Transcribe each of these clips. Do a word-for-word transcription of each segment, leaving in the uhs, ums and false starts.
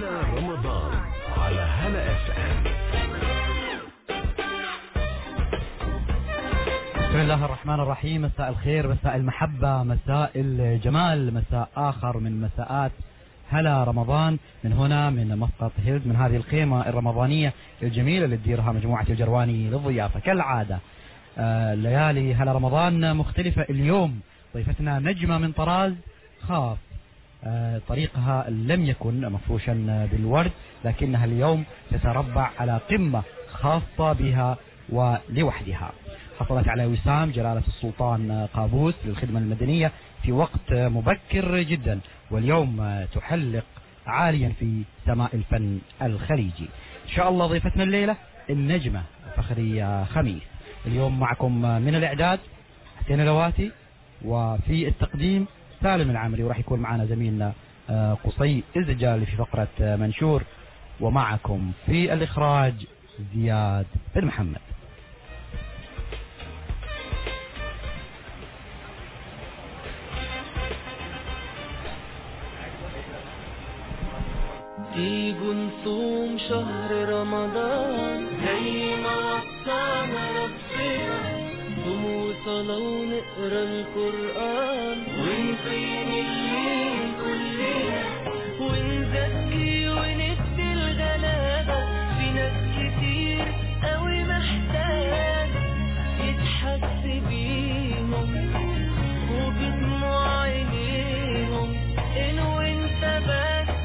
هلا رمضان على هلا اف ام. بسم الله الرحمن الرحيم. مساء الخير، مساء المحبة، مساء الجمال، مساء آخر من مساءات هلا رمضان من هنا من مسقط هيلز، من هذه الخيمة الرمضانية الجميلة اللي تديرها مجموعة الجرواني للضيافة كالعادة. آه ليالي هلا رمضان مختلفة. اليوم ضيفتنا نجمة من طراز خاص. آه طريقها لم يكن مفروشا بالورد، لكنها اليوم تتربع على قمة خاصة بها ولوحدها. حصلت على وسام جلالة السلطان قابوس للخدمة المدنية في وقت مبكر جدا، واليوم تحلق عاليا في سماء الفن الخليجي. إن شاء الله ضيفتنا الليلة النجمة فخرية خميس. اليوم معكم من الإعداد حسين الواتي، وفي التقديم سالم العمري، وراح يكون معنا زميلنا قصي إزجال في فقرة منشور، ومعكم في الإخراج زياد بن محمد. تيجوا نصوم شهر رمضان زي ما وصانا ربنا، صوم وصلاة ونقرا القرآن ونقيم الليل كلنا، ونزكي وندي الغلابة. في ناس كتير قوي محتاج يتحس بيهم وبدموع عينيهم، إن وانت بس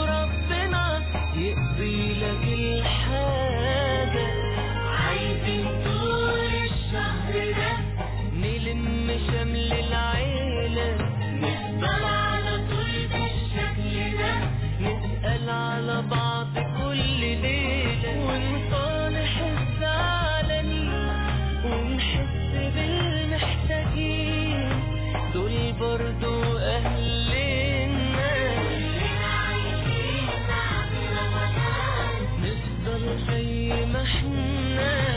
يقضي لك الحاجة. عايزين طول الشهر ده نلم شمل العيلة، نفضل على طول بالشكل ده، نسأل على بعض كل ليلة، ونصالح الزعلانين ونحس بالمحتاجين، دول برضو أهلنا. زي ما احنا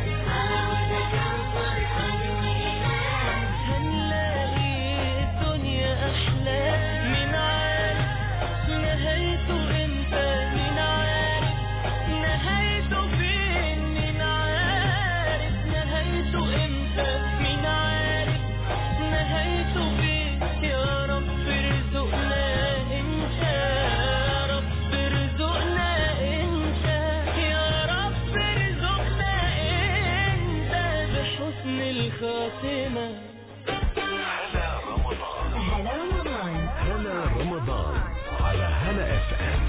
هنلاقي الدنيا احلى. مين عارف نهايته امتى؟ مين عارف نهايته فين؟ مين عارف نهايته امتى؟ مين عارف نهايته فين؟ يا رب ارزقنا انت، يا رب ارزقنا حسن الخاتمة. هلا رمضان، هلا رمضان، هلا رمضان على هلا اف ام.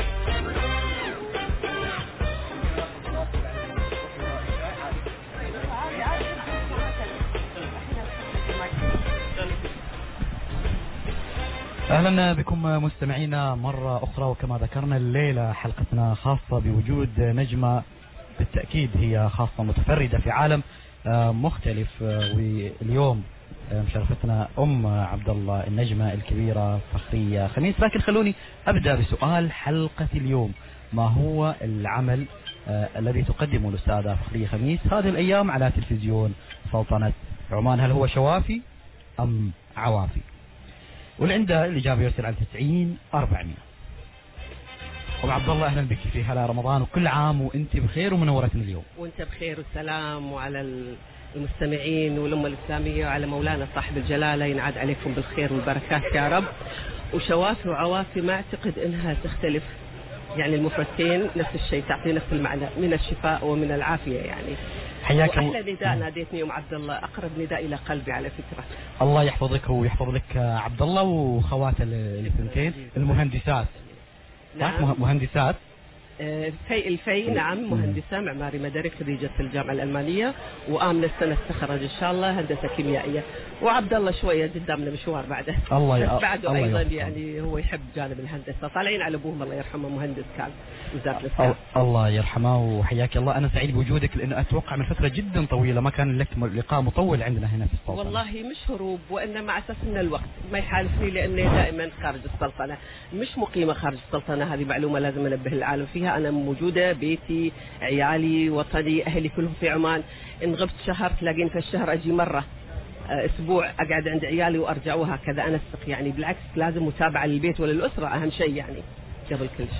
أهلا بكم مستمعينا مرة أخرى، وكما ذكرنا الليلة حلقتنا خاصة بوجود نجمة بالتأكيد هي خاصة متفردة في عالم مختلف. واليوم مشرفتنا أم عبد الله النجمة الكبيرة فخرية خميس. لكن خلوني أبدأ بسؤال حلقة اليوم: ما هو العمل آه الذي تقدمه الأستاذة فخرية خميس هذه الأيام على تلفزيون سلطنة عمان؟ هل هو شوافي أم عوافي؟ واللي عنده الإجابة يرسل على تسعين أربعمية. أم عبد الله أهلا بك في هلا رمضان، وكل عام وأنت بخير ومنورتنا اليوم. وأنت بخير والسلام، وعلى المستمعين والأمة الإسلامية وعلى مولانا صاحب الجلالة، ينعاد عليكم بالخير والبركات يا رب. وشوافي وعوافي ما أعتقد أنها تختلف، يعني المفردتين نفس الشيء، تعطي نفس المعنى من الشفاء ومن العافية يعني. حياك الله. وأحلى نداء ناديتني أم عبد الله، أقرب نداء إلى قلبي على فكرة. الله يحفظك ويحفظ لك عبد الله وخوات الاثنتين المهندسات. نعم مهندسات. في الفي نعم مهندسة معماري مدني خريجة الجامعة الألمانية، وآمنة السنة تخرج إن شاء الله هندسة كيميائية. وعبد الله شوية قدامنا مشوار بعده. الله بعده الله أيضا يحفظ. يعني هو يحب جانب الهندسة، طالعين على أبوهم الله يرحمه مهندس كان وزارة الإسكان. الله يرحمه وحياك الله. أنا سعيد بوجودك، لأنه أتوقع من فترة جدا طويلة ما كان لك لقاء مطول عندنا هنا في السلطنة. والله مش هروب، وإنما على أساس إن الوقت ما يحالفني، لأني دائما خارج السلطنة، مش مقيمة خارج السلطنة. هذه معلومة لازم أنبه العالم فيها. أنا موجودة، بيتي، عيالي، وطني، أهلي كلهم في عمان. إن غبت شهر تلاقين في الشهر أجي مرة أسبوع أقعد عند عيالي وأرجع، وهكذا أنسق يعني. بالعكس لازم متابعة للبيت وللأسرة أهم شيء يعني قبل كل شيء.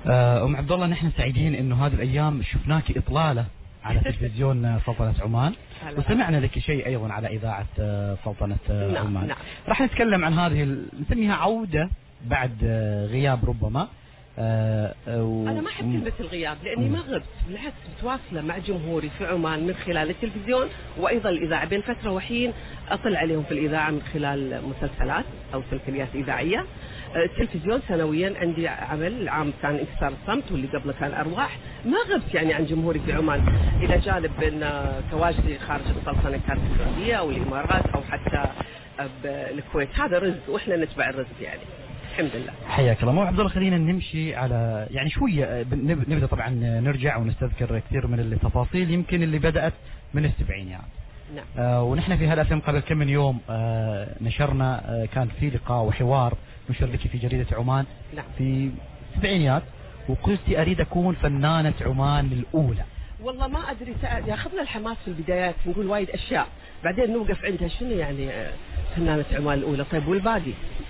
آه، ام عبد الله نحن سعيدين انه هذه الايام شفناك اطلاله على تلفزيون سلطنة عمان، وسمعنا لك شيء ايضا على اذاعه سلطنة نعم عمان. نعم. راح نتكلم عن هذه ال... نسميها عوده بعد غياب ربما. آه و... انا ما احب كلمه الغياب لاني ما غبت، بالعكس متواصله مع جمهوري في عمان من خلال التلفزيون وايضا الاذاعه، بين فتره وحين اطلع عليهم في الاذاعه من خلال مسلسلات او سلسليات اذاعيه. التلفزيون سنويا عندي عمل، العام كان انكسار الصمت واللي قبله كان ارواح. ما غبت يعني عن جمهوري في عمان، الى جانب ان تواجدي خارج السلطنه كانت في السعوديه او الامارات او حتى بالكويت، هذا رزق واحنا نتبع الرزق يعني الحمد لله. حياك الله. مو عبد الله خلينا نمشي على يعني شويه، نبدا طبعا نرجع ونستذكر كثير من التفاصيل يمكن اللي بدات من السبعينيات. نعم. آه ونحن في هالأفلام قبل كم من يوم آه نشرنا، آه كان في لقاء وحوار نشر لك في جريدة عمان. نعم. في السبعينيات وقلتي أريد أكون فنانة عمان الأولى. والله ما أدري، ياخذنا الحماس في البدايات نقول وايد أشياء، بعدين نوقف عندها شنو يعني فنانة عمان الأولى، طيب والباقي؟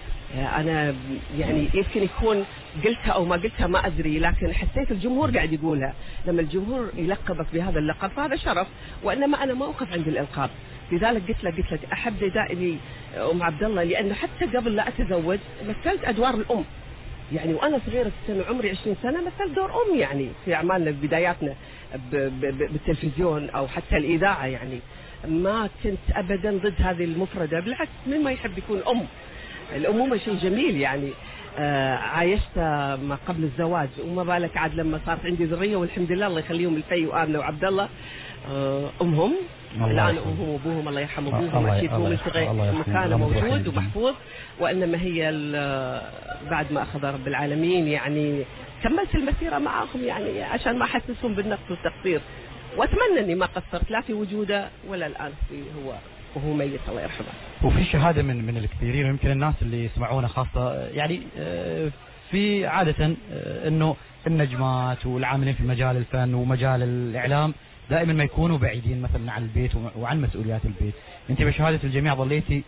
أنا يعني يمكن يكون قلتها أو ما قلتها ما أدري، لكن حسيت الجمهور قاعد يقولها. لما الجمهور يلقبك بهذا اللقب فهذا شرف، وإنما أنا ما أوقف عند الألقاب. لذلك قلت لك قلت لك أحب دائما أم عبد الله، لأنه حتى قبل لا أتزوج مثلت أدوار الأم يعني، وأنا صغيرة في السنة عمري عشرين سنة مثلت دور أم يعني في أعمالنا في بداياتنا بالتلفزيون أو حتى الإذاعة يعني. ما كنت أبدا ضد هذه المفردة، بالعكس من ما يحب يكون أم. الأمومة شيء جميل يعني. آه عايشت ما قبل الزواج، وما بالك عاد لما صارت عندي ذرية والحمد لله الله يخليهم الفي وآمنة وعبد الله آه أمهم الآن، أمهم وأبوهم الله يرحم أبوهم أكيد هو من مكانه موجود ومحفوظ، وإنما هي بعد ما أخذ رب العالمين يعني كملت المسيرة معهم يعني عشان ما أحسسهم بالنقص والتقصير، وأتمنى إني ما قصرت لا في وجوده ولا الآن في هو وهو ميت الله يرحمه. وفي شهادة من من الكثيرين ويمكن الناس اللي يسمعونا خاصة يعني في عادة انه النجمات والعاملين في مجال الفن ومجال الاعلام دائما ما يكونوا بعيدين مثلا عن البيت وعن مسؤوليات البيت. انت بشهادة الجميع ظليتي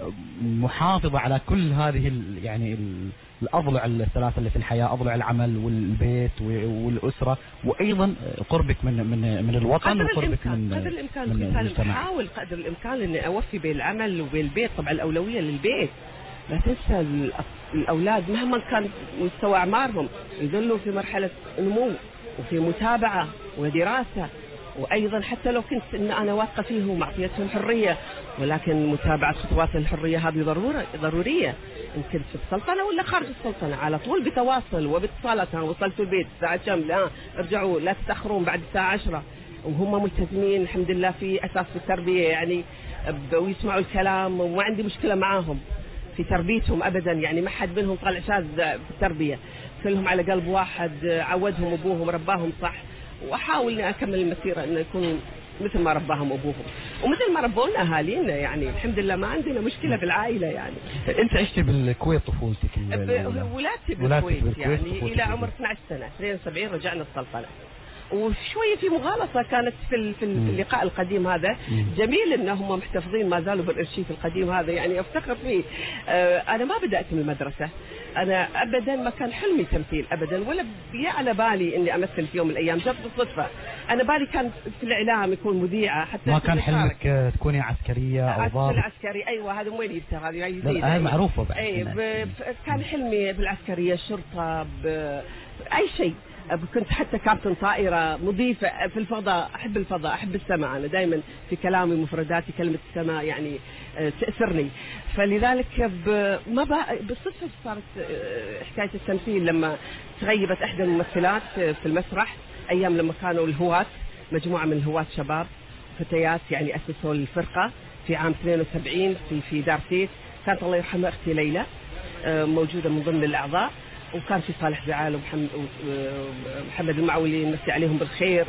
محافظة على كل هذه يعني الأضلع الثلاثة اللي في الحياة، أضلع العمل والبيت والأسرة، وأيضا قربك من من من الوطن وقربك من قدر الإمكان من المجتمع. أحاول قدر الإمكان إني أوفي بين العمل وبين البيت، طبعا الأولوية للبيت. لا تنسى الأولاد مهما كان مستوى أعمارهم يظلوا في مرحلة نمو وفي متابعة ودراسة، وأيضا حتى لو كنت إن أنا واثقة فيهم ومعطيتهم حرية، ولكن متابعة خطوات الحرية هذه ضرورة ضرورية إن كنت في السلطنة ولا خارج السلطنة، على طول بتواصل وباتصالات. وصلتوا البيت الساعة كم؟ لا ارجعوا لا تتأخرون بعد الساعة عشرة، وهم ملتزمين الحمد لله في أساس في التربية يعني، ويسمعوا الكلام وما عندي مشكلة معاهم في تربيتهم أبدا يعني. ما حد منهم طالع شاذ في التربية، كلهم على قلب واحد، عودهم أبوهم رباهم صح، وأحاول إني أكمل المسيرة إن يكونوا مثل ما رباهم أبوهم ومثل ما ربونا أهالينا يعني. الحمد لله ما عندنا مشكلة بالعائلة يعني. أنت عشت بالكويت طفولتك؟ ولادتي بالكويت يعني إلى عمر اثني عشر سنة، اثنين وسبعين رجعنا السلطنة. وشوية في مغالطة كانت في في اللقاء القديم هذا. جميل إنهم محتفظين ما زالوا بالأرشيف القديم هذا يعني، أفتخر فيه. أنا ما بدأت من المدرسة، أنا أبدا ما كان حلمي تمثيل أبدا، ولا بي على بالي إني أمثل في يوم من الأيام، جت بالصدفة. أنا بالي كان في الإعلام يكون مذيعة، حتى ما كان حلمك تكوني عسكرية أو ضابط؟ العسكري أيوة، هذا وين يبتغى هذه يزيد. هاي معروفة بعد. أي ب... كان حلمي بالعسكرية، الشرطة، بأي شيء. كنت حتى كابتن طائرة، مضيفة في الفضاء، أحب الفضاء، أحب السماء. أنا دائما في كلامي مفرداتي كلمة السماء يعني تأثرني، فلذلك ما بالصدفة صارت حكاية التمثيل لما تغيبت إحدى الممثلات في المسرح أيام لما كانوا الهواة، مجموعة من الهواة شباب فتيات يعني أسسوا الفرقة في عام اثنين وسبعين في في دار سيف. كانت الله يرحمها أختي ليلى موجودة من ضمن الأعضاء، وكان في صالح زعال ومحمد المعولي نمسي عليهم بالخير.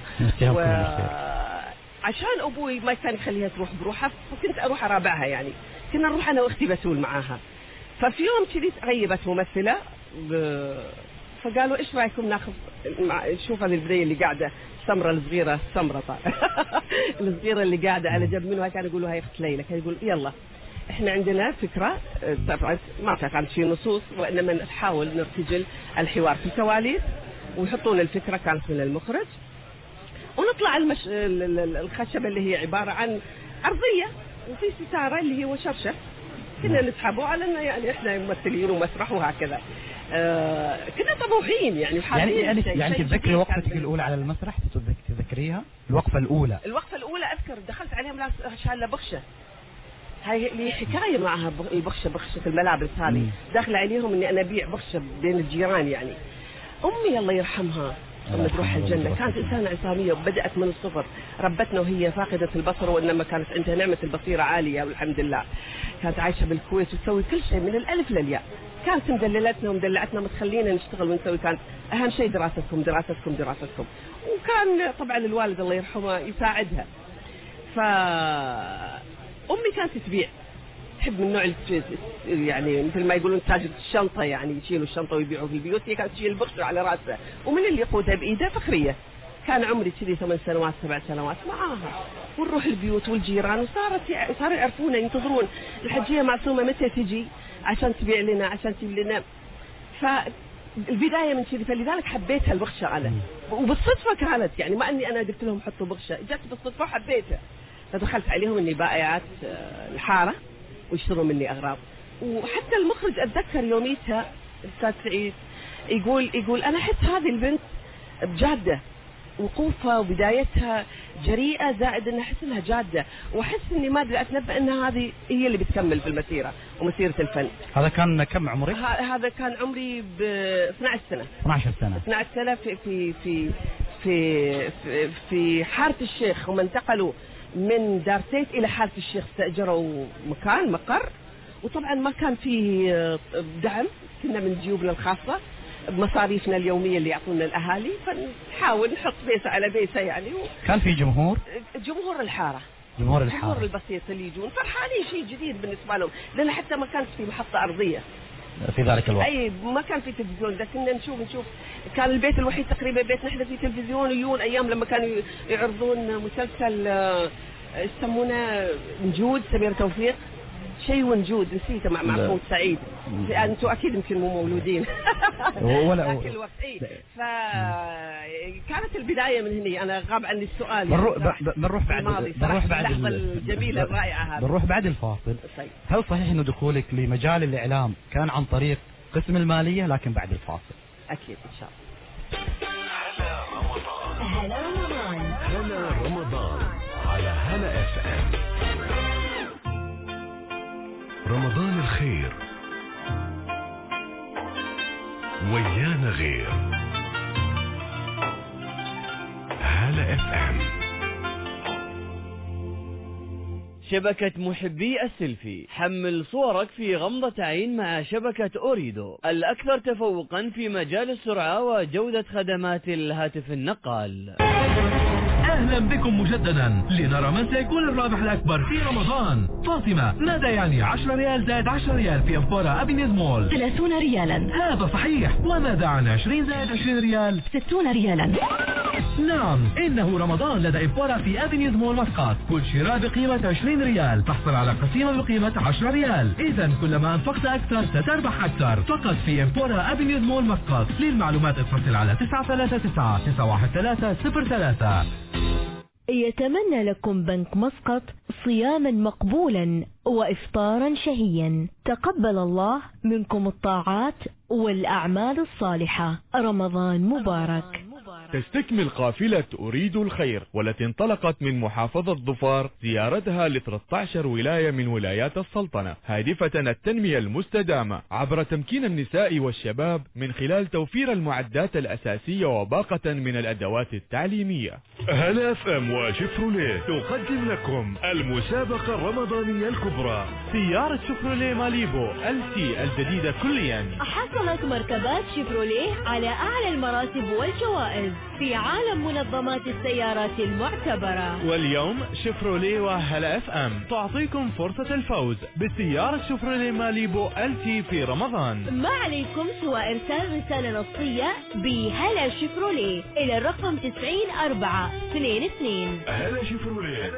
وعشان أبوي ما كان يخليها تروح بروحها فكنت أروح أرابعها يعني، كنا نروح أنا وأختي بتول معاها. ففي يوم كذي غيبت ممثلة ب... فقالوا إيش رأيكم ناخذ نشوف هذه البداية اللي قاعدة السمرة الصغيرة السمرة الصغيرة اللي قاعدة على جنب منها، كانوا يقولوا هاي أخت ليلى، كانوا يقولوا يلا احنا عندنا فكرة، طبعا ما كانت شيء نصوص، وإنما نحاول نرتجل الحوار في الكواليس ويحطون الفكرة كانت من المخرج، ونطلع المش... الخشبة اللي هي عبارة عن أرضية وفي ستارة اللي هو شرشف، كنا نسحبه على أنه يعني إحنا ممثلين ومسرح وهكذا. آه كنا طموحين يعني يعني يعني, يعني تتذكري وقفتك الأولى على المسرح؟ تتذكريها الوقفة الأولى؟ الوقفة الأولى أذكر دخلت عليهم ناس شايلة بخشة، هاي لي حكاية معها البخشة، بخشة الملابس هذه، داخلة عليهم إني أنا أبيع بخشة بين الجيران. يعني أمي الله يرحمها لما تروح الجنة كانت إنسانة عصامية وبدأت من الصفر، ربتنا وهي فاقدة البصر، وإنما كانت عندها نعمة البصيرة عالية والحمد لله. كانت عايشة بالكويت وتسوي كل شيء من الألف للياء، كانت مدللتنا ومدلعتنا متخلينا نشتغل ونسوي، كانت أهم شيء دراستكم دراستكم دراستكم. وكان طبعا الوالد الله يرحمه يساعدها. فأمي كانت تبيع، تحب من نوع يعني مثل ما يقولون تاجر الشنطة، يعني يشيلوا الشنطة ويبيعوا في البيوت، هي كانت تشيل البخشة على رأسها، ومن اللي يقودها بإيدها فخرية. كان عمري كذي ثمان سنوات سبع سنوات معاها، ونروح البيوت والجيران، وصارت صاروا يعرفونا ينتظرون الحجية معصومة متى تجي عشان تبيع لنا عشان تجيب لنا. فالبداية من كذي، فلذلك حبيتها البخشة أنا، وبالصدفة كانت يعني ما أني أنا قلت لهم حطوا بخشة، جت بالصدفة وحبيتها، فدخلت عليهم إني بائعات الحارة ويشتروا مني أغراض. وحتى المخرج أتذكر يوميتها الأستاذ سعيد يقول يقول أنا أحس هذه البنت بجادة، وقوفها وبدايتها جريئة، زائد أن أحس أنها جادة، وأحس أني ما أدري أتنبأ أنها هذه هي اللي بتكمل في المسيرة ومسيرة الفن. هذا كان كم عمرك؟ هذا كان عمري ب اثنتي عشرة سنة. اثنتي عشرة سنة. اثنتي عشرة سنة في في في في في, في حارة الشيخ، هم انتقلوا من دارتيت إلى حارة الشيخ، استأجروا مكان مقر، وطبعا ما كان فيه دعم، كنا من جيوبنا الخاصة بمصاريفنا اليومية اللي يعطونا الأهالي، فنحاول نحط بيسة على بيسة يعني. كان في جمهور؟ جمهور الحارة، جمهور الحارة، جمهور البسيط اللي يجون فرحانين، شيء جديد بالنسبة لهم، لأن حتى ما كانت في محطة أرضية في ذلك الوقت، أي ما كان في تلفزيون، ده كنا نشوف نشوف كان البيت الوحيد تقريبا بيتنا احنا في تلفزيون، ويون أيام لما كانوا يعرضون مسلسل يسمونه نجود، سمير توفيق شيء ونجود، نسيته مع محمود سعيد، انتم اكيد يمكن مو مولودين ولا ذاك الوقت. اي فكانت البدايه من هنا، انا غاب عني السؤال. بنروح بعد بنروح بعد اللحظه الجميله الرائعه هذه، بنروح بعد الفاصل. هل صحيح انه دخولك لمجال الاعلام كان عن طريق قسم الماليه؟ لكن بعد الفاصل اكيد ان شاء الله. هلا رمضان، هلا رمضان على هلا اف ام. رمضان الخير ويانا غير. هلا اف ام. شبكة محبي السيلفي، حمل صورك في غمضة عين مع شبكة أوريدو، الأكثر تفوقا في مجال السرعة وجودة خدمات الهاتف النقال. أهلا بكم مجددا لنرى من سيكون الرابح الأكبر في رمضان. فاطمة، ماذا يعني عشرة ريال زائد عشرة ريال في أمبورا أبينيز مول؟ ثلاثون ريالا. هذا صحيح. وماذا عن عشرين زائد عشرين ريال؟ ستون ريالا. نعم، إنه رمضان لدى إمبورا في أبينيز مول مسقط. كل شراء بقيمة عشرين ريال تحصل على قسيمة بقيمة عشرة ريال. إذا كلما أنفقت أكثر ستربح أكثر، فقط في إمبورا أبينيز مول مسقط. للمعلومات اتصل على تسعة ثلاثة تسعة تسعة واحد ثلاثة صفر ثلاثة. يتمنى لكم بنك مسقط صياما مقبولا وإفطارا شهيا. تقبل الله منكم الطاعات والأعمال الصالحة. رمضان مبارك. تستكمل قافلة أريد الخير والتي انطلقت من محافظة ظفار زيارتها ل ثلاثة عشر ولاية من ولايات السلطنة، هادفة التنمية المستدامة عبر تمكين النساء والشباب من خلال توفير المعدات الأساسية وباقة من الأدوات التعليمية. هلا اف ام وشيفروليه تقدم لكم المسابقة الرمضانية الكبرى. سيارة شيفروليه ماليبو ال سي الجديدة كليا حصلت مركبات شيفروليه على أعلى المراتب والجوائز. في عالم منظمات السيارات المعتبرة. واليوم شيفروليه وهلا اف ام تعطيكم فرصة الفوز بسيارة شيفروليه ماليبو ال تي في رمضان. ما عليكم سوى ارسال رسالة نصية بهلا شيفروليه الى الرقم تسعين أربعة اثنين اثنين. هلا شيفروليه.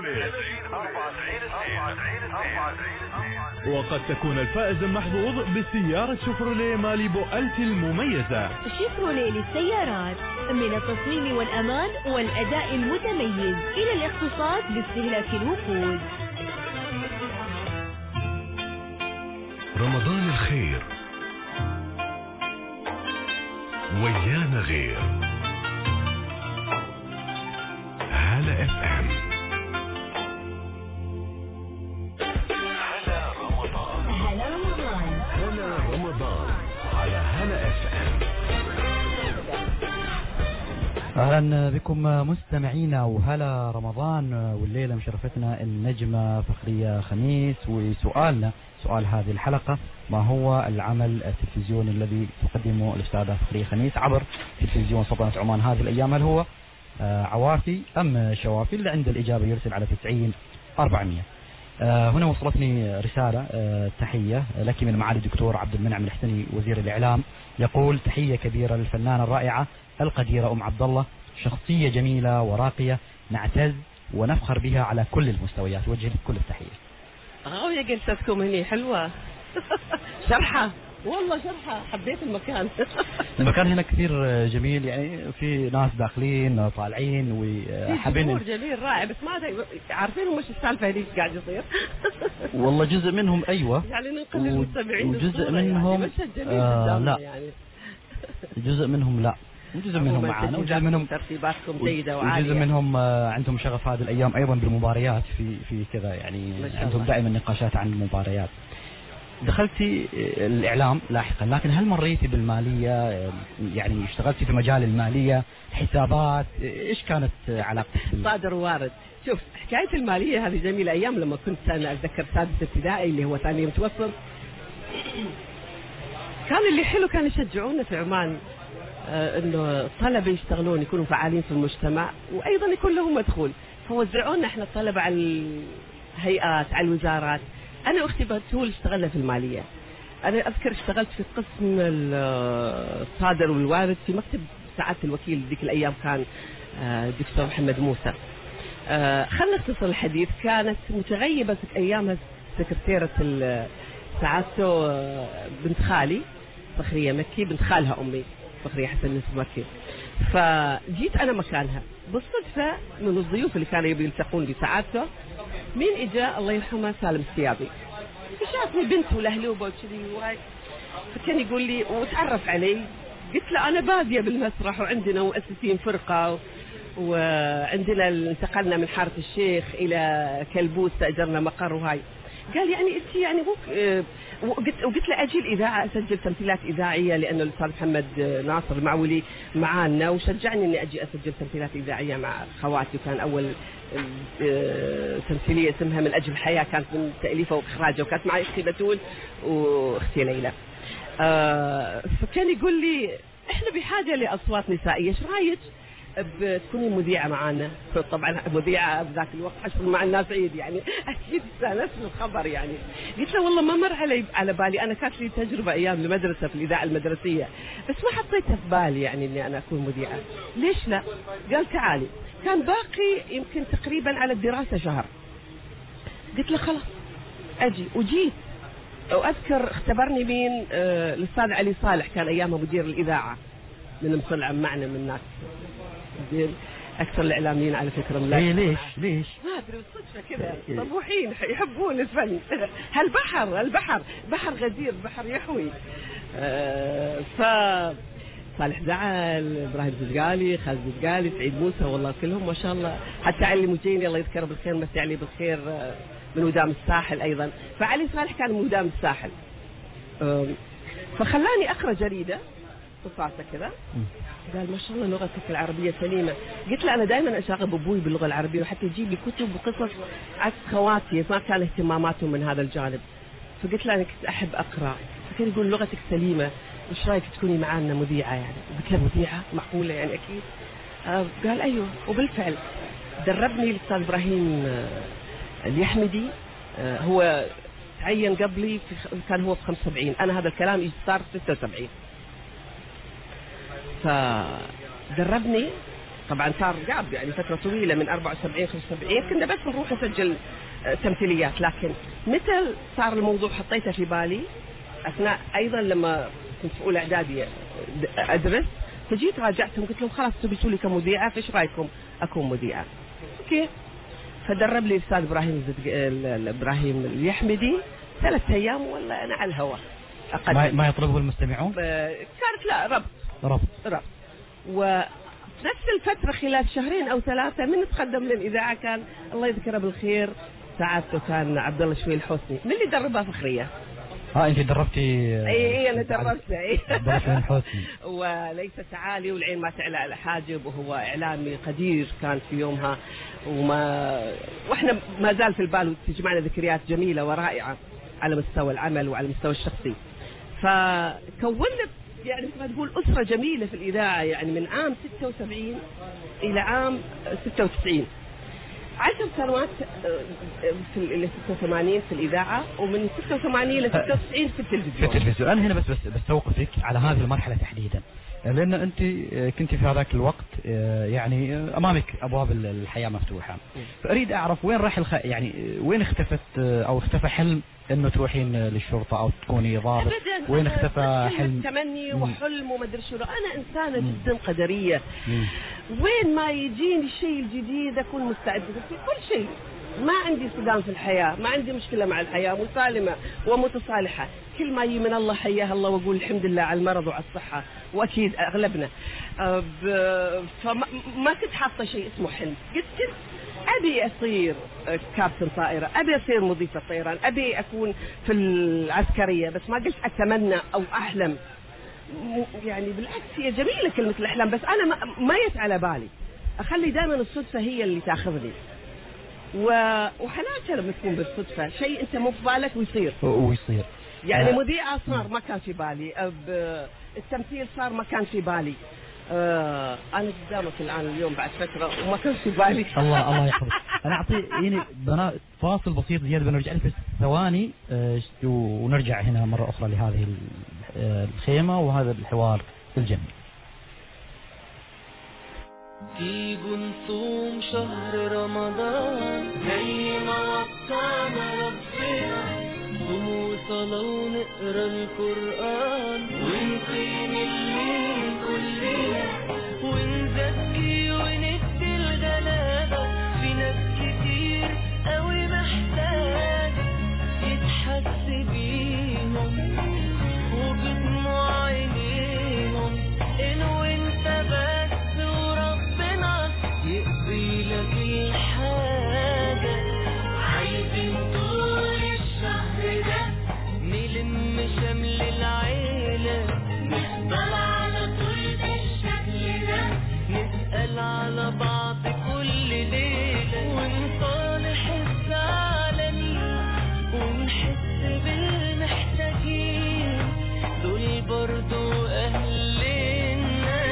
وقد تكون الفائز المحظوظ بسيارة شيفروليه ماليبو ال تي المميزة. شيفروليه للسيارات، من التصميم والأمان والأداء المتميز إلى الاقتصاد باستهلاك الوقود. رمضان الخير ويانا غير. هلا اف ام. هلا رمضان. هلا رمضان. هلا رمضان على هلا اف ام. اهلا بكم مستمعينا وهلا رمضان، والليله مشرفتنا النجمه فخريه خميس، وسؤالنا سؤال هذه الحلقه: ما هو العمل التلفزيوني الذي تقدمه الاستاذه فخريه خميس عبر تلفزيون سلطنه عمان هذه الايام؟ هل هو عوافي ام شوافي؟ اللي عنده الاجابه يرسل على تسعين أربعمية. هنا وصلتني رساله تحيه لك من معالي الدكتور عبد المنعم الحسني وزير الاعلام، يقول: تحيه كبيره للفنانه الرائعه القديرة أم عبد الله، شخصية جميلة وراقية نعتز ونفخر بها على كل المستويات، وجه لك كل التحية. غاوية جلستكم هني حلوة. شرحة والله شرحة، حبيت المكان. المكان هنا كثير جميل، يعني في ناس داخلين طالعين وحابين. جمهور جميل رائع، بس ما عارفين وش السالفة هذه قاعد يصير. والله جزء منهم أيوة، يعني ننقل المستمعين وجزء منهم يعني آه لا يعني. جزء منهم لا وجزء منهم معانا، وجزء منهم ترتيباتكم جيدة وعالية، وجزء منهم عندهم شغف هذه الأيام أيضا بالمباريات، في في كذا يعني عندهم دائما نقاشات عن المباريات. دخلتي الإعلام لاحقا، لكن هل مريتي بالمالية؟ يعني اشتغلتي في مجال المالية، حسابات، إيش كانت علاقتك؟ صادر وارد. شوف، حكاية المالية هذه جميلة. أيام لما كنت أنا أتذكر سادس ابتدائي اللي هو ثاني متوسط، كان اللي حلو كان يشجعونا في عمان آه انه الطلبه يشتغلون يكونوا فعالين في المجتمع، وايضا يكون لهم مدخول، فوزعونا احنا الطلبه على الهيئات، على الوزارات. انا واختي بتول اشتغلنا في الماليه. انا اذكر اشتغلت في قسم الصادر والوارد في مكتب سعاده الوكيل. ذيك الايام كان الدكتور محمد موسى. آه خلنا نختصر الحديث، كانت متغيبه في ايامها سكرتيره سعادته بنت خالي فخريه مكي، بنت خالها امي فخريه حسن نسب مكي. فجيت انا مكانها بالصدفه، من الضيوف اللي كانوا يبي يلتقون بسعادته مين اجا؟ الله يرحمه سالم السيابي. شافني بنت ولهلوبه وكذي وهاي، فكان يقول لي وتعرف علي. قلت له انا باديه بالمسرح وعندنا مؤسسين فرقه، وعندنا انتقلنا من حاره الشيخ الى كلبوس، استاجرنا مقر وهاي. قال يعني انت يعني مو وقلت وقلت له اجي الاذاعه اسجل تمثيلات اذاعيه، لانه الاستاذ محمد ناصر المعولي معانا وشجعني اني اجي اسجل تمثيلات اذاعيه مع خواتي. وكان اول تمثيليه اسمها من اجل الحياه، كانت من تاليفه واخراجه، وكانت معي اختي بتول واختي ليلى. فكان يقول لي احنا بحاجه لاصوات نسائيه، ايش رايك بتكوني مذيعة معانا؟ طبعا مذيعة بذاك الوقت حشر مع الناس عيد، يعني أكيد استانست الخبر يعني. قلت له والله ما مر علي على بالي، أنا كانت لي تجربة أيام المدرسة في الإذاعة المدرسية، بس ما حطيتها في بالي يعني إني أنا أكون مذيعة. ليش لا؟ قال تعالي. كان باقي يمكن تقريبا على الدراسة شهر. قلت له خلاص أجي، وجيت. وأذكر اختبرني مين؟ آه الأستاذ علي صالح، كان أيامها مدير الإذاعة من مصلع معنا من الناس، أكثر الإعلاميين على فكرة. إيه ليش ليش؟ ما أدري بالصدفة كذا، طموحين يحبون الفن. هالبحر البحر بحر غزير، بحر يحوي. آه ف صالح زعل، إبراهيم زجالي، خالد زجالي، سعيد موسى، والله كلهم ما شاء الله. حتى علي مجيني الله يذكره بالخير، مسي عليه بالخير، من ودام الساحل أيضا. فعلي صالح كان من ودام الساحل. آه فخلاني أقرأ جريدة صفاته كذا، قال ما شاء الله لغتك العربية سليمة. قلت له أنا دائما أشاغب أبوي باللغة العربية، وحتى يجيب لي كتب وقصص عكس خواتي ما كان اهتماماتهم من هذا الجانب. فقلت له أنا كنت أحب أقرأ. فكان يقول لغتك سليمة، وش رايك تكوني معانا مذيعة يعني؟ قلت له مذيعة معقولة يعني أكيد؟ آه قال أيوه. وبالفعل دربني الأستاذ إبراهيم آه اليحمدي. آه هو تعين قبلي في كان هو في خمسة وسبعين، أنا هذا الكلام صار في ستة وسبعين. فدربني طبعا صار قعب يعني فترة طويلة من أربعة وسبعين خمسة وسبعين كنا بس نروح نسجل تمثيليات. لكن متى صار الموضوع حطيته في بالي أثناء أيضا لما كنت في أولى إعدادي أدرس، فجيت راجعتهم قلت لهم خلاص تبي تسوي كمذيعة، فإيش رأيكم أكون مذيعة؟ أوكي. فدرب لي الأستاذ إبراهيم إبراهيم اليحمدي ثلاث أيام والله أنا على الهواء. ما, ما يطلبه المستمعون؟ كانت لا ربط ربط ربط. ونفس الفترة خلال شهرين أو ثلاثة من تقدم للإذاعة كان الله يذكره بالخير سعادته كان عبد الله شوي الحسني من اللي دربها فخرية. اه انت دربتي؟ اي اي انا دربت اي عبد الله شوي الحسني. وليس تعالي والعين ما تعلى على حاجب، وهو اعلامي قدير كان في يومها، وما واحنا ما زال في البال وتجمعنا ذكريات جميلة ورائعة على مستوى العمل وعلى المستوى الشخصي. فكونت يعني ما تقول أسرة جميلة في الإذاعة يعني من عام ستة وسبعين إلى عام ستة وتسعين، عشر سنوات في ال ستة وثمانين في الإذاعة، ومن ستة وثمانين إلى ستة وتسعين في التلفزيون. في التلفزيون. أنا هنا بس بس بستوقفك على هذه المرحلة تحديدا، لأن أنت كنت في هذاك الوقت يعني أمامك أبواب الحياة مفتوحة، فأريد أعرف وين راح الخ... يعني وين اختفت أو اختفى حلم إنه تروحين للشرطة أو تكوني ضابط؟ وين اختفى حلم؟ تمني وحلم وما أدري شو. أنا إنسانة جدا قدرية. مم. وين ما يجيني شيء الجديد أكون مستعدة في كل شيء. ما عندي صدام في الحياة، ما عندي مشكلة مع الحياة، مسالمة ومتصالحة. كل ما يجي من الله حياه الله، وأقول الحمد لله على المرض وعلى الصحة، وأكيد أغلبنا. فما كنت حاطة شيء اسمه حلم. قلت كنت أبي أصير كابتن طائرة، أبي أصير مضيفة طيران، أبي أكون في العسكرية، بس ما قلت أتمنى أو أحلم. يعني بالعكس هي جميلة كلمة الأحلام، بس أنا ما, ما يت على بالي. أخلي دائما الصدفة هي اللي تأخذني، وحلاوتها لما تكون بالصدفة شيء أنت مو في بالك ويصير ويصير. يعني آه. مذيعة صار ما كان في بالي، التمثيل صار ما كان في بالي. آه أنا قدامك الآن اليوم بعد فترة وما كان في بالي. الله الله يحفظك. أنا أعطي يعني بنا فاصل بسيط زيادة بنرجع لك في ثواني آه ونرجع هنا مرة أخرى لهذه الخيمة وهذا الحوار الجميل. تيجوا نصوم شهر رمضان زي ما وصانا ربنا، صوم وصلاة ونقرا القرآن ونقيم الليل كلنا، ونزكي وندي الغلابة. في ناس كتير قوي محتاجة يتحس بيهم وبدموع عينيهم، إن وانت بس وربنا يقضي لك الحاجة. عايزين طول الشهر ده نلم شمل العيلة، نفضل على طول بالشكل ده، نسأل على بعض كل ليلة، ونصالح الزعلانين ونحس بالمحتاجين، دول برضو أهلنا.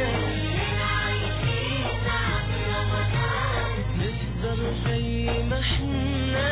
نفضل زي ما احنا،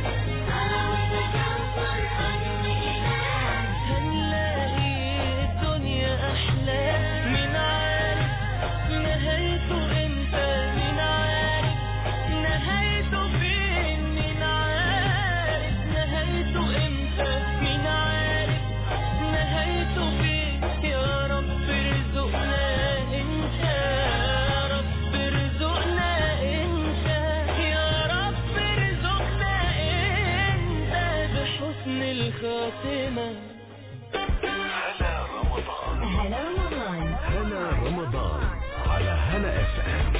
هنلاقي الدنيا أحلى. من عارف نهايته امتى، من عارف نهايته فين، من عارف نهايته امتى، من عارف نهايته فين. يا رب ارزقنا انت، يا رب ارزقنا انت، يا رب ارزقنا انت بحسن الخاتمة. هلا رمضان، هلا رمضان، هلا رمضان على هلا اف ام.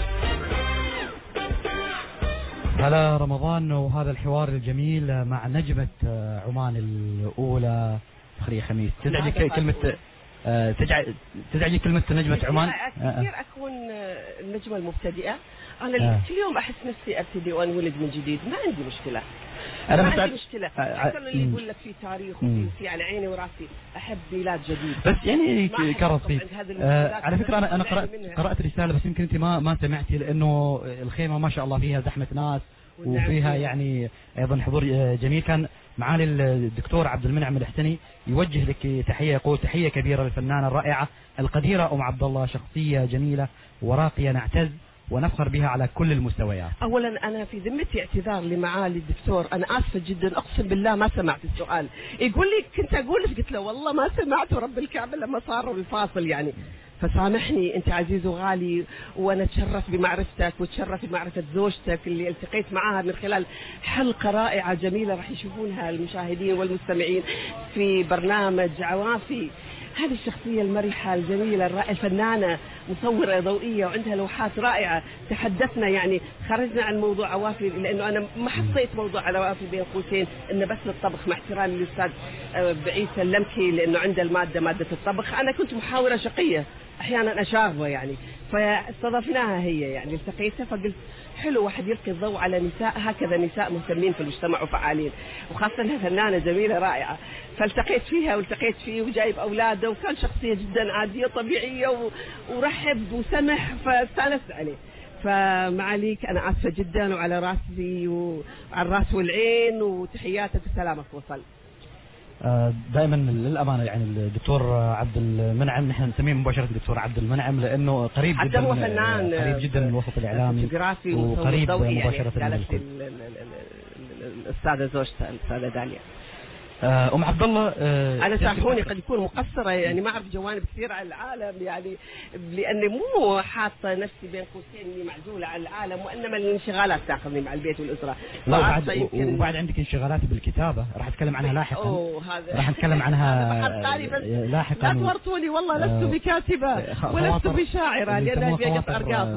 هلا رمضان، وهذا الحوار الجميل مع نجمة عمان الأولى فخرية خميس. تزعجي كلمة تزعج تزعجي كلمة نجمة عمان؟ كثير أكون النجمة المبتدئة. أنا آه. كل يوم أحس نفسي أبتدي وأنولد من جديد، ما عندي مشكلة. أنا ما بس عندي مشكلة أكثر اللي يقول لك في تاريخ وفي في على عيني وراسي. أحب ميلاد جديد بس يعني ما أحب كرر فيه. عند هذه آه المناسبات على فكرة أنا أنا اللي قرأت منها. قرأت رسالة بس يمكن أنت ما ما سمعتي لأنه الخيمة ما شاء الله فيها زحمة ناس وفيها يعني أيضا حضور آه، جميل. كان معالي الدكتور عبد المنعم الحسني يوجه لك تحية، يقول تحية كبيرة للفنانة الرائعة القديرة أم عبد الله، شخصية جميلة وراقية نعتز ونفخر بها على كل المستويات. اولا انا في ذمتي اعتذار لمعالي الدكتور، انا اسفه جدا اقسم بالله ما سمعت السؤال. يقول لي كنت اقول لك، قلت له والله ما سمعت ورب الكعبه لما صار الفاصل يعني. فسامحني انت عزيز وغالي، وانا تشرف بمعرفتك وتشرف بمعرفه زوجتك اللي التقيت معاها من خلال حلقه رائعه جميله راح يشوفونها المشاهدين والمستمعين في برنامج عوافي. هذه الشخصية المرحة الجميلة الرائعة الفنانة، مصورة ضوئية وعندها لوحات رائعة. تحدثنا يعني خرجنا عن موضوع عوافي لأنه أنا ما حطيت موضوع عوافي بين قوسين إنه بس للطبخ، مع احترامي للأستاذ بعيسى اللمكي لأنه عنده المادة مادة الطبخ. أنا كنت محاورة شقية أحيانا أشاغبة يعني، فاستضفناها هي يعني التقيتها، فقلت حلو واحد يلقي الضوء على نساء هكذا، نساء مهتمين في المجتمع وفعالين، وخاصة انها فنانة جميلة رائعة. فالتقيت فيها والتقيت فيه وجايب أولاده، وكان شخصية جدا عادية طبيعية و... ورحب وسمح، فاستانست عليه. فمعاليك أنا آسفة جدا وعلى راسي وعلى الراس والعين، وتحياتك وسلامك وصل. دائما للامانه يعني الدكتور عبد المنعم نحن نسميه مباشره الدكتور عبد المنعم لانه قريب حتى جدا، هو فنان قريب جدا من الوسط الاعلامي وقريب مباشره يعني من الاستاذه زوجته الاستاذه داليا. ام عبد الله، انا سامحوني قد يكون مقصره يعني، ما اعرف جوانب كثيره عن العالم يعني، لاني مو حاطه نفسي بين قوسين اني معزوله عن العالم، وانما الانشغالات تاخذني مع البيت والاسره. لا وبعد, وبعد عندك انشغالات بالكتابه راح اتكلم عنها لاحقا. اوه هذا راح نتكلم عنها لاحقا. لا تورطوني والله لست بكاتبه ولست بشاعره، لان ابي اقطع ارقام.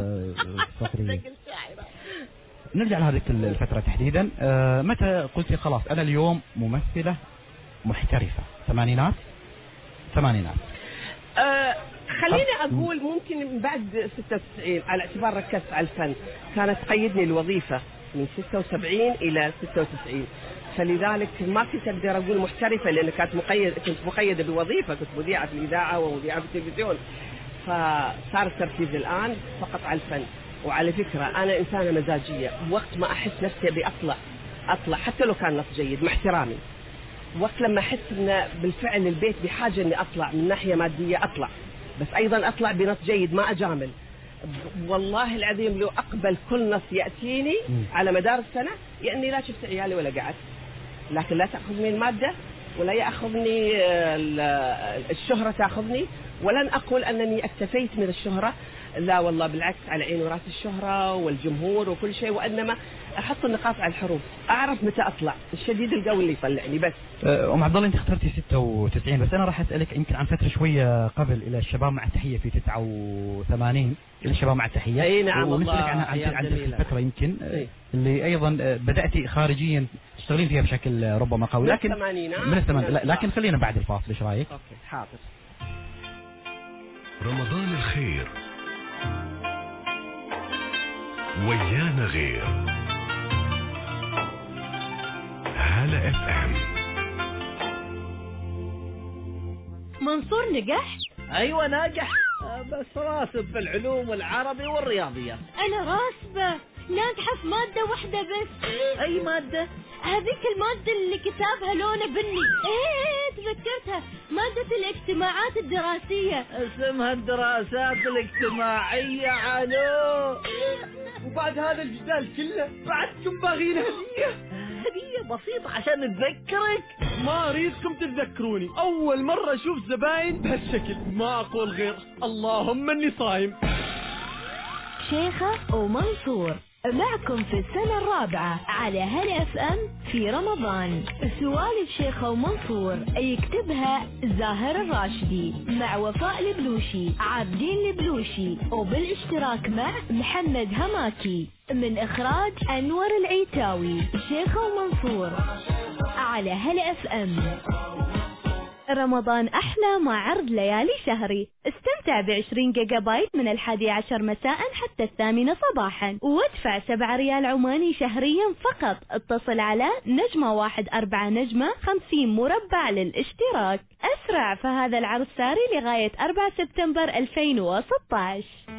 نرجع لهذه الفترة تحديدا. آه متى قلتي خلاص أنا اليوم ممثلة محترفة؟ ثمانينات ثمانينات آه خليني أقول ممكن بعد ستة وتسعين، على اعتبار ركزت على الفن. كانت تقيدني الوظيفة من ستة وسبعين إلى ستة وتسعين، فلذلك ما كنت أقدر أقول محترفة، لأن كانت مقيد كنت مقيدة بوظيفة، كنت مذيعة في الإذاعة ومذيعة في التلفزيون. فصار التركيز الآن فقط على الفن. وعلى فكرة أنا إنسانة مزاجية، وقت ما أحس نفسي أبي أطلع أطلع حتى لو كان نص جيد مع احترامي. وقت لما أحس إن بالفعل البيت بحاجة إني أطلع من ناحية مادية أطلع، بس أيضا أطلع بنص جيد ما أجامل. والله العظيم لو أقبل كل نص يأتيني على مدار السنة، يعني لا شفت عيالي ولا قعدت، لكن لا تأخذني المادة ولا يأخذني الشهرة تأخذني، ولن أقول أنني اكتفيت من الشهرة، لا والله بالعكس، على عين وراس الشهرة والجمهور وكل شيء، وإنما أحط النقاط على الحروف، أعرف متى أطلع، الشديد القوي اللي يطلعني بس. أم عبد الله أنت اخترتي ستة وتسعين، بس أنا راح أسألك يمكن عن فترة شوية قبل إلى الشباب مع التحية في تسعة وثمانين، إلى الشباب مع التحية. أي نعم والله. ونسألك عن عن عن الفترة يمكن أي. اللي أيضا بدأتي خارجيا تشتغلين فيها بشكل ربما قوي، لكن من الثمانينات، لكن خلينا بعد الفاصل، إيش رأيك؟ أوكي حاضر. رمضان الخير ويانا غير. هلا اف ام. منصور نجحت؟ ايوه ناجح، بس راسب في العلوم والعربي والرياضيات. انا راسبة ناجحة في مادة واحدة بس. اي مادة؟ هذيك المادة اللي كتابها لونه بني. ايه تذكرتها، مادة الاجتماعات الدراسية. اسمها الدراسات الاجتماعية. علو، وبعد هذا الجدال كله بعدكم باغين هدية؟ هدية بسيطة عشان نتذكرك. ما اريدكم تتذكروني، اول مرة اشوف زباين بهالشكل، ما اقول غير اللهم اني صايم. شيخة ومنصور معكم في السنة الرابعة على هلا اف ام في رمضان. سوالف شيخة ومنصور يكتبها زاهر الراشدي مع وفاء البلوشي، عابدين البلوشي، وبالاشتراك مع محمد هماكي، من اخراج انور العيتاوي. شيخة ومنصور على هلا اف ام. رمضان أحلى مع عرض ليالي شهري. استمتع بعشرين جيجا بايت من الحادي عشر مساء حتى الثامنة صباحا، وادفع سبعة ريال عماني شهريا فقط. اتصل على نجمة واحد أربعة نجمة خمسين مربع للاشتراك. أسرع، فهذا العرض ساري لغاية أربعة سبتمبر ألفين وستة عشر.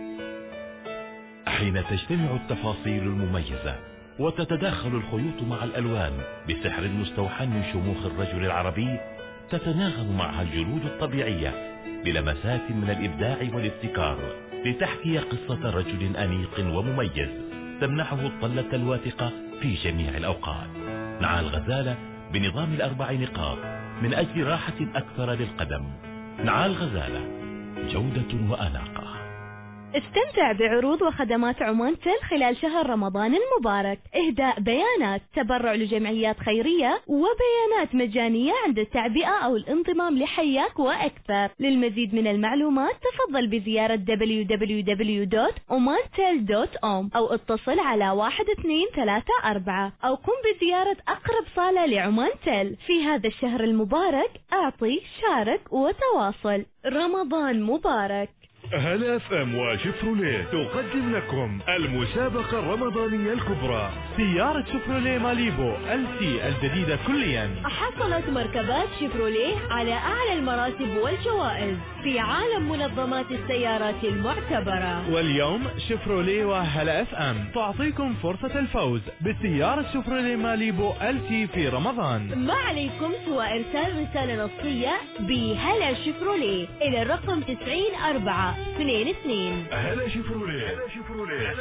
حين تجتمع التفاصيل المميزة وتتداخل الخيوط مع الألوان بسحر مستوحى من شموخ الرجل العربي، تتناغم معها الجلود الطبيعية بلمسات من الإبداع والابتكار لتحكي قصة رجل أنيق ومميز تمنحه الطلة الواثقة في جميع الأوقات. نعال غزالة بنظام الأربع نقاط من أجل راحة أكثر للقدم. نعال غزالة، جودة وأناقة. استمتع بعروض وخدمات عمان تل خلال شهر رمضان المبارك. إهداء بيانات، تبرع لجمعيات خيرية، وبيانات مجانية عند التعبئة أو الانضمام لحياك وأكثر. للمزيد من المعلومات تفضل بزيارة دبليو دبليو دبليو دوت اومانتل دوت أوم أو اتصل على واحد اثنين ثلاثة أربعة أو قم بزيارة أقرب صالة لعمان تل. في هذا الشهر المبارك أعطي، شارك وتواصل. رمضان مبارك. هلا اف ام وشفروليه تقدم لكم المسابقة الرمضانية الكبرى، سيارة شفروليه ماليبو ال سي الجديدة كليا. حصلت مركبات شفروليه على أعلى المراتب والجوائز في عالم منظمات السيارات المعتبرة. واليوم شفروليه وهلا اف ام تعطيكم فرصة الفوز بسيارة شفروليه ماليبو ال سي في رمضان. ما عليكم سوى إرسال رسالة نصية بهلا شفروليه إلى الرقم تسعين أربعة اثنين اثنين. هلا شفروليه، هلا شفروليه.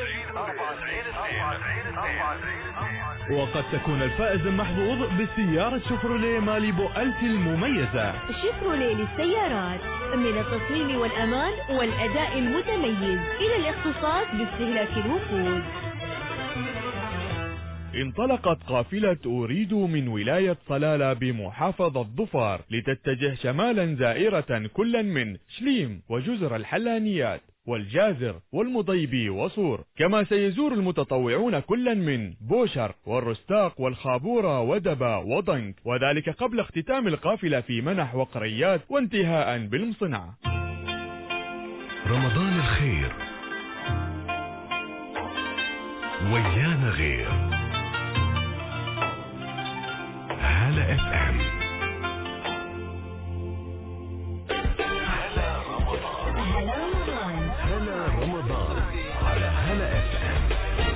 وقد تكون الفائز المحظوظ بسيارة شفروليه ماليبو ألتي المميزة. شفروليه للسيارات، من التصميم والأمان والأداء المتميز إلى الاختصاص باستهلاك الوقود. انطلقت قافلة أريد من ولاية صلالة بمحافظة ظفار لتتجه شمالا زائرة كلا من شليم وجزر الحلانيات والجازر والمضيبي وصور، كما سيزور المتطوعون كلا من بوشر والرستاق والخابورة ودبا وضنك، وذلك قبل اختتام القافلة في منح وقريات وانتهاء بالمصنعة. رمضان الخير ويانا غير. هلا اف ام. هلا رمضان. هلا رمضان. هلا رمضان على هلا اف ام.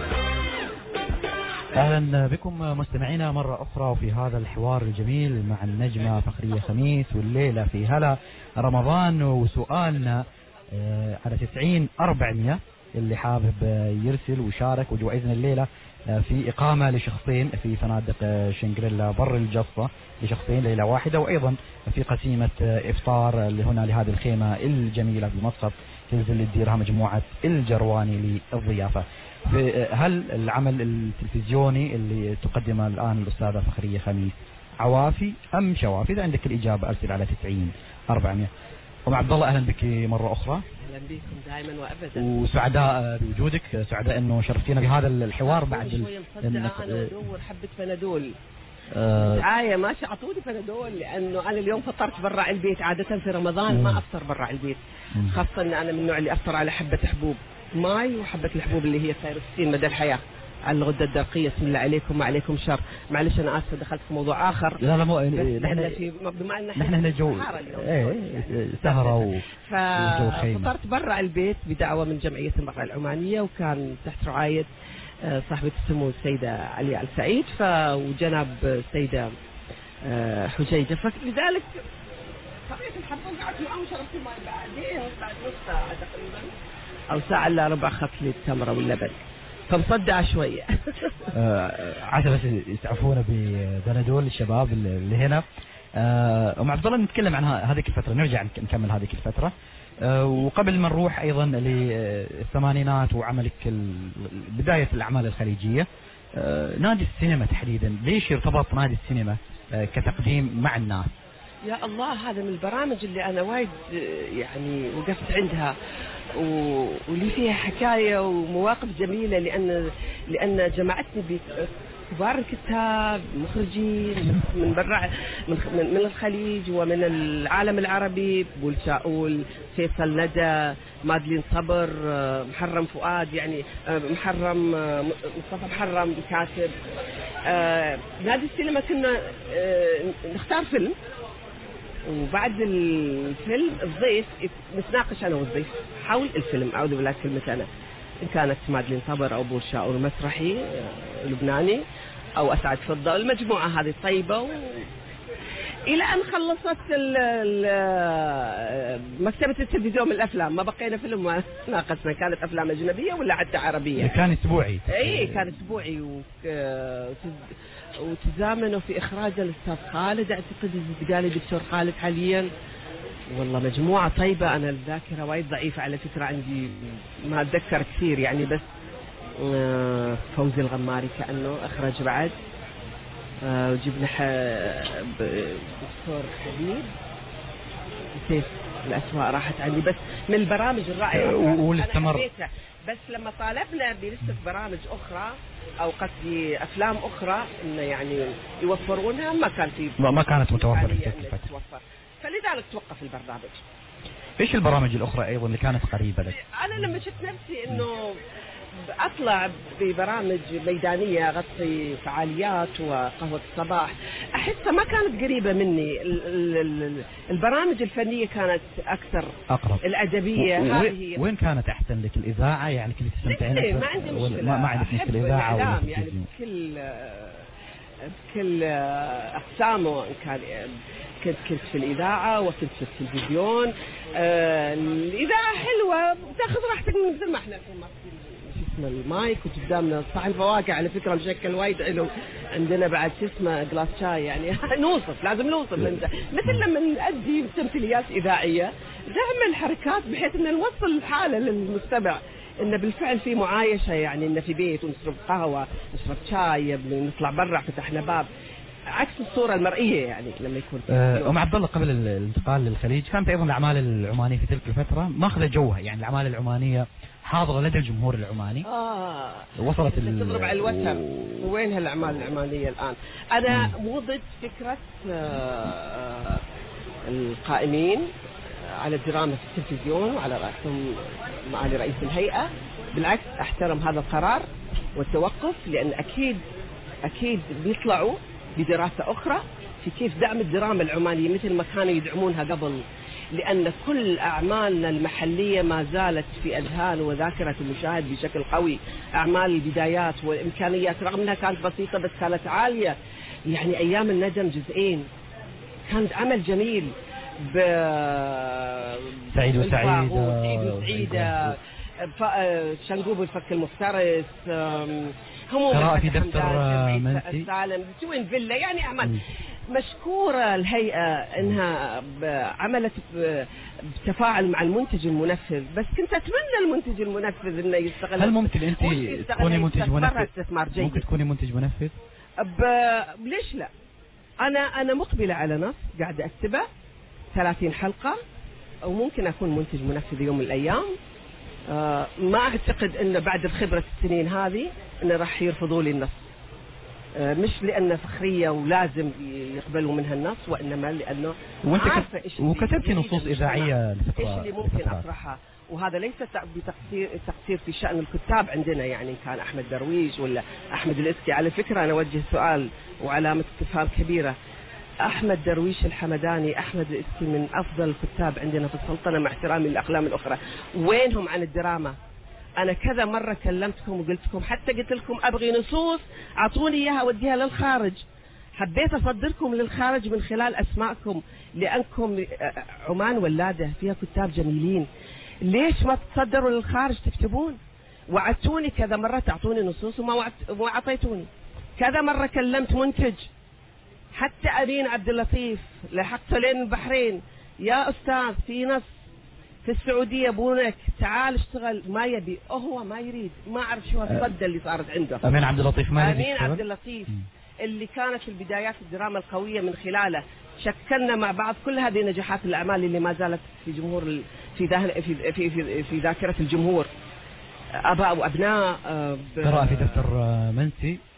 اهلا بكم مستمعينا مرة اخرى وفي هذا الحوار الجميل مع النجمة فخرية خميس، والليلة في هلا رمضان، وسؤالنا على تسعين أربعمية اللي حابب يرسل ويشارك، وجوائزنا الليلة في إقامة لشخصين في فنادق شنغريلا بر الجصة لشخصين ليلة واحدة، وأيضا في قسيمة إفطار اللي هنا لهذه الخيمة الجميلة بمسقط هيلز اللي تديرها مجموعة الجرواني للضيافة. هل العمل التلفزيوني اللي تقدمه الآن الأستاذة فخرية خميس عوافي أم شوافي؟ إذا عندك الإجابة أرسل على تسعين أربعمية. أم عبد الله أهلا بك مرة أخرى. أهلا بكم دائما وأبدا، وسعداء بوجودك، سعداء إنه شرفتينا بهذا الحوار بعد شوية مصدقة. أنا أدور حبة فنادول آه دعاية، ماشي أعطوني فنادول، لأنه أنا اليوم فطرت برا البيت. عادة في رمضان ما أفطر برا البيت، خاصة أن أنا من النوع اللي أفطر على حبة حبوب ماي وحبة الحبوب اللي هي ثيروكسين مدى الحياة على الغدة الدرقية. بسم الله عليكم وعليكم شر. معلش أنا آسفة دخلت في موضوع آخر. لا لا مو نحن في بما أن نحن هنا جو إيه سهرة و ففطرت برا البيت بدعوة من جمعية المرأة العمانية، وكان تحت رعاية صاحبة السمو السيدة علي آل سعيد وجناب السيدة حجيجة، فلذلك طبيعة الحبة قعدت معهم شربت الماء بعدين بعد نص ساعة تقريبا أو ساعة إلا ربع أخذت لي التمرة واللبن، فمصدعة شوية. عسى بس يسعفونا ببنادول الشباب اللي هنا. أم عبد الله نتكلم عن هذه الفترة، نرجع نكمل هذه الفترة، وقبل ما نروح أيضا للثمانينات وعملك بداية الأعمال الخليجية، نادي السينما تحديدا، ليش ارتبط نادي السينما كتقديم مع الناس؟ يا الله، هذا من البرامج اللي أنا وايد يعني وقفت عندها ولي فيها حكاية ومواقف جميلة، لأن لأن جمعتني كبار الكتاب مخرجين من برا من من الخليج ومن العالم العربي، بول شاؤول، فيصل ندى، مادلين صبر، محرم فؤاد، يعني محرم مصطفى محرم الكاتب. نادي السينما كنا نختار فيلم، وبعد الفيلم الضيف نتناقش انا والضيف حول الفيلم. اعوذ بالله كلمة انا، ان كانت مادلين صبر او بول شاؤول مسرحي لبناني او اسعد فضة، المجموعة هذه طيبة و... الى ان خلصت ال ال مكتبة التلفزيون من الافلام، ما بقينا فيلم ما ناقشنا، كانت افلام اجنبية ولا حتى عربية. كان اسبوعي. اي كان اسبوعي و... وتزامنوا في اخراج الاستاذ خالد، اعتقد قال لي دكتور خالد حاليا. والله مجموعة طيبة. انا الذاكرة وايد ضعيفة على فكرة، عندي ما اتذكر كثير يعني، بس فوزي الغماري كأنه اخرج بعد، وجبنا دكتور حبيب سيف. الاسماء راحت عني، بس من البرامج الرائعة والاستمر. بس لما طالبنا بلستة برامج اخرى او قصدي افلام اخرى انه يعني يوفرونها، ما كان في ما كانت متوفرة في تتوفر، فلذلك توقف البرنامج. ايش البرامج الاخرى ايضا اللي كانت قريبة لك؟ انا لما شفت نفسي انه اطلع ببرامج ميدانيه اغطي فعاليات وقهوه الصباح، احسها ما كانت قريبه مني. البرامج الفنيه كانانت اكثر اقرب. الادبيه و... هذه هي. وين كانت احسن لك؟ الاذاعه يعني كنت تستمتعين اكثر؟ ما عندي مشكله، ما, ما عندك مشكله الاذاعه ولا يعني بكل بكل اقسامه. كان كنت كنت في الاذاعه وكنت في التلفزيون. آه الاذاعه حلوه، تاخذ راحتك مثل ما احنا اسمه المايك وقدامنا صحن فواكه على فكره مشكل وايد حلو. عندنا بعد شو اسمه جلاس شاي، يعني نوصف لازم نوصف انت. مثل لما نأدي تمثيليات اذاعيه نعمل حركات بحيث ان نوصل الحاله للمستمع ان بالفعل في معايشه، يعني ان في بيت ونشرب قهوه نشرب شاي نطلع برا فتحنا باب، عكس الصوره المرئيه يعني لما يكون. أه ام عبد الله قبل الانتقال للخليج كانت ايضا الاعمال العمانيه في تلك الفتره ماخذه جوها، يعني الاعمال العمانيه حاضره لدى الجمهور العماني. اه وصلت تضرب على الوتر. و... وين هالاعمال العمانيه الان؟ انا مم. مو ضد فكره آه القائمين على الدراما في التلفزيون وعلى راسهم معالي رئيس الهيئه، بالعكس احترم هذا القرار والتوقف، لان اكيد اكيد بيطلعوا بدراسه اخرى في كيف دعم الدراما العمانيه مثل ما كانوا يدعمونها قبل، لأن كل أعمالنا المحلية ما زالت في أذهان وذاكرة المشاهد بشكل قوي. أعمال البدايات والإمكانيات رغم أنها كانت بسيطة بس كانت عالية، يعني أيام الندم جزئين كان عمل جميل، ب سعيد وسعيد وسعيدة شنقوب الفك المفترس، هموم قراءة في دفتر منسي سالم، توين فيلا، يعني أعمال مشكورة الهيئة انها عملت بتفاعل مع المنتج المنفذ، بس كنت اتمنى المنتج المنفذ انه يستغل. هل ممكن انت تكوني منتج منفذ؟ ممكن تكوني منتج منفذ؟ ب... ليش لا؟ انا انا مقبلة على نص قاعدة اكتبه ثلاثين حلقة، او ممكن اكون منتج منفذ يوم من الايام. آه ما اعتقد انه بعد الخبرة السنين هذه انه راح يرفضوا لي النص، مش لأنه فخرية ولازم يقبلوا منها النص، وإنما لأنه عارفة إيش وكتبتي نصوص إذاعية إيش اللي ممكن أطرحها، وهذا ليس بتقصير تقصير في شأن الكتاب عندنا، يعني كان أحمد درويش ولا أحمد الإسكي. على فكرة أنا أوجه سؤال وعلامة استفهام كبيرة، أحمد درويش الحمداني، أحمد الإسكي من أفضل الكتاب عندنا في السلطنة مع احترامي للأقلام الأخرى، وينهم عن الدراما؟ أنا كذا مرة كلمتكم وقلت لكم، حتى قلت لكم أبغي نصوص أعطوني إياها وديها للخارج. حبيت أصدركم للخارج من خلال أسماءكم، لأنكم عمان ولادة فيها كتاب جميلين، ليش ما تصدروا للخارج تكتبون؟ وعدتوني كذا مرة تعطوني نصوص وما وما أعطيتوني. كذا مرة كلمت منتج، حتى أمين عبد اللطيف لحقت لين البحرين، يا أستاذ في نص في السعودية بونك تعال اشتغل، ما يبي، هو ما يريد، ما أعرف شو الصدة اللي صارت عنده. أمين عبد اللطيف ما يريد. أمين عبد اللطيف اللي كانت في البدايات الدراما القوية من خلاله شكلنا مع بعض كل هذه نجاحات الأعمال اللي ما زالت في جمهور في في في في, في ذاكرة الجمهور. أباء وأبناء، قراءة في دفتر منسي،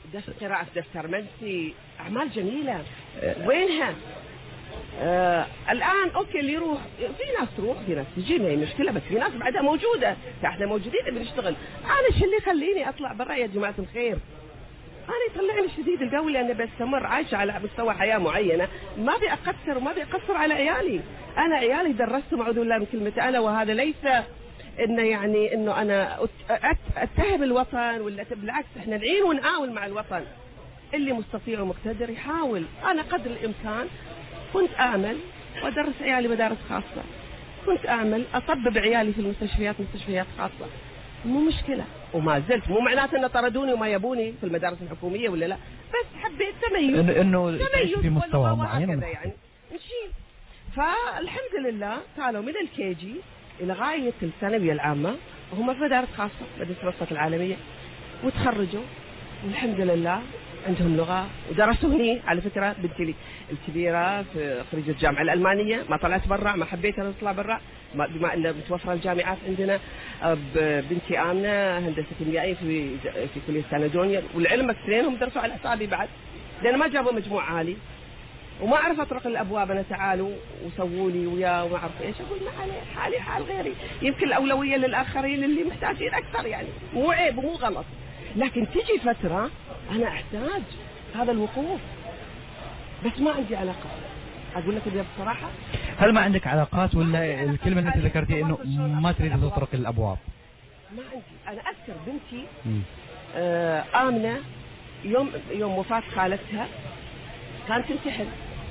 دفتر قراءة دفتر منسي، أعمال جميلة وينها؟ آه الآن أوكي اللي يروح، في ناس تروح في ناس تجي، ما هي مشكلة، بس في ناس بعدها موجودة، احنا موجودين بنشتغل. أنا شو اللي يخليني أطلع برا يا جماعة الخير؟ أنا يطلعني شديد القول لأني بستمر عايشة على مستوى حياة معينة، ما أبي أقصر وما أبي أقصر على عيالي. أنا عيالي درستهم أعوذ بالله من كلمة أنا، وهذا ليس إنه يعني إنه أنا أتهم الوطن ولا، بالعكس إحنا نعين ونعاون مع الوطن. اللي مستطيع ومقتدر يحاول. أنا قدر الإمكان كنت أعمل وأدرس عيالي مدارس خاصة، كنت أعمل أطبب عيالي في المستشفيات مستشفيات خاصة، مو مشكلة، وما زلت. مو معناته أن طردوني وما يبوني في المدارس الحكومية ولا لا، بس حبيت تميز إنه إنه تميز في مستوى معين يعني نشيل. فالحمد لله كانوا من الكيجي إلى غاية الثانوية العامة هم في مدارس خاصة، مدرسة الوسط العالمية، وتخرجوا والحمد لله عندهم لغة ودرسوا هني. على فكرة بنتي الكبيرة في خريجة الجامعة الألمانية، ما طلعت برا، ما حبيت أنا أطلع برا بما أن متوفرة الجامعات عندنا. بنتي آمنة هندسة كيميائية في في كلية سانادونيا، والعلم اثنينهم درسوا على حسابي بعد، لأن ما جابوا مجموع عالي وما أعرف أطرق الأبواب. أنا تعالوا وسووا لي ويا وما أعرف إيش، أقول ما عليه، حالي حال غيري، يمكن الأولوية للآخرين اللي محتاجين أكثر، يعني مو عيب ومو غلط، لكن تيجي فترة أنا أحتاج هذا الوقوف، بس ما عندي علاقة. أقول لك بصراحة، هل ما عندك علاقات ولا الكلمة اللي أنت ذكرتي إنه ما تريد تطرق الأبواب؟ ما عندي. أنا أذكر بنتي آه آمنة يوم يوم وفاة خالتها كانت تمتحن،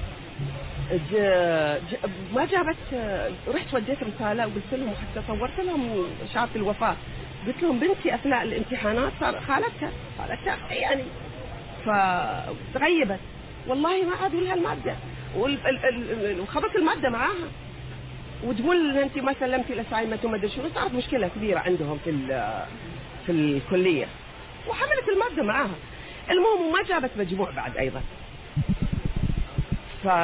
ما جابت، رحت وديت رسالة وقلت لهم، وحتى صورت لهم شهادة الوفاة، قلت لهم بنتي أثناء الامتحانات صار خالتها خالتها يعني فتغيبت، والله ما عادوا لها المادة، وخبط المادة معاها، وتقول أنت ما سلمتي الأسايمنت وما أدري شنو. صارت مشكلة كبيرة عندهم في في الكلية، وحملت المادة معاها. المهم وما جابت مجموع بعد أيضا. ف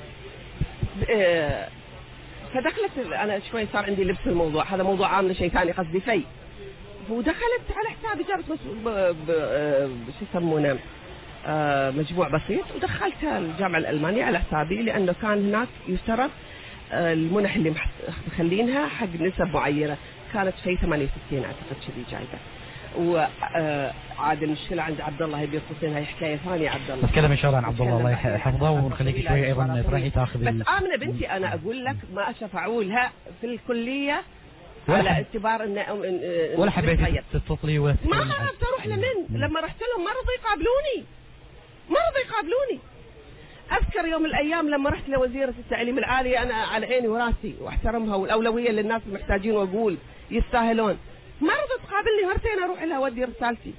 فدخلت أنا شوي، صار عندي لبس الموضوع، هذا موضوع عام لشيء ثاني قصدي فيه. ودخلت على حسابي، جابت شو يسمونه مجموع بسيط، ودخلتها الجامعة الألمانية على حسابي، لأنه كان هناك يشترط المنح اللي مخلينها حق نسب معينة، كانت شيء ثمانية وستين أعتقد كذي جايبة. وعاد المشكلة عند عبد الله، هي بيخصين هاي حكاية ثانية. عبد الله نتكلم إن شاء الله عن عبد الله، الله يحفظه، ونخليك شوي أيضا تروحي تاخذ. بس آمنة بنتي أنا أقول لك ما شفعوا لها في الكلية على اعتبار إن ولا حبيت تتصلي ولا ما عرفت أروح لمن. لما رحت لهم ما رضوا يقابلوني، ما رضوا يقابلوني. أذكر يوم من الأيام لما رحت لوزيرة التعليم العالي، أنا على عيني وراسي واحترمها، والأولوية للناس المحتاجين، وأقول يستاهلون، ما رضت تقابلني. مرتين أروح لها ودي رسالتي.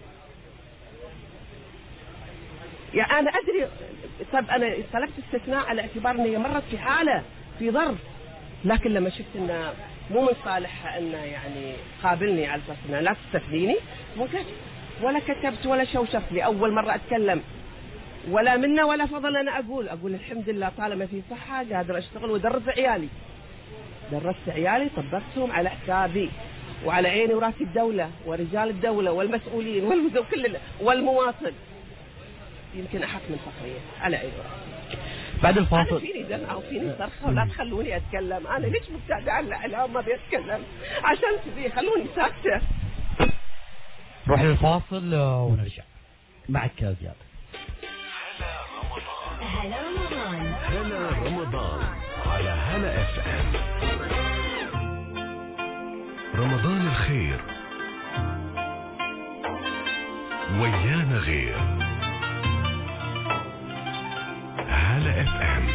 يعني أنا أدري، طب أنا طلبت استثناء على اعتبار أن هي مرت في حالة في ظرف، لكن لما شفت أنه مو من صالحها أنه يعني قابلني على أساس أنها لا تستثنيني، مو كتبت ولا كتبت ولا شوشفت لي أول مرة أتكلم، ولا منا ولا فضل. أنا أقول أقول الحمد لله طالما في صحة قادر أشتغل وأدرس عيالي. درست عيالي، طبقتهم على حسابي وعلى عيني وراسي الدولة ورجال الدولة والمسؤولين والكل والمواطن. يمكن أحق من فخرية على عيني وراسي. بعد الفاصل أنا فيني دمعة وفيني صرخة، ولا تخلوني أتكلم. أنا ليش مبتعدة عن الإعلام ما بيتكلم؟ عشان كذي خلوني ساكتة. نروح للفاصل ونرجع معك زياد. هلا رمضان، هلا رمضان على هلا اف ام. رمضان الخير ويانا غير. هلا اف ام.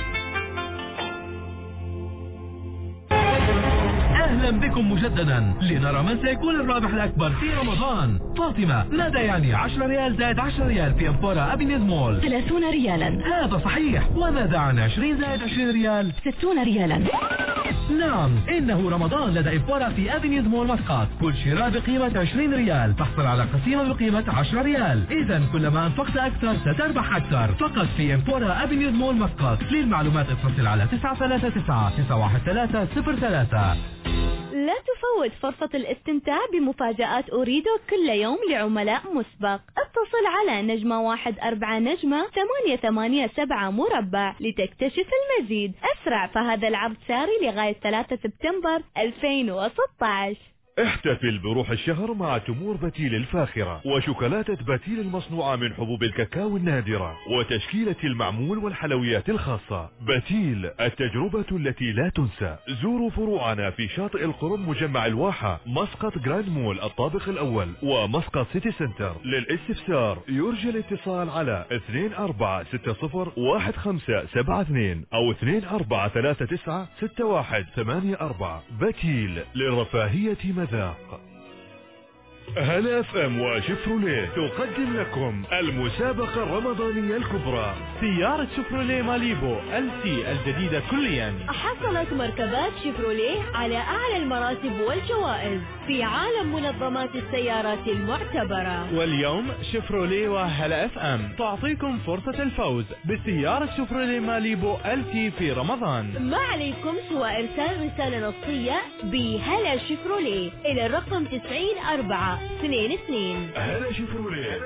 أهلا بكم مجددا لنرى من سيكون الرابح الأكبر في رمضان. فاطمة، ماذا يعني عشرة ريال زائد عشرة ريال في أمبورا أبينيز مول؟ ثلاثون ريالا. هذا صحيح. وماذا عن عشرين زائد عشرين ريال؟ ستون ريالا. نعم، إنه رمضان لدى إمبورا في أبينيز مول مسقط. كل شراء بقيمة عشرين ريال تحصل على قسيمة بقيمة عشرة ريال. إذا كلما أنفقت أكثر ستربح أكثر. فقط في إمبورا أبينيز مول مسقط. للمعلومات اتصل على تسعة ثلاثة تسعة تسعة واحد ثلاثة صفر ثلاثة. لا تفوت فرصة الاستمتاع بمفاجآت أوريدو كل يوم لعملاء مسبق. اتصل اتصل على نجمة واحد أربعة نجمة ثمانية ثمانية سبعة مربع لتكتشف المزيد. أسرع، فهذا العرض ساري لغاية ثلاثة سبتمبر ألفين وستة عشر. احتفل بروح الشهر مع تمور بتيل الفاخرة وشوكولاتة بتيل المصنوعة من حبوب الكاكاو النادرة وتشكيلة المعمول والحلويات الخاصة. بتيل، التجربة التي لا تنسى. زوروا فروعنا في شاطئ القرم مجمع الواحة، مسقط جراند مول الطابق الأول، ومسقط سيتي سنتر. للاستفسار يرجى الاتصال على اثنين أربعة ستة صفر واحد خمسة سبعة اثنين أو اثنين أربعة ثلاثة تسعة ستة واحد ثمانية أربعة. بتيل، للرفاهية مذاق. هلا اف ام وشفروليه تقدم لكم المسابقة الرمضانية الكبرى. سيارة شفروليه ماليبو ال سي الجديدة كليا حصلت مركبات شفروليه على أعلى المراتب والجوائز في عالم منظمات السيارات المعتبرة. واليوم شفروليه وهلا اف ام تعطيكم فرصة الفوز بسيارة شفروليه ماليبو ال سي في رمضان. ما عليكم سوى إرسال رسالة نصية بهلا شفروليه إلى الرقم تسعين أربعة اثنين اثنين. هلا شفروليه.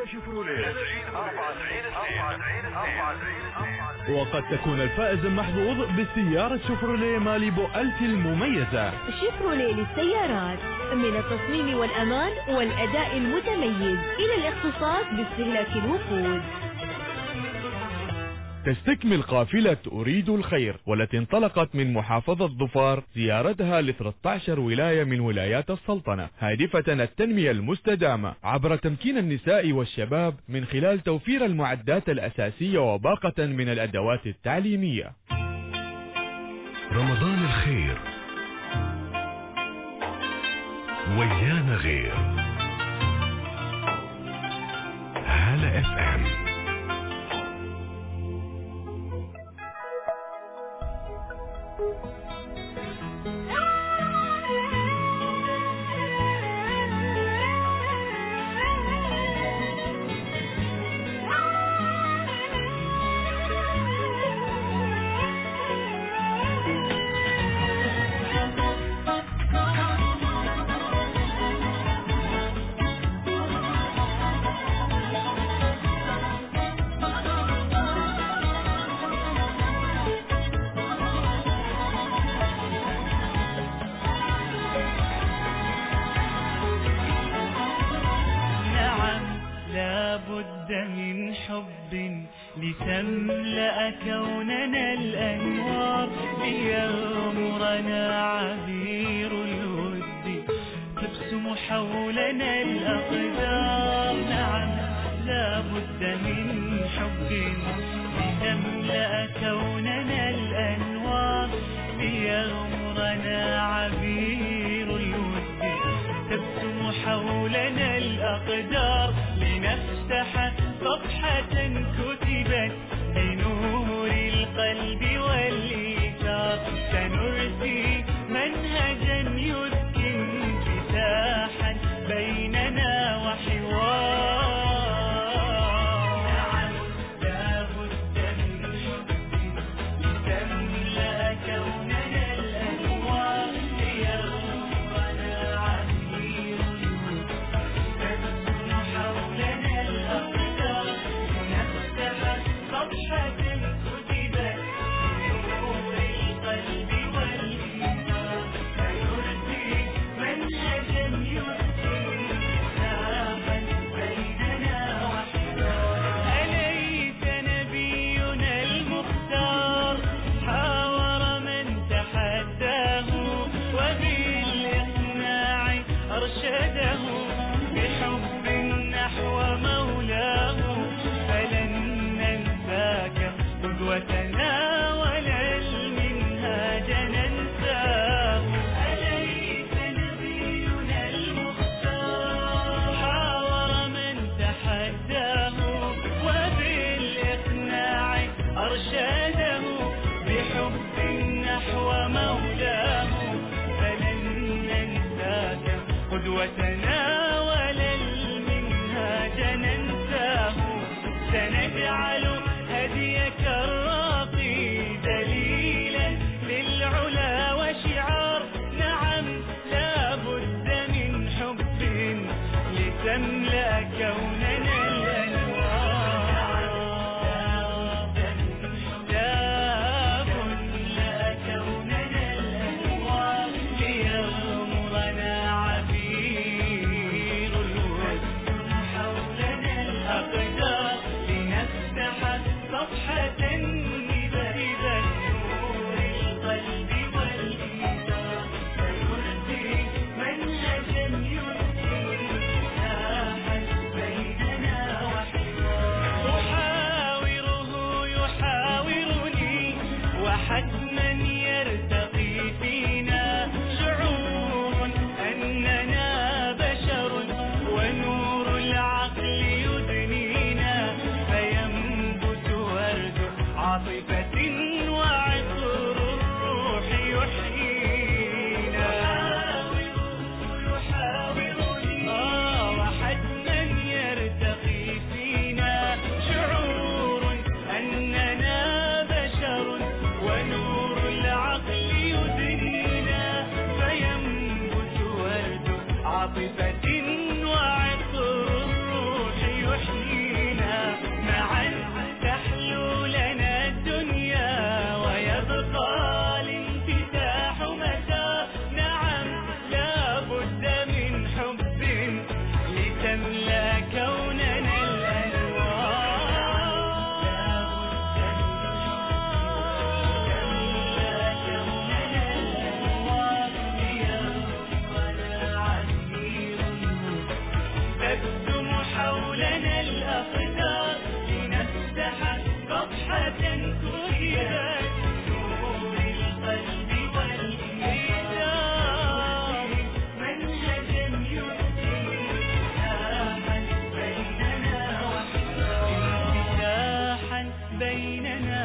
وقد تكون الفائز المحظوظ بسيارة شفروليه ماليبو ال سي المميزة. شفروليه للسيارات، من التصميم والأمان والأداء المتميز إلى الاختصاص باستهلاك الوقود. تستكمل قافلة أريد الخير والتي انطلقت من محافظة ظفار زيارتها ل ثلاثة عشر ولاية من ولايات السلطنة، هادفة التنمية المستدامة عبر تمكين النساء والشباب من خلال توفير المعدات الأساسية وباقة من الأدوات التعليمية. رمضان الخير ويانا غير. هلا اف ام. لتملأ كوننا الأنوار ليغمرنا عبير الود تبسم حولنا الأقدار. نعم لا بد من حب لتملأ كوننا الأنوار ليغمرنا عبير الود تبسم حولنا الأقدار. لنفتح صفحة كتبت بنور القلب والإيثار سنرسي منهجا يسكن مساحا بيننا وحوار. نعم لا بد من حب لتملأ كوننا الأنوار ليغمرنا عبير الود تبسم حولنا الأقدار. صفحة كتبت بنور القلب والإيمان سنرسي منهجا يسكن مساحا بيننا وحوار. أليس نبينا المختار حاور من تحداه وبالإقناع أرشده بحب نحو مولاه. فلن ننساك قدوتنا ولا المنهاج ننساه. أليس نبينا المختار حاور من تحداه وبالإقناع أرشده بحب نحو مولاه. فلن ننساك قدوتنا ولا المنهاج ننساه. سنجعل هديك الراقي دليلا للعلا وشعار. نعم لا بد من حب لتملأ كوننا الأنوار. عاطفة وعطر الروح يحيينا معا تحلو لنا الدنيا ويبقى الانفتاح متى نعم لا بد من حب لتملأ كوننا حولنا الأقدار لنفتح صفحة كريات نور القلب والإيثار منهجا يهدي انفتاحا بيننا انفتاحا بيننا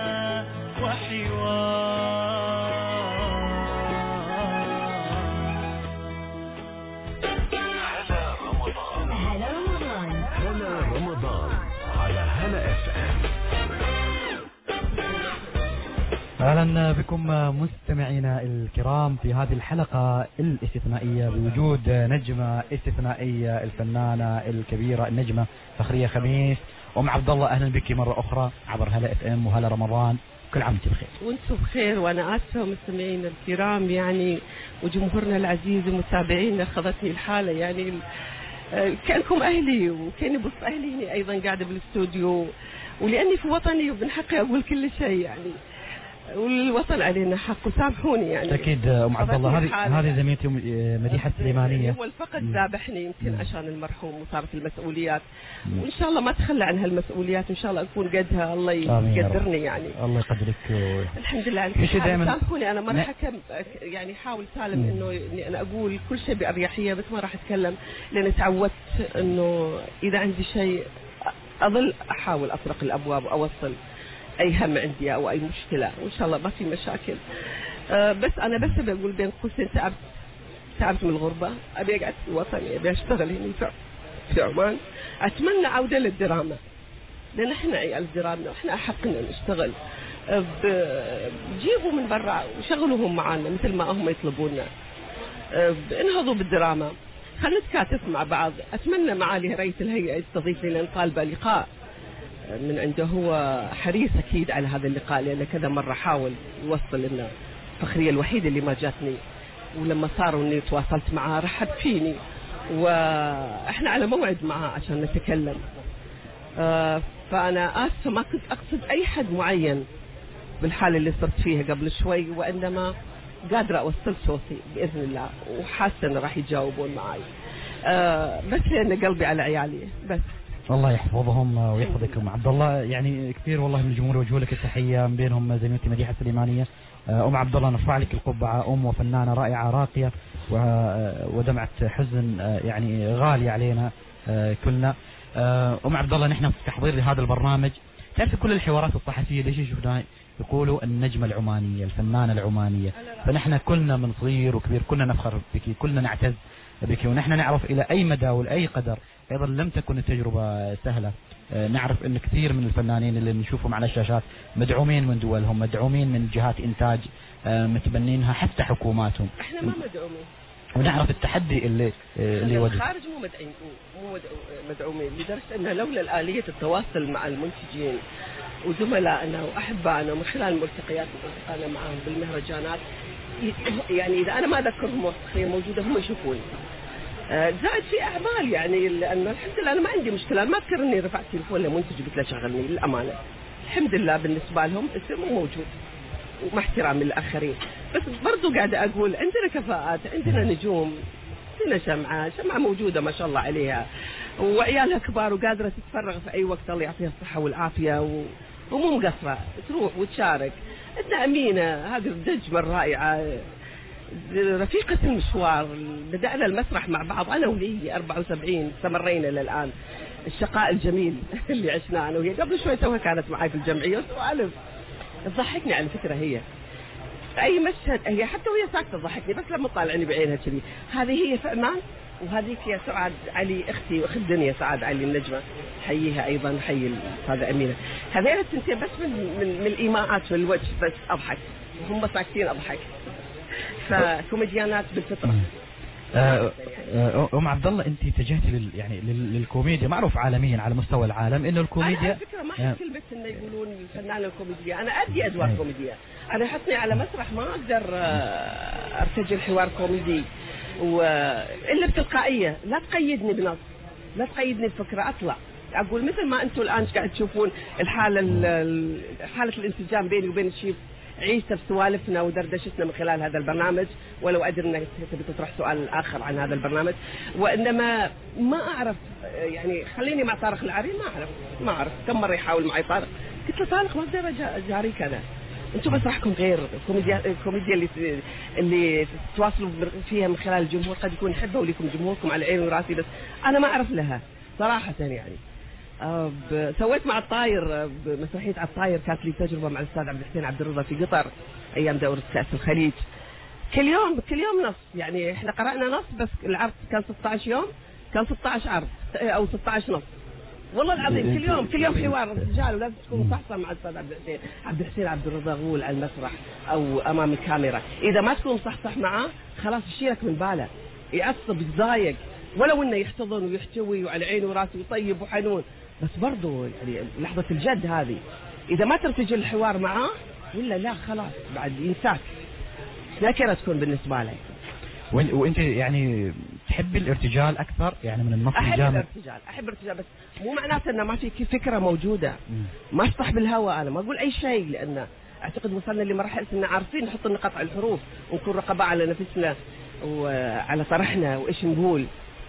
أهلا بكم مستمعينا الكرام في هذه الحلقة الاستثنائية بوجود نجمة استثنائية الفنانة الكبيرة النجمة فخرية خميس. أم عبد الله أهلا بك مرة أخرى عبر هلا اف ام وهلا رمضان، كل عام وانتم بخير. وانتم بخير وانا اسفة مستمعينا الكرام يعني وجمهورنا العزيز ومتابعينا خذتني الحالة يعني كأنكم أهلي وكأني بص أهلي أيضا قاعدة بالاستوديو ولأني في وطني ومن حقي أقول كل شيء يعني والوطن علينا حق وسامحوني يعني. أكيد أم عبد الله هذه هذه زميلتي مديحة السليمانية. هو الفقد ذابحني يمكن عشان المرحوم وصارت المسؤوليات مم. وإن شاء الله ما تخلى عنها المسؤوليات وإن شاء الله أكون قدها الله يقدرني يعني. الله يقدرك. و... الحمد لله على كل حال. سامحوني أنا ما راح أكم يعني حاول سالم إنه إني أنا أقول كل شيء بأريحية بس ما راح أتكلم لأن تعودت إنه إذا عندي شيء أظل أحاول أطرق الأبواب وأوصل أي هم عندي أو أي مشكلة وإن شاء الله ما في مشاكل. أه بس أنا بس بقول بين قوسين تعبت تعبت من الغربة أبي أقعد في وطني أبي أشتغل هنا في عمان. أتمنى عودة للدراما لأن إحنا عيال الدراما وإحنا أحقنا نشتغل. بجيبوا من برا وشغلوهم معانا مثل ما هم يطلبونا. انهضوا بالدراما خلنا نتكاتف مع بعض. أتمنى معالي رئيس الهيئة يستضيفني لأن طالبة لقاء من عنده هو حريص أكيد على هذا اللقاء لأن كذا مرة حاول يوصل لنا فخرية الوحيدة اللي ما جاتني ولما صاروا إني تواصلت معاه رحب فيني وإحنا على موعد معاه عشان نتكلم. آه فأنا آسفة ما كنت أقصد أي حد معين بالحالة اللي صرت فيها قبل شوي وإنما قادرة أوصل صوتي بإذن الله وحاسة إن راح يجاوبون معي. آه بس لأن قلبي على عيالي بس. الله يحفظهم ويحفظكم عبد الله يعني كثير والله من الجمهور وجهوا لك التحيه من بينهم زميلتي مديحه السليمانيه. ام عبد الله نرفع لك القبعه ام وفنانه رائعه راقيه ودمعه حزن يعني غاليه علينا كلنا. ام عبد الله نحن في تحضير لهذا البرنامج تعرف كل الحوارات الصحفيه ليش شفناها يقولوا النجمه العمانيه الفنانه العمانيه فنحن كلنا من صغير وكبير كلنا نفخر بك كلنا نعتز بك ونحن نعرف الى اي مدى ولاي قدر ايضا لم تكن التجربه سهله. نعرف ان كثير من الفنانين اللي نشوفهم على الشاشات مدعومين من دولهم مدعومين من جهات انتاج متبنينها حتى حكوماتهم. احنا ما مدعومين ونعرف التحدي اللي اللي يواجه الخارج مو مدعومين مو مدعومين لدرجه ان لولا الاليه التواصل مع المنتجين وزملائنا واحبائنا من خلال الملتقيات اللي انا معهم بالمهرجانات يعني اذا انا ما اذكرهم وثقيه موجوده هم يشوفوني. زائد في اعمال يعني لانه الحمد لله انا ما عندي مشكله ما اذكر اني رفعت تليفون لمنتج قلت له شغلني للامانه الحمد لله بالنسبه لهم اسمه موجود ومع احترام الاخرين بس برضو قاعده اقول عندنا كفاءات عندنا نجوم عندنا شمعه شمعه موجوده ما شاء الله عليها وعيالها كبار وقادره تتفرغ في اي وقت الله يعطيها الصحه والعافيه و... ومو مقصره تروح وتشارك. عندنا امينه هذه النجمه الرائعه رفيقة المشوار بدأنا المسرح مع بعض أنا وهي أربعة وسبعين استمرينا للآن الشقاء الجميل اللي عشناه أنا وهي قبل شوي توها كانت معي في الجمعية وسؤالف تضحكني على فكرة هي أي مشهد هي حتى وهي ساكتة تضحكني بس لما طالعني بعينها كذي. هذه هي فأمان وهذيك هي سعاد علي أختي وأخت الدنيا سعاد علي النجمة حييها أيضا حي هذا أمينة. هذين التنتين بس من, من, من الإيماءات في الوجه بس أضحك وهم ساكتين أضحك فكوميديانات بالفطرة. آه آه ام عبد الله، انت اتجهتي لل يعني لل- للكوميديا، معروف عالميا على مستوى العالم انه الكوميديا. انا على فكره ما احب كلمه انه يقولون الفنانه الكوميديه، انا ادي ادوار كوميديه، انا حطني على مسرح ما اقدر آه، ارتجل حوار كوميدي والا بتلقائيه، لا تقيدني بنص، لا تقيدني بفكره، اطلع اقول مثل ما انتم الان قاعد تشوفون الحاله ال- حاله الانسجام بيني وبين الشيف عيسى بسوالفنا ودردشتنا من خلال هذا البرنامج، ولو ادري انك تبي تطرح سؤال اخر عن هذا البرنامج، وانما ما اعرف يعني خليني مع طارق العري، ما اعرف ما اعرف كم مره يحاول معي طارق، قلت له طارق ما اقدر أجا- اجاريك انا، انتم مسرحكم غير، الكوميديا الكوميديا اللي اللي تتواصلوا فيها من خلال الجمهور قد يكون يحبها ولكم جمهوركم على عيني وراسي، بس انا ما اعرف لها صراحه يعني. آه، ب- سويت مع الطاير آه، بمسرحيه على الطاير، كانت لي تجربه مع الاستاذ عبد الحسين عبد الرضا في قطر ايام دوره كاس الخليج. كل يوم كل يوم نص، يعني احنا قرانا نص بس العرض كان ستة عشر يوم، كان ستة عشر عرض او ستة عشر نص، والله العظيم كل يوم كل يوم حوار رجال، ولازم تكون مصحصح مع الاستاذ عبد الحسين عبد الحسين عبد الرضا غول على المسرح او امام الكاميرا، اذا ما تكون مصحصح معاه خلاص يشيلك من باله، يعصب يتضايق، ولو انه يحتضن ويحتوي وعلى عينه وراسه وطيب وحنون، بس برضه يعني لحظه الجد هذه اذا ما ترتجل الحوار معاه ولا لا خلاص بعد ينساك، ذاكره تكون بالنسبه له. وإن- وانت يعني تحبي الارتجال اكثر يعني من النص احب الجامد؟ الارتجال، احب الارتجال، بس مو معناته انه ما في فكره موجوده، ما اشطح بالهواء، انا ما اقول اي شيء، لان اعتقد وصلنا لمرحله ان عارفين نحط نقاط على الحروف ونكون رقباء على نفسنا وعلى طرحنا وايش نقول.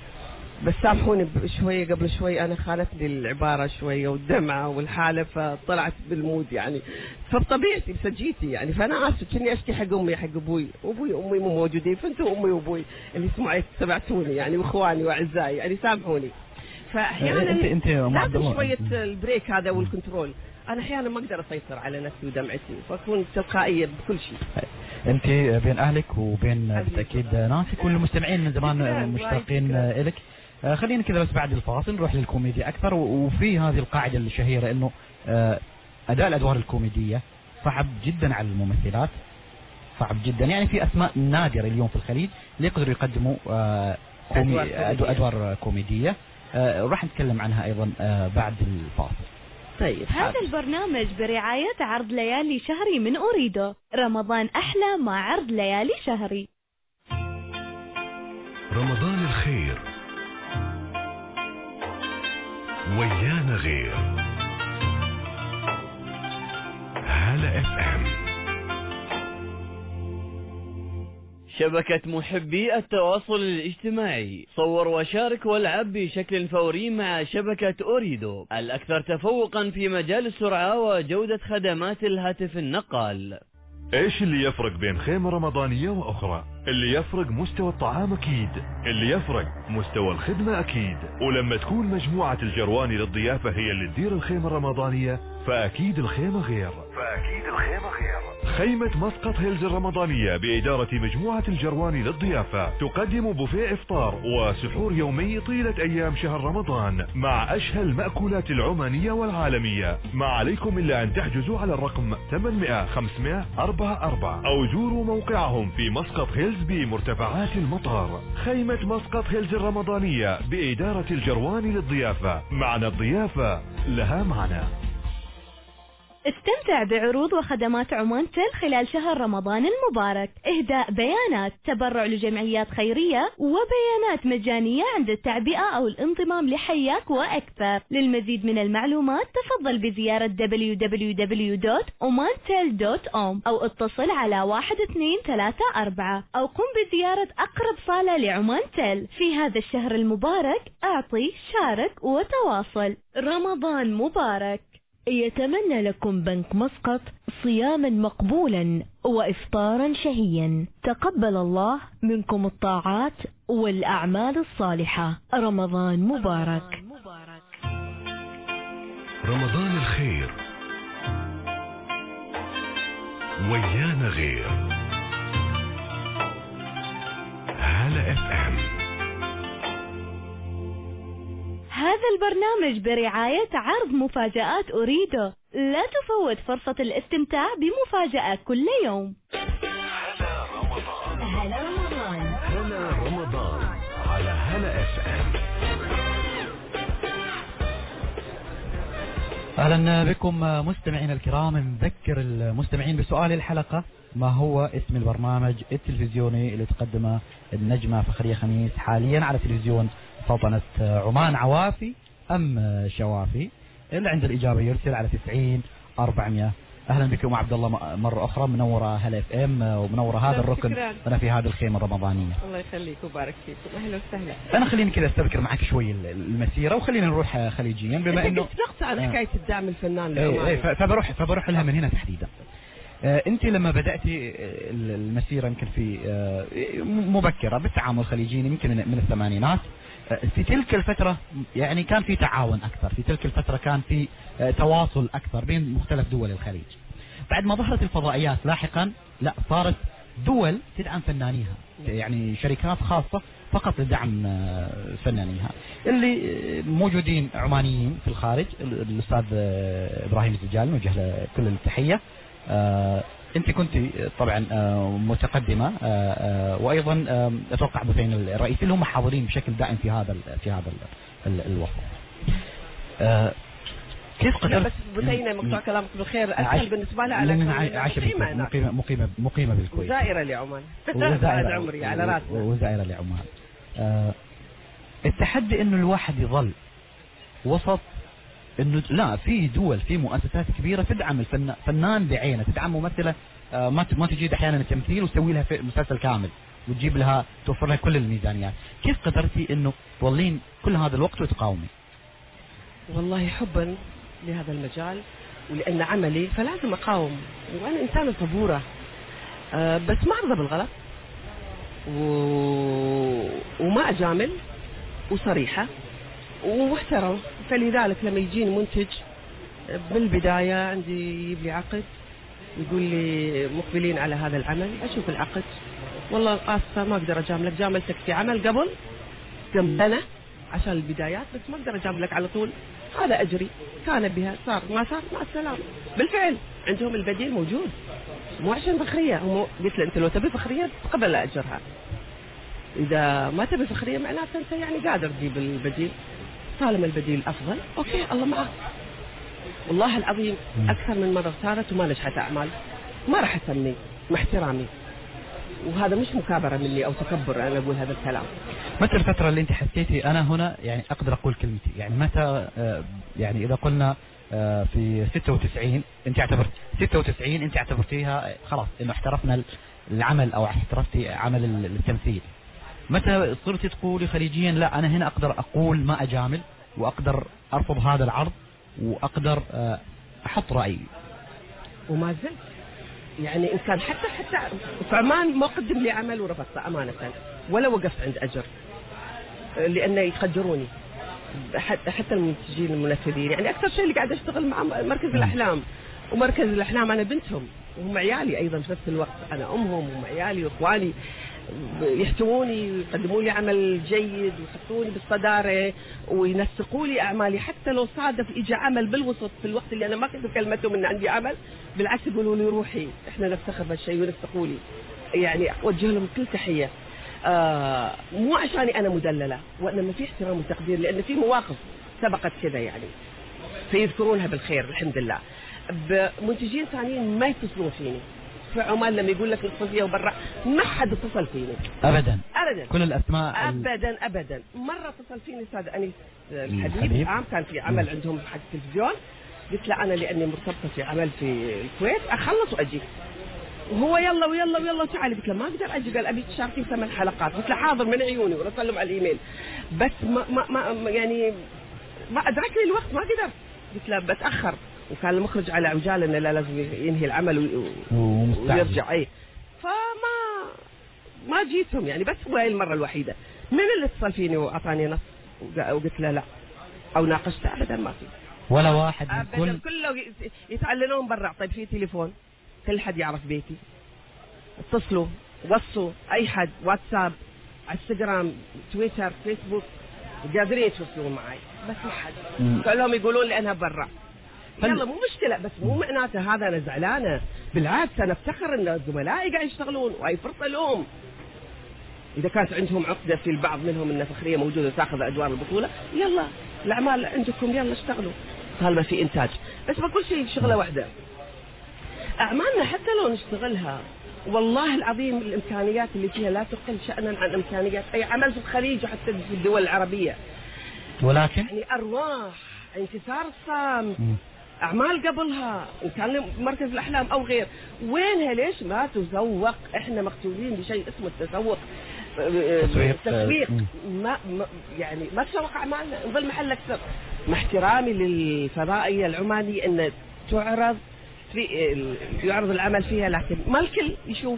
بس سامحوني شويه، قبل شوي انا خالتني العباره شويه والدمعه والحاله فطلعت بالمود يعني، فبطبيعتي بسجيتي يعني، فانا اسف اني اشكي حق امي حق ابوي، ابوي وامي مو موجودين، فانتم امي وابوي اللي سمعت سمعتوني يعني، واخواني واعزائي يعني سامحوني. فاحيانا انت انت يا أم عبد لازم الله، شويه البريك هذا والكنترول، انا احيانا ما اقدر اسيطر على نفسي ودمعتي فاكون تلقائيه بكل شيء. انت بين اهلك وبين بالتاكيد ناسك، كل المستمعين من زمان مشتاقين الك. آه، خلينا كذا بس بعد الفاصل نروح للكوميديا اكثر، و- وفي هذه القاعده الشهيره انه آه، اداء الادوار الكوميديه صعب جدا على الممثلات، صعب جدا يعني، في اسماء نادره اليوم في الخليج اللي يقدروا يقدموا آه، كومي... أدوار كوميدية. أدو- ادوار كوميديه، آه، راح نتكلم عنها ايضا آه، بعد الفاصل. طيب هذا البرنامج برعاية عرض ليالي شهري من أوريدو، رمضان أحلى مع عرض ليالي شهري. رمضان الخير ويانا غير. هلا اف ام. شبكة محبي التواصل الاجتماعي، صور وشارك والعب بشكل فوري مع شبكة أوريدو، الأكثر تفوقا في مجال السرعة وجودة خدمات الهاتف النقال. ايش اللي يفرق بين خيمة رمضانية واخرى؟ اللي يفرق مستوى الطعام اكيد، اللي يفرق مستوى الخدمة اكيد، ولما تكون مجموعة الجرواني للضيافة هي اللي تدير الخيمة الرمضانية فاكيد الخيمة غير، فاكيد الخيمة غير. خيمة مسقط هيلز الرمضانية بإدارة مجموعة الجرواني للضيافة تقدم بوفيه إفطار وسحور يومي طيلة أيام شهر رمضان مع أشهى المأكولات العمانية والعالمية. ما عليكم إلا أن تحجزوا على الرقم ثمانمائة خمسمائة أربعة أربعة أو زوروا موقعهم في مسقط هيلز بمرتفعات المطار. خيمة مسقط هيلز الرمضانية بإدارة الجرواني للضيافة، معنى الضيافة لها معنى. استمتع بعروض وخدمات عمان تل خلال شهر رمضان المبارك، إهداء بيانات، تبرع لجمعيات خيرية، وبيانات مجانية عند التعبئة أو الانضمام لحياك وأكثر. للمزيد من المعلومات تفضل بزيارة دبليو دبليو دبليو دوت omantel دوت com أو اتصل على واحد اثنين ثلاثة أربعة أو قم بزيارة أقرب صالة لعمان تل. في هذا الشهر المبارك أعطي، شارك وتواصل. رمضان مبارك. يتمنى لكم بنك مسقط صياما مقبولا وإفطارا شهيا، تقبل الله منكم الطاعات والأعمال الصالحة. رمضان مبارك. رمضان الخير ويانا غير. هلا اف ام. هذا البرنامج برعاية عرض مفاجآت أوريدو، لا تفوت فرصة الاستمتاع بمفاجأة كل يوم. هلا رمضان. هلا رمضان. هلا رمضان. اف ام. اهلا بكم مستمعينا الكرام. نذكر المستمعين بسؤال الحلقة: ما هو اسم البرنامج التلفزيوني اللي تقدمه النجمة فخرية خميس حاليا على تلفزيون سلطنة عمان؟ عوافي ام شوافي؟ اللي عنده الإجابة يرسل على تسعين أربعمية. أهلا بكم عبد الله مرة أخرى، منورة هلا اف ام ومنورة هذا الركن أنا في هذه الخيمة الرمضانية. الله يخليك وبارك فيكم، أهلا وسهلا. أنا خليني كذا أستذكر معك شوي المسيرة وخلينا نروح خليجيا بما إنه نقطع عن حكاية الدعم الفنان لعمان. ايه فبروح فبروح لها من هنا تحديدا. آه أنت لما بدأتي المسيرة يمكن في آه مبكرة بالتعامل الخليجي يمكن من الثمانينات، في تلك الفترة يعني كان في تعاون أكثر، في تلك الفترة كان في تواصل أكثر بين مختلف دول الخليج. بعد ما ظهرت الفضائيات لاحقا لا صارت دول تدعم فنانيها، يعني شركات خاصة فقط لدعم فنانيها اللي موجودين عمانيين في الخارج. الأستاذ إبراهيم الزجال نوجه له كل التحية. انت كنت طبعا متقدمة وايضا اتوقع بثين الرئيسي اللي هم حاضرين بشكل دائم في هذا في هذا الوقت. كيف قدرت بس بثينة مقطع كلامك بالخير اسهل بالنسبة لها على مقيمة مقيمة مقيمة مقيمة بالكويت وزائرة لعمان وزائرة عمري على راسنا وزائرة لعمان. التحدي انه الواحد يظل وسط انه لا في دول في مؤسسات كبيره تدعم الفنان فنان بعينه، تدعم ممثله آه ما ما تجيد احيانا تمثيل وتسوي لها مسلسل كامل وتجيب لها توفر لها كل الميزانيات. كيف قدرتي انه تظلين كل هذا الوقت وتقاومي؟ والله حبا لهذا المجال ولان عملي فلازم اقاوم، وانا انسانه صبوره آه بس ما ارضى بالغلط و... وما اجامل وصريحه ومحترم. فلذلك لما يجيني منتج بالبداية عندي يجيب لي عقد يقول لي مقبلين على هذا العمل، أشوف العقد والله قاسة ما أقدر أجاملك، جاملتك في عمل قبل كم سنة عشان البدايات بس ما أقدر أجاملك على طول، هذا أجري كان بها صار ما صار مع السلامة. بالفعل عندهم البديل موجود مو عشان فخرية، هم قلت له أنت لو تبي فخرية قبل أجرها، إذا ما تبي فخرية معناته أنت يعني قادر تجيب البديل، طالما البديل أفضل أوكي الله معك. والله العظيم أكثر من مرة صارت وما نجحت أعمال ما راح أسمي مع احترامي، وهذا مش مكابرة مني أو تكبر أنا أقول هذا الكلام. متى الفترة اللي أنت حسيتي أنا هنا يعني أقدر أقول كلمتي؟ يعني متى آه يعني إذا قلنا آه في ستة وتسعين أنت اعتبرت ستة وتسعين أنت اعتبرتيها خلاص إنه احترفنا العمل أو احترفتي عمل التمثيل، متى صرتي تقولي خليجيا لا أنا هنا أقدر أقول ما أجامل وأقدر أرفض هذا العرض وأقدر أحط رأيي؟ وما زلت يعني إن كان حتى حتى في عمان ما قدم لي عمل ورفضته أمانة ولا وقفت عند أجر لأنه يقدروني، حتى المنتجين المنفذين. يعني أكثر شيء اللي قاعد أشتغل مع مركز الأحلام، ومركز الأحلام أنا بنتهم وهم عيالي أيضا في نفس الوقت، أنا أمهم وهم عيالي وإخواني يحتووني ويقدموا لي عمل جيد ويحطوني بالصدارة وينسقوا لي أعمالي، حتى لو صادف إجا عمل بالوسط في الوقت اللي أنا ما كنت كلمتهم إن عندي عمل بالعكس يقولوا لي روحي إحنا نفتخر بهالشيء وينسقوا لي، يعني أوجه لهم كل تحية. آه مو عشاني أنا مدللة وإنما في احترام وتقدير، لأن في مواقف سبقت كذا يعني فيذكرونها بالخير الحمد لله. بمنتجين ثانيين ما يتصلون فيني في عمان لما يقول لك اتصل فيها وبرا ما حد اتصل فيني ابدا ابدا كل الاسماء ابدا ابدا. مره اتصل فيني استاذ انيس الحبيب عام كان في عمل عندهم حق التلفزيون، قلت له انا لاني مرتبطه في عمل في الكويت اخلص واجي، وهو يلا ويلا ويلا تعالي. قلت له ما اقدر اجي، قال ابي تشاركي ثمان حلقات. قلت له حاضر من عيوني ورسل لهم على الايميل، بس ما, ما, ما يعني ما ادركني الوقت ما قدرت. قلت له بتاخر، وكان المخرج على عجاله انه لا لازم ينهي العمل ويرجع اي، فما ما جيتهم يعني. بس هو هاي المره الوحيده. من اللي اتصل فيني واعطاني نص وقلت له لا او ناقشته؟ ابدا ما في ولا واحد من كل كله يتعلنون برا. طيب في تليفون كل حد يعرف بيتي، اتصلوا وصوا اي حد، واتساب انستغرام تويتر فيسبوك قادرين يتواصلون معي، بس ما حد كلهم يقولون لي انا برا. يلا مو مشكلة، بس مو معناته هذا أنا زعلانة، بالعكس أنا أفتخر إن زملائي قاعد يشتغلون وهي فرصة لهم. إذا كانت عندهم عقدة في البعض منهم أن فخرية موجودة تأخذ أدوار البطولة، يلا الأعمال عندكم، يلا اشتغلوا، طالما في إنتاج. بس بقول شيء شغلة واحدة، أعمالنا حتى لو نشتغلها والله العظيم الإمكانيات اللي فيها لا تقل شأنا عن إمكانيات أي عمل في الخليج وحتى في الدول العربية، ولكن يعني أرواح، انكسار الصامت، أعمال قبلها إن كان مركز الأحلام أو غير، وينها؟ ليش ما تسوق؟ إحنا مقتولين بشيء اسمه التسوق، تسويق, تسويق. ما ما يعني ما تسوق أعمالنا، نظل محل أكثر. مع احترامي للفضائية العمانية أن تعرض في يعرض العمل فيها، لكن ما الكل يشوف.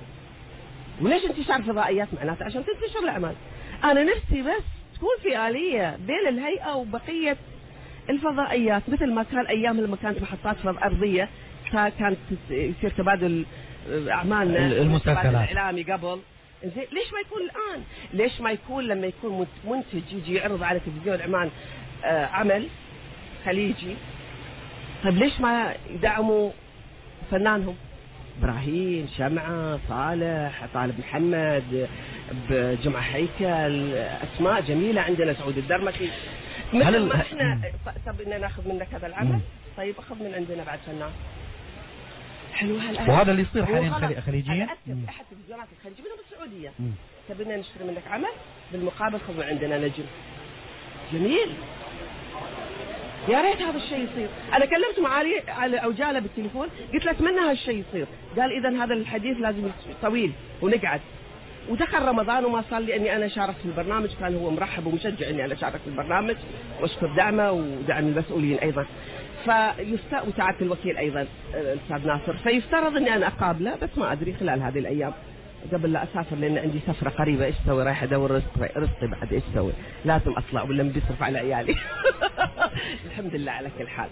وليش انتشار فضائيات؟ معناته عشان تنتشر الأعمال. أنا نفسي بس تكون في آلية بين الهيئة وبقية الفضائيات، مثل ما كان أيام لما كانت محطات أرضية كانت يصير تبادل أعمالنا المسلسلات الإعلامي قبل. زين ليش ما يكون الآن؟ ليش ما يكون لما يكون منتج يجي يعرض على تلفزيون عمان آه عمل خليجي؟ طيب ليش ما يدعموا فنانهم؟ إبراهيم، شمعة، صالح، طالب محمد، بجمعة هيكل، أسماء جميلة عندنا، سعود الدرمكي. مثل ما احنا طب إننا ناخذ منك هذا العمل، طيب أخذ من عندنا بعد فنان. حلو هالآن. وهذا اللي يصير حاليا خليجيا. أحد التلفزيونات الخليجية منهم السعودية. طب إننا نشتري منك عمل، بالمقابل خذ من عندنا نجم. جميل. يا ريت هذا الشيء يصير. أنا كلمت معالي على عجالة بالتليفون، قلت له أتمنى هالشيء يصير. قال إذا هذا الحديث لازم طويل ونقعد. ودخل رمضان وما صار لي أني أنا شاركت في البرنامج، كان هو مرحب ومشجع أني أنا شاركت في البرنامج، وأشكر دعمه ودعم المسؤولين أيضا. فيفترض وسعادة الوكيل أيضا الأستاذ ناصر، فيفترض أني أنا أقابله، بس ما أدري خلال هذه الأيام قبل لا أسافر، لأن عندي سفرة قريبة. إيش سوي؟ رايح أدور رزقي رزقي بعد. إيش سوي؟ لازم أطلع ولا بيصرف على عيالي. الحمد لله على كل حال.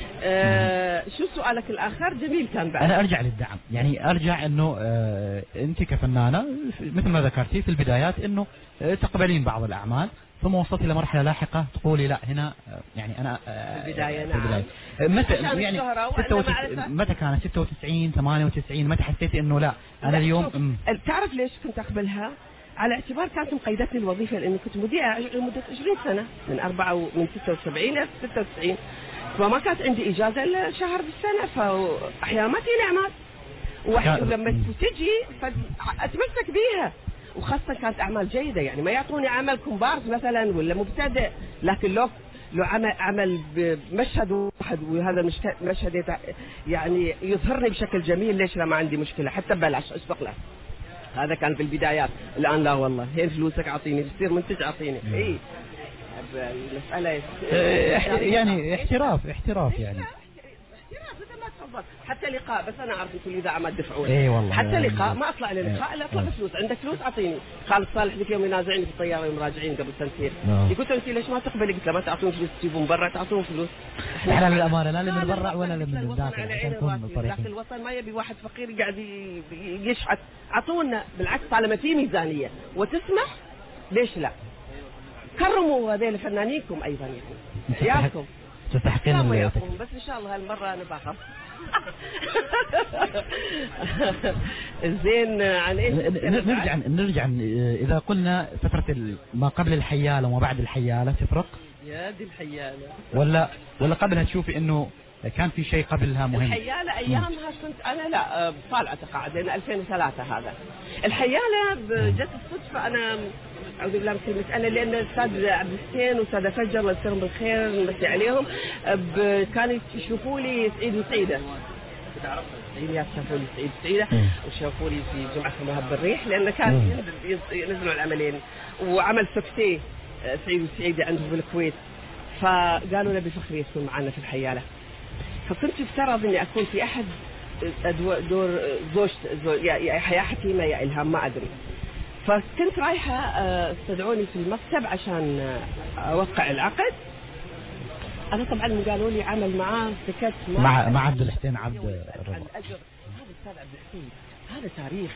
آه شو سؤالك الآخر؟ جميل كان بعد. أنا أرجع للدعم، يعني أرجع إنه آه أنت كفنانة مثل ما ذكرتي في البدايات إنه آه تقبلين بعض الأعمال، ثم وصلت إلى مرحلة لاحقة تقولي لا هنا يعني أنا آه في البداية. نعم. في البداية متى يعني ستة وتسعين متى كانت ستة وتسعين ثمانية وتسعين متى حسيتي إنه لا أنا اليوم؟ تعرف ليش كنت أقبلها؟ على اعتبار كانت مقيدتني الوظيفة، لأني كنت مذيعة لمدة عشرين سنة من أربعة من ستة وسبعين إلى ستة وتسعين، فما كانت عندي إجازة إلا شهر بالسنة، فأحيانا ما تجيني أعمال، ولما تجي أتمسك بيها، وخاصة كانت أعمال جيدة. يعني ما يعطوني عمل كومبارس مثلا ولا مبتدئ، لكن لو لو عمل عمل بمشهد واحد وهذا مشهد يعني يظهرني بشكل جميل، ليش لا؟ ما عندي مشكلة حتى ببلاش أسبق له. هذا كان في البدايات. الآن لا والله، هين فلوسك أعطيني، بتصير منتج أعطيني. إيه المسألة يعني احتراف احتراف يعني حتى لقاء، بس انا اعرف كل اذا ما تدفعون. اي والله حتى لقاء ما اطلع للقاء الا اطلع بفلوس. عندك فلوس اعطيني. خالد صالح ذيك يوم ينازعني في الطياره يوم راجعين قبل سنتين، قلت انت ليش ما تقبلي؟ قلت له ما تعطون فلوس تجيبون برا، تعطون فلوس. احنا للامانه لا من برا ولا من الداخل، لكن الوطن ما يبي واحد فقير قاعد يشحت. اعطونا بالعكس، طالما في ميزانيه وتسمح ليش لا؟ كرموا هذول فنانيكم ايضا يعني. ياكم تستحقين اللي بس ان شاء الله هالمره انا باخذ. زين عن ايش نرجع نرجع اذا قلنا فتره ما قبل الحياله وما بعد الحياله تفرق؟ يا دي الحياله ولا ولا قبلها تشوفي انه كان في شيء قبلها مهم؟ الحياله ايامها كنت انا لا طالعه تقاعد لان ألفين وثلاثة هذا. الحياله جت الصدفه، انا اعوذ بالله من كلمه انا، لان الاستاذ عبد الحسين واستاذ فجر الله يذكرهم بالخير نمسي عليهم، كانوا يشوفوا لي سعيد وسعيده. سعيد شافوا لي سعيد وسعيده وشافوا لي في جمعه مهب الريح، لان كان ينزلوا العملين، وعمل سكتيه سعيد وسعيده عندهم بالكويت، فقالوا نبي فخرية تكون معنا في الحياله. فكنت افترض اني اكون في احد دور زوج يا حياة حكيمة يا إلهام ما ادري. فكنت رايحة استدعوني في المكتب عشان اوقع العقد. انا طبعا قالوا لي عمل معاه سكت مع مع عبد الحسين عبد الرضا. هذا الاستاذ عبد الحسين هذا تاريخ،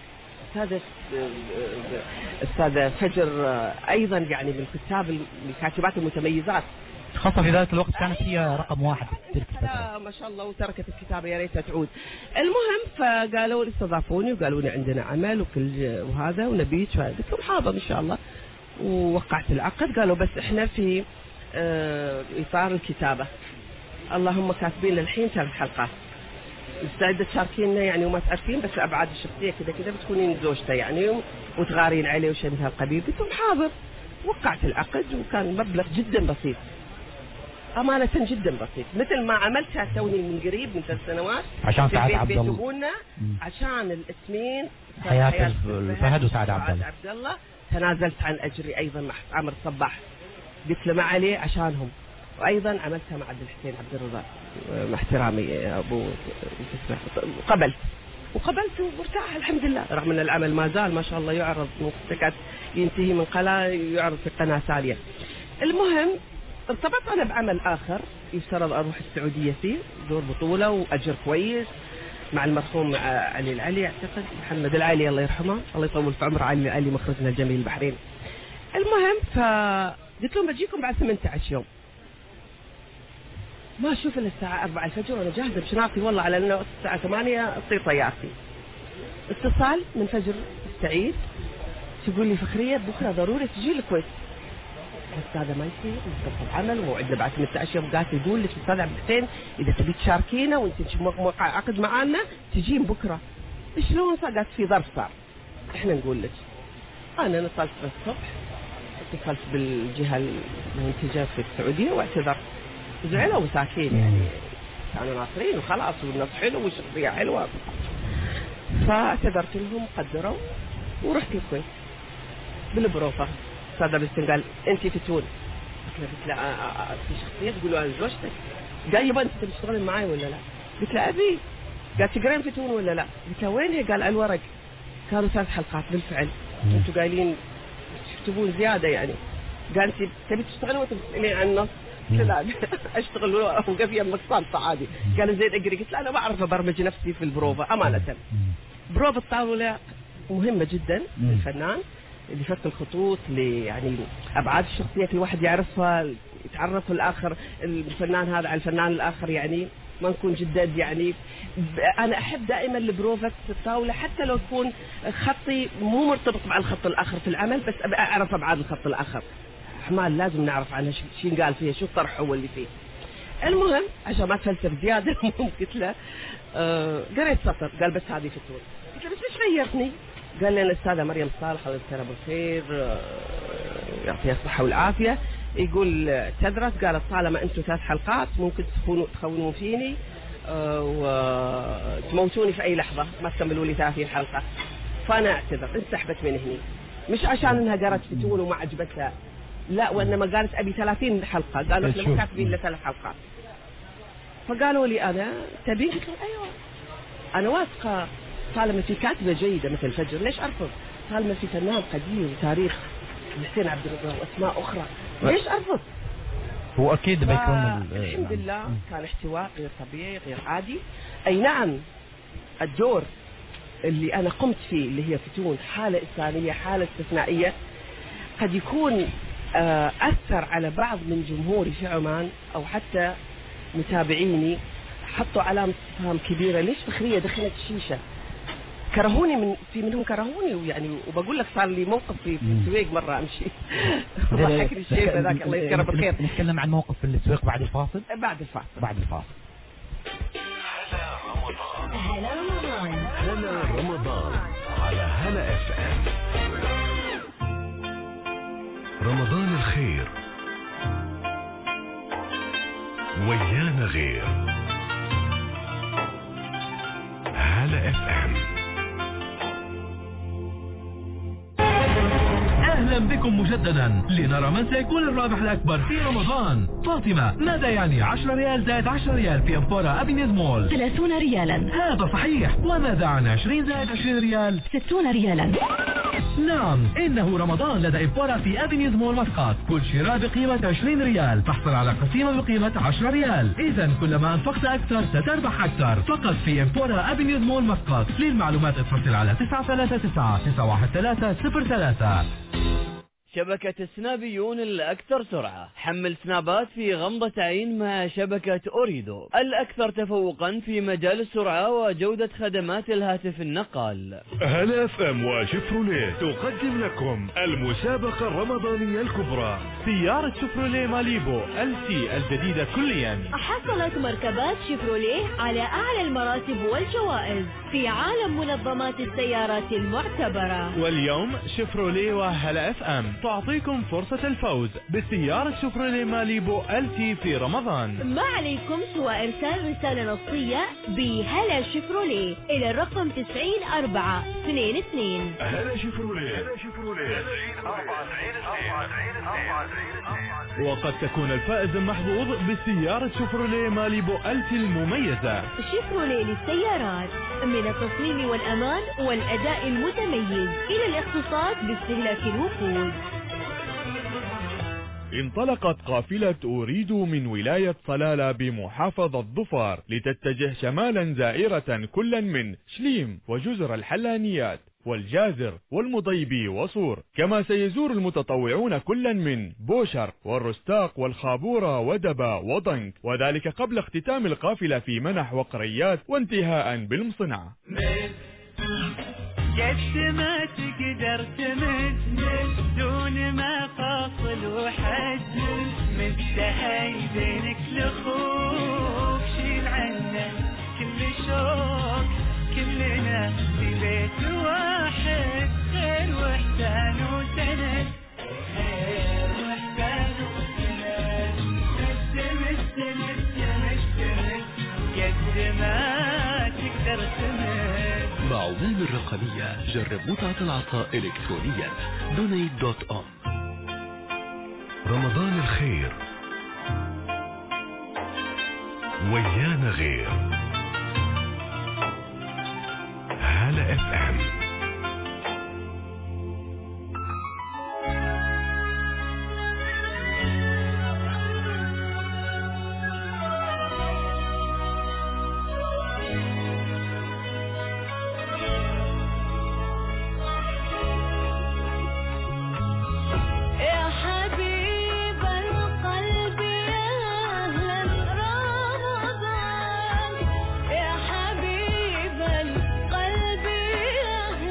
أستاذة أستاذة فجر أيضا يعني من الكتاب الكاتبات المتميزات، خاصة في ذلك الوقت كانت هي رقم واحد في تلك الفترة. لا ما شاء الله، وتركت الكتابة يا ريتها تعود. المهم فقالوا لي استضافوني وقالوا لي عندنا عمل وكل وهذا ونبيك، قلت لهم حاضر إن شاء الله، ووقعت العقد. قالوا بس إحنا في إطار الكتابة، اللهم كاتبين للحين ثلاث حلقات، مستعدة تشاركينا يعني وما تعرفين بس أبعاد الشخصية كذا كذا بتكونين زوجته يعني وتغارين عليه وشيء من هالقبيل. قلت لهم حاضر، وقعت العقد وكان مبلغ جدا بسيط، أمانة جدا بسيط، مثل ما عملتها توني من قريب من ثلاث سنوات عشان سعد عبد الله، عشان الاسمين حياة الفهد وسعد عبد الله. عبد الله تنازلت عن أجري أيضا مع عمر الصباح، قلت له ما عليه عشانهم، وأيضا عملتها مع عبد الحسين عبد الرزاق مع احترامي يا أبو، قبلت وقبلت وارتاح الحمد لله، رغم أن العمل ما زال ما شاء الله يعرض تكاد ينتهي من قناة يعرض في قناة ثانية. المهم ارتبطت أنا بعمل آخر يفترض أروح السعودية فيه دور بطولة وأجر كويس مع المرحوم علي العلي، أعتقد محمد العلي الله يرحمه الله يطول في عمره، علي العلي مخرجنا الجميل البحرين. المهم فقلت لهم بجيكم بعد ثمانية عشر يوم، ما أشوف إلا الساعة أربعة الفجر وأنا جاهزة بشنطتي والله على أنه الساعة ثمانية تصير طيارتي. اتصال من فجر السعيد تقول لي فخرية بكرة ضروري تجي الكويت. بس هذا ما يصير، مستوى العمل وموعدنا بعد ثمانية عشر يوم، قالت يقول لك أستاذ عبد الحسين إذا تبي تشاركينا وأنت موقع عقد معانا تجين بكرة. شلون صار؟ قالت في ظرف صار إحنا نقول لك. أنا اتصلت الصبح، اتصلت بالجهة المنتجة في السعودية واعتذرت، زعلوا مساكين يعني كانوا ناصرين وخلاص والنص حلو والشخصية حلوة، فاعتذرت لهم قدروا ورحت الكويت بالبروفة. أستاذ عبد الحسين قال أنت في تون، قلت له في شخصية تقولوا أنا زوجتك، قال يبا أنت تشتغلين معي ولا لا؟ قلت له أبي. قال تقرين في تون ولا لا؟ قلت له وين هي؟ قال على الورق كانوا ثلاث حلقات بالفعل، أنتوا قايلين تكتبون زيادة يعني. قال أنت تبي تشتغلين وأنت بتسألين عن النص؟ قلت له لا أشتغل وقف يمك صامتة عادي. قال زين أقري. قلت له أنا ما أعرف أبرمج نفسي في البروفة أمانة. بروفة الطاولة مهمة جدا للفنان اللي فك الخطوط اللي يعني أبعاد الشخصية كل واحد يعرفها، يتعرف الآخر الفنان هذا على الفنان الآخر، يعني ما نكون جدد يعني. أنا أحب دائما البروفة الطاولة حتى لو تكون خطي مو مرتبط مع الخط الآخر في العمل، بس أبي أعرف أبعاد الخط الآخر، أحمال لازم نعرف عنها شو قال فيها، شو الطرح هو اللي فيه. المهم عشان ما تفلسف زيادة المهم قلت له آه قريت سطر، قال بس هذه في الطول. قلت له بس ليش غيرتني؟ قال لي الأستاذة مريم صالح الله يذكرها بالخير يعطيها الصحة والعافية يقول اعتذرت، قالت طالما أنتم ثلاث حلقات ممكن تخونوا تخونون فيني أه وتموتوني في أي لحظة ما تكملوا لي ثلاثين حلقة، فأنا اعتذر. انسحبت من هني، مش عشان أنها قرأت فتون وما عجبتها، لا وإنما قالت أبي ثلاثين حلقة، قالوا إحنا مو كاتبين إلا ثلاث حلقات. فقالوا لي أنا تبين؟ قلت لهم أيوة أنا واثقة، طالما في كاتبة جيدة مثل فجر ليش أرفض؟ طالما في فنان قدير وتاريخ الحسين عبد الرزاق وأسماء أخرى ليش أرفض؟ هو أكيد بيكون الحمد لله كان احتواء غير طبيعي غير عادي. أي نعم الدور اللي أنا قمت فيه اللي هي فتون حالة إنسانية حالة استثنائية قد يكون أثر على بعض من جمهوري في عمان أو حتى متابعيني، حطوا علامة استفهام كبيرة ليش فخرية دخلت الشيشة، كرهوني من في منهم كرهوني ويعني وبقول لك صار لي موقف في السويق مرة أمشي ضحكني الشيء هذاك الله يذكره بالخير. نتكلم عن موقف في السويق بعد الفاصل. بعد الفاصل بعد الفاصل. هلا رمضان هلا رمضان على هلا اف ام. رمضان الخير ويانا غير. هلا اف ام. أهلا بكم مجددا لنرى من سيكون الرابح الأكبر في رمضان. فاطمة، ماذا يعني عشرة ريال زائد عشرة ريال في أمبورا أبينيز مول؟ ثلاثون ريالا. هذا صحيح. وماذا عن عشرين زائد عشرين ريال؟ ستون ريالا. نعم إنه رمضان لدى إمبورا في أفينيوز مول مسقط. كل شراء بقيمة عشرين ريال تحصل على قسيمة بقيمة عشرة ريال. إذا كلما أنفقت أكثر ستربح أكثر. فقط في إمبورا أفينيوز مول مسقط. للمعلومات اتصل على تسعة ثلاثة تسعة تسعة واحد ثلاثة صفر ثلاثة. شبكة سنابيون الأكثر سرعة. حمل سنابات في غمضة عين مع شبكة أوريدو الأكثر تفوقا في مجال السرعة وجودة خدمات الهاتف النقال. هلا اف ام وشيفروليه تقدم لكم المسابقة الرمضانية الكبرى. سيارة شيفروليه ماليبو ال سي الجديدة كليا. حصلت مركبات شيفروليه على أعلى المراتب والجوائز في عالم منظمات السيارات المعتبرة. واليوم شيفروليه وهلا اف ام تعطيكم فرصة الفوز بسيارة شيفروليه ماليبو ال تي في رمضان. ما عليكم سوى إرسال رسالة نصية بهلا شيفروليه إلى الرقم تسعين أربعة اثنين اثنين. هلا شيفروليه. وقد تكون الفائز المحظوظ بسيارة شيفروليه ماليبو ال تي المميزة. شيفروليه للسيارات، من التصميم والأمان والأداء المتميز إلى الاختصاص باستهلاك الوقود. انطلقت قافلة أوريدو من ولاية صلالة بمحافظة ظفار لتتجه شمالا زائرة كلا من شليم وجزر الحلانيات والجازر والمضيبي وصور، كما سيزور المتطوعون كلا من بوشر والرستاق والخابورة ودبا وضنك، وذلك قبل اختتام القافلة في منح وقريات وانتهاء بالمصنع. قد ما تقدر تمد دون ما فاصل وحد، مدها يدينك لخوك، شيل عنا كل شوق، كلنا في بيت واحد، خير وحدان وسند، خير وحدان وسند، مد مد مد مد قد ما تقدر تمد. مع وام الرقمية جرب متعة العطاء إلكترونيا دونيت دوت أم. رمضان الخير ويانا غير. هلا اف ام. يا حبيب القلب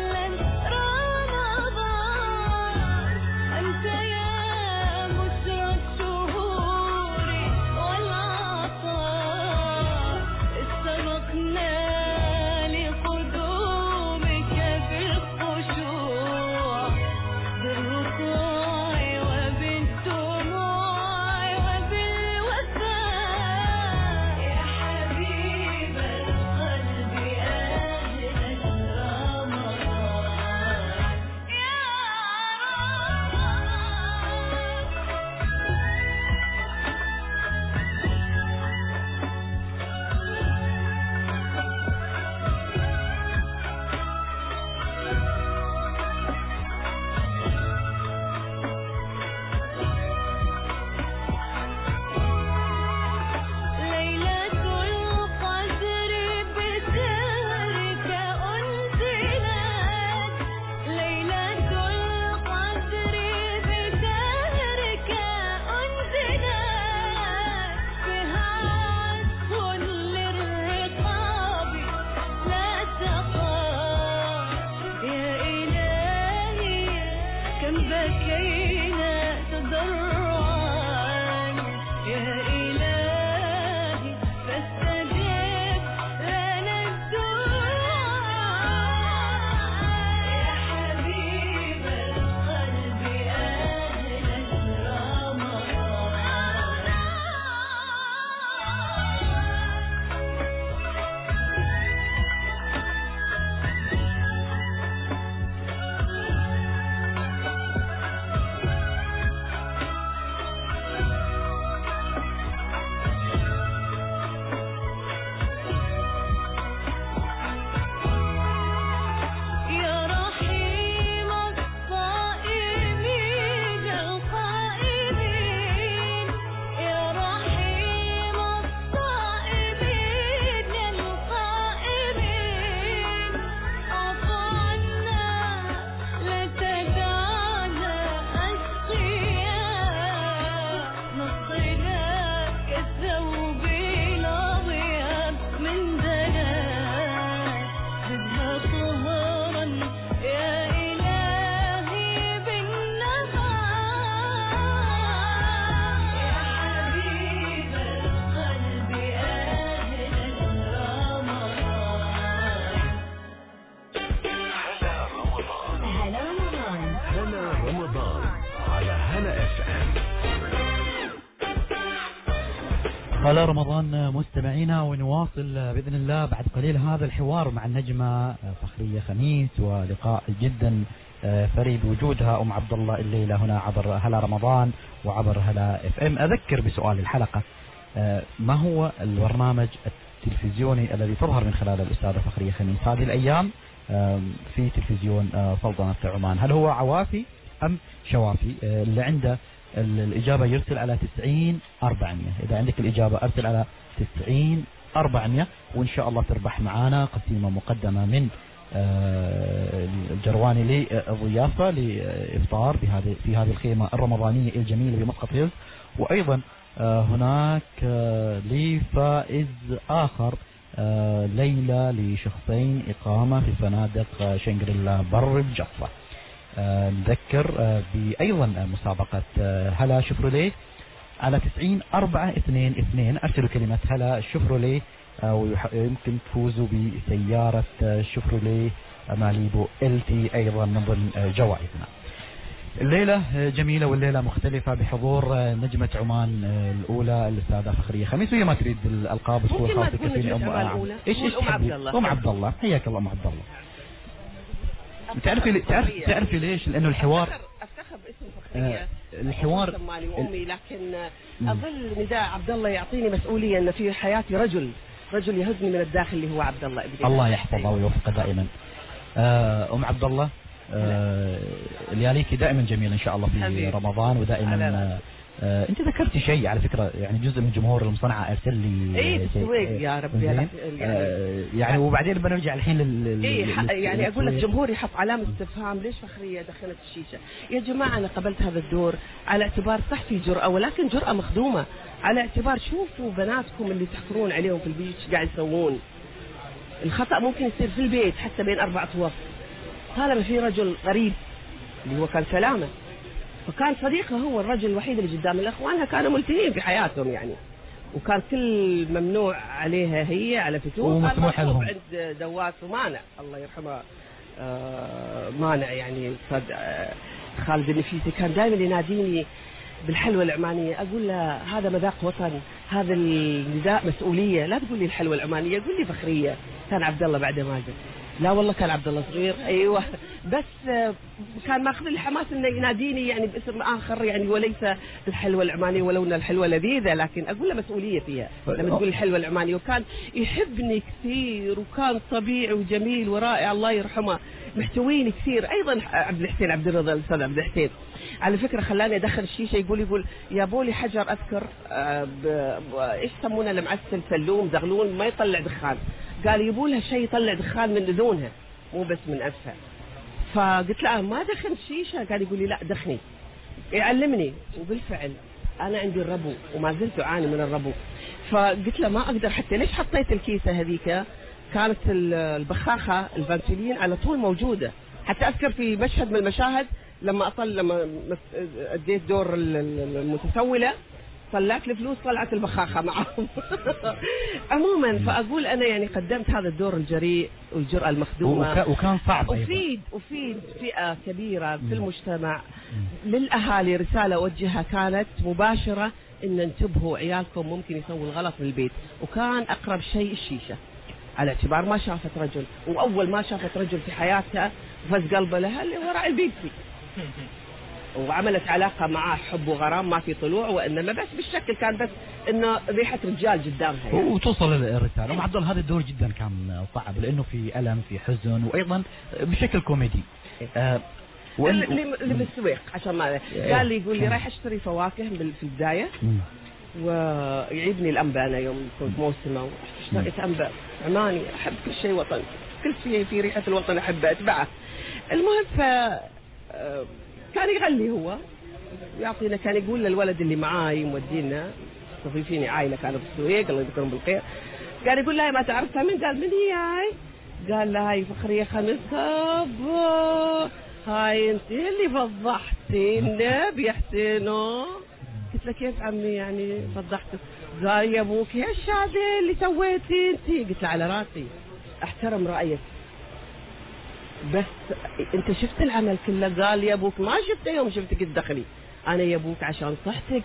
هلا رمضان مستمعينا، ونواصل بإذن الله بعد قليل هذا الحوار مع النجمة فخرية خميس، ولقاء جدا فريد وجودها أم عبد الله الليلة هنا عبر هلا رمضان وعبر هلا اف ام. أذكر بسؤال الحلقة، ما هو البرنامج التلفزيوني الذي تظهر من خلاله الأستاذة فخرية خميس هذه الأيام في تلفزيون سلطنة عمان؟ هل هو عوافي أم شوافي؟ اللي عنده الإجابة يرسل على تسعين أربعمية. إذا عندك الإجابة أرسل على تسعين أربعمية، وإن شاء الله تربح معانا قسيمة مقدمة من الجرواني للضيافة لإفطار في هذه في هذه الخيمة الرمضانية الجميلة بمسقط هيلز. وأيضا هناك لفائز آخر ليلة لشخصين إقامة في فنادق شنغريلا بر الجفة. نذكر بأيضا مسابقة هلا شفروليه على تسعين أربعة اثنين اثنين. أرسلوا كلمة هلا شفروليه ويمكن تفوزوا بسيارة شفروليه ماليبو ال تي أيضا من ضمن جوائزنا. الليلة جميلة والليلة مختلفة بحضور نجمة عمان الأولى الأستاذة فخرية خميس، وهي ما تريد الألقاب بس هو خاصة كفيني أم الأولى. إيش إيش أم عبد الله. أم عبد الله، حياك الله أم عبد الله. تعرفي تعرف تعرفي ليش؟ لأنه الحوار أفتخر باسم فخرية آه الحوار مالي وأمي، لكن أظل نداء عبد الله يعطيني مسؤولية أن في حياتي رجل رجل يهزني من الداخل اللي هو عبد الله ابني. الله يحفظه ويوفقه دائما. آه أم عبد الله، آه لياليك دائما جميل إن شاء الله في حبيب. رمضان ودائما آه انت ذكرتي شيء على فكره، يعني جزء من جمهور المصنعه ارسل لي ايه بالسويق يا ربي يعني, آه يعني وبعدين بنرجع الحين لل ايه يعني اقول لك جمهوري حط علامه استفهام ليش فخريه دخلت الشيشه؟ يا جماعه انا قبلت هذا الدور على اعتبار صح في جرأه، ولكن جرأه مخدومه، على اعتبار شوفوا بناتكم اللي تحفرون عليهم في البيت قاعد يسوون. الخطأ ممكن يصير في البيت حتى بين اربع طوف. طالما في رجل غريب اللي هو كان سلامه، فكان صديقه هو الرجل الوحيد اللي قدام الاخوانها كانوا ملتهين في حياتهم يعني، وكان كل ممنوع عليها هي على فتوح ومسموح لهم عند دواس ومانع الله يرحمه. آه مانع يعني صد آه خالد النفيسي كان دائما يناديني بالحلوى العمانيه، اقول له هذا مذاق وطن، هذا النداء مسؤوليه، لا تقول لي الحلوى العمانيه قول لي فخريه. كان عبد الله بعد ما جاء، لا والله كان عبد الله صغير ايوه، بس كان ماخذ الحماس انه يناديني يعني باسم اخر يعني وليس بالحلوى العمانيه، ولو ان الحلوى لذيذه لكن اقول له مسؤوليه فيها لما تقول الحلوى العمانيه. وكان يحبني كثير وكان طبيعي وجميل ورائع الله يرحمه، محتويني كثير. ايضا عبد الحسين عبد الرضا الاستاذ عبد الحسين على فكره خلاني ادخل الشيشه، يقول يقول يا بولي حجر اذكر ايش يسمونه المعسل سلوم زغلول ما يطلع دخان، قال يبوا لها شيء يطلع دخان من اذونها مو بس من انفها. فقلت له ما دخن شيشه، قال يقول لي لا دخني يعلمني. وبالفعل انا عندي الربو وما زلت اعاني من الربو، فقلت له ما اقدر حتى ليش حطيت الكيسه هذيك، كانت البخاخه الفانتولين على طول موجوده. حتى اذكر في مشهد من المشاهد لما اطل لما اديت دور المتسوله طلعت الفلوس طلعت البخاخه معهم. عموما فاقول انا يعني قدمت هذا الدور الجريء والجرأة المخدومه، وكان صعب افيد افيد فئه كبيره في المجتمع. للاهالي رساله اوجهها كانت مباشره ان انتبهوا عيالكم ممكن يسووا الغلط في البيت، وكان اقرب شيء الشيشه على اعتبار ما شافت رجل، واول ما شافت رجل في حياتها فز قلبها لها اللي وراء البيبسي، وعملت علاقة معاه حب وغرام ما في طلوع، وإنما بس بالشكل كان بس إنه ريحة رجال قدامها يعني. وتوصل الرسالة. أم عبد الله هذا الدور جدا كان صعب لأنه في ألم في حزن وأيضا بشكل كوميدي. آه اللي اللي بالسويق عشان ما قال لي يقول لي رايح أشتري فواكه في البداية ويعيبني الأنباء. أنا يوم كنت موسمة اشتريت أنباء عماني، أحب كل شيء وطن، كل شيء في ريحة الوطن أحب أتبعه. المهم ف كان يغلي هو يعطينا، كان يقول للولد اللي معاي مودينا مستضيفيني عائله كانوا في السويق الله يذكرهم بالخير، قال يقول لها ما تعرفها من؟ قال من هي هاي؟ قال لها هاي فخريه خميس. هاي انت اللي فضحتينا يا حسينو. قلت له كيف عمي يعني فضحتك؟ قال يا ابوك ايش هذا اللي سويتي انت؟ قلت له على راسي احترم رايك بس انت شفت العمل كله. قال يا ابوك ما شفته يوم شفتك تدخلي، انا يا ابوك عشان صحتك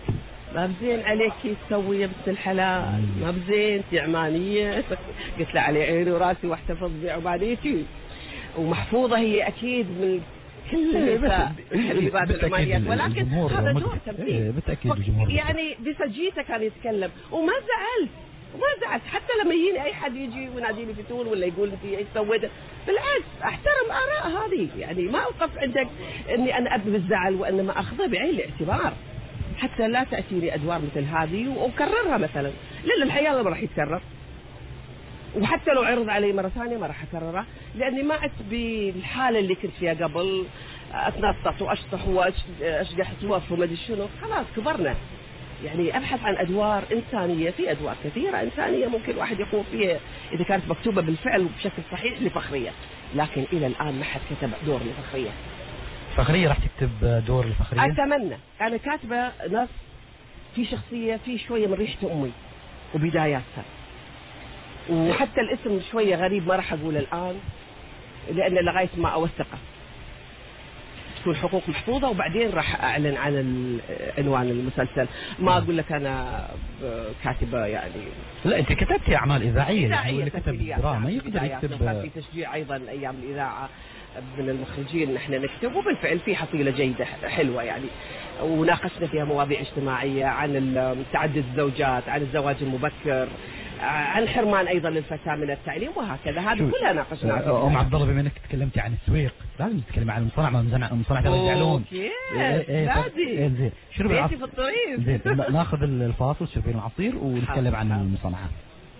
ما بزين عليك تسوي يا بنت الحلال، ما بزين انت عمانية. قلت له على عيني وراسي واحتفظ بعباديتي، ومحفوظة هي أكيد من كل النساء الحبيبات العمانيات، ولكن هذا دور تمثيل. بالتأكيد الجمهور يعني بسجيته كان يتكلم وما زعلت وما زعلت، حتى لما يجيني أي حد يجي ويناديني فتول ولا يقول أنت إيش سويت، بالعكس أحترم آراء هذه، يعني ما أوقف عندك إني أنا أبي بالزعل وإنما أخذه بعين الاعتبار حتى لا تأتيني أدوار مثل هذه وأكررها مثلا، لأن الحياة ما راح يتكرر، وحتى لو عرض علي مرة ثانية ما راح أكررها، لأني ما عدت بالحالة اللي كنت فيها قبل، أتنطط وأشطح وأشقح توف وما أدري شنو. خلاص كبرنا، يعني أبحث عن أدوار إنسانية، في أدوار كثيرة إنسانية ممكن واحد يقوم فيها إذا كانت مكتوبة بالفعل وبشكل صحيح لفخرية، لكن إلى الآن ما حد كتب دور لفخرية. فخرية راح تكتب دور لفخرية؟ أتمنى. أنا كاتبة نص في شخصية في شوية من ريحة أمي وبداياتها، وحتى الاسم شوية غريب ما راح أقول الآن لأن لغاية ما أوثقه تكون حقوق محفوظة، وبعدين راح أعلن عن عنوان المسلسل. ما أقول لك أنا كاتبة يعني، لا أنت كتبتي أعمال إذاعية، إذاعية اللي كتب دراما يقدر يكتب. كان في تشجيع أيضا أيام الإذاعة من المخرجين نحن نكتب، وبالفعل في حصيلة جيدة حلوة يعني، وناقشنا فيها مواضيع اجتماعية عن تعدد الزوجات، عن الزواج المبكر، عن حرمان ايضا للفتاه من التعليم، وهكذا. هذه كلها ناقشناها. ام عبد الله بما انك تكلمتي عن السويق لازم تتكلمي عن المصنع، ما المصنع ترى يزعلون. لازم زين شربي العصير في الطريق. زين ناخذ الفاصل شربين العصير ونتكلم عن المصنعات.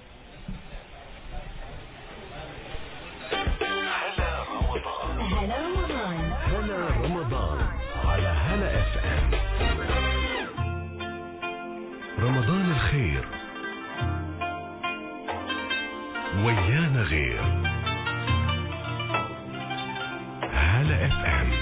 هلا رمضان، هلا رمضان على هلا اف ام. رمضان الخير ويانا غير. هلا اف ام.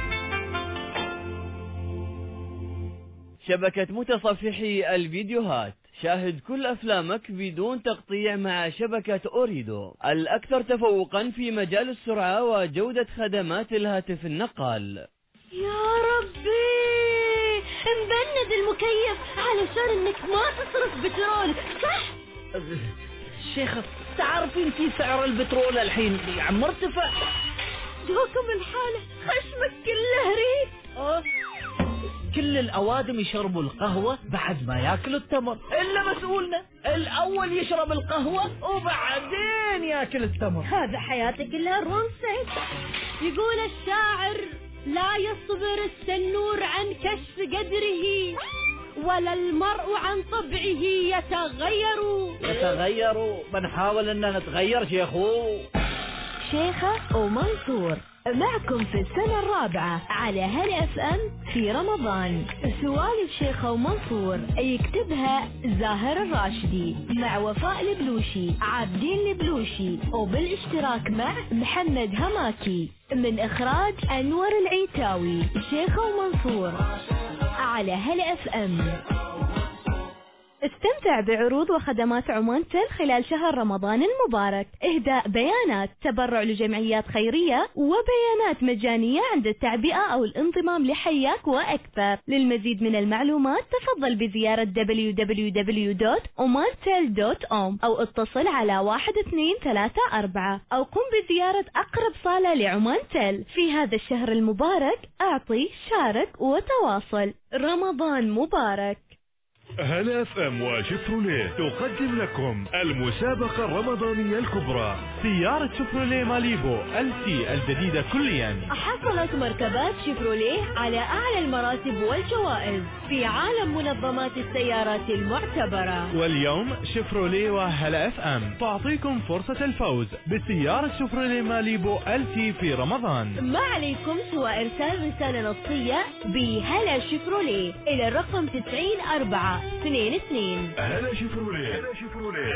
شبكة متصفحي الفيديوهات، شاهد كل أفلامك بدون تقطيع مع شبكة أوريدو، الأكثر تفوقا في مجال السرعة وجودة خدمات الهاتف النقال. يا ربي مبند المكيف علشان انك ما تصرف بترول، صح؟ شيخة تعرفين في سعر البترول الحين عم مرتفع. دوكم الحالة خشمك كله ريق. أه؟ كل الأوادم يشربوا القهوة بعد ما ياكلوا التمر، إلا مسؤولنا الأول يشرب القهوة وبعدين ياكل التمر. هذا حياتك كلها رونج سايد. يقول الشاعر لا يصبر السنور عن كشف قدره ولا المرء عن طبعه يتغير. يتغيروا بنحاول ان نتغير شيخو. شيخة ومنصور معكم في السنة الرابعة على هلا اف ام في رمضان. سوالف شيخة ومنصور يكتبها زاهر الراشدي مع وفاء البلوشي، عابدين البلوشي، وبالاشتراك مع محمد هماكي، من اخراج انور العيتاوي. شيخة ومنصور على هلا اف ام. استمتع بعروض وخدمات عمان تل خلال شهر رمضان المبارك. إهداء بيانات تبرع لجمعيات خيرية وبيانات مجانية عند التعبئة أو الانضمام لحياك وأكثر. للمزيد من المعلومات تفضل بزيارة دبليو دبليو دبليو دوت اومان تيل دوت كوم أو اتصل على واحد اثنين ثلاثة أربعة أو قم بزيارة أقرب صالة لعمان تل. في هذا الشهر المبارك أعطي، شارك وتواصل. رمضان مبارك. هلا اف ام وشيفروليه تقدم لكم المسابقة الرمضانية الكبرى. سيارة شيفروليه ماليبو ال سي الجديدة كليا. حصلت مركبات شيفروليه على أعلى المراتب والجوائز في عالم منظمات السيارات المعتبرة. واليوم شيفروليه وهلا اف ام تعطيكم فرصة الفوز بسيارة شيفروليه ماليبو ال سي في رمضان. ما عليكم سوى إرسال رسالة نصية بهلا شيفروليه إلى الرقم تسعين أربعة اثنين اثنين. هلا شيفروليه. هلا شيفروليه.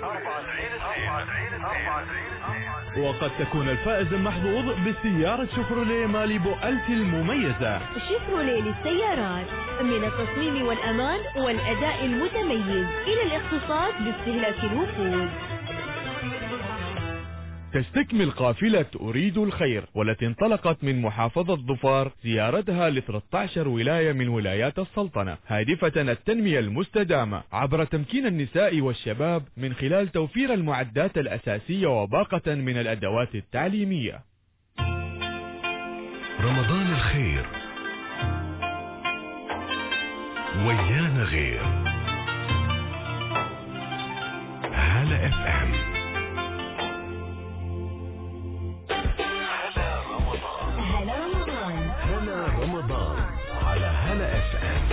وقد تكون الفائز المحظوظ بسيارة شيفروليه ماليبو ال سي المميزة. شيفروليه للسيارات، من التصميم والأمان والأداء المتميز إلى الاختصاص باستهلاك الوقود. تستكمل قافلة أريد الخير والتي انطلقت من محافظة ظفار زيارتها ل ثلاثة عشر ولاية من ولايات السلطنة، هادفة التنمية المستدامة عبر تمكين النساء والشباب من خلال توفير المعدات الأساسية وباقة من الأدوات التعليمية. رمضان الخير ويانا غير. هلا اف ام. هلا رمضان. هلا رمضان على هلا اف ام.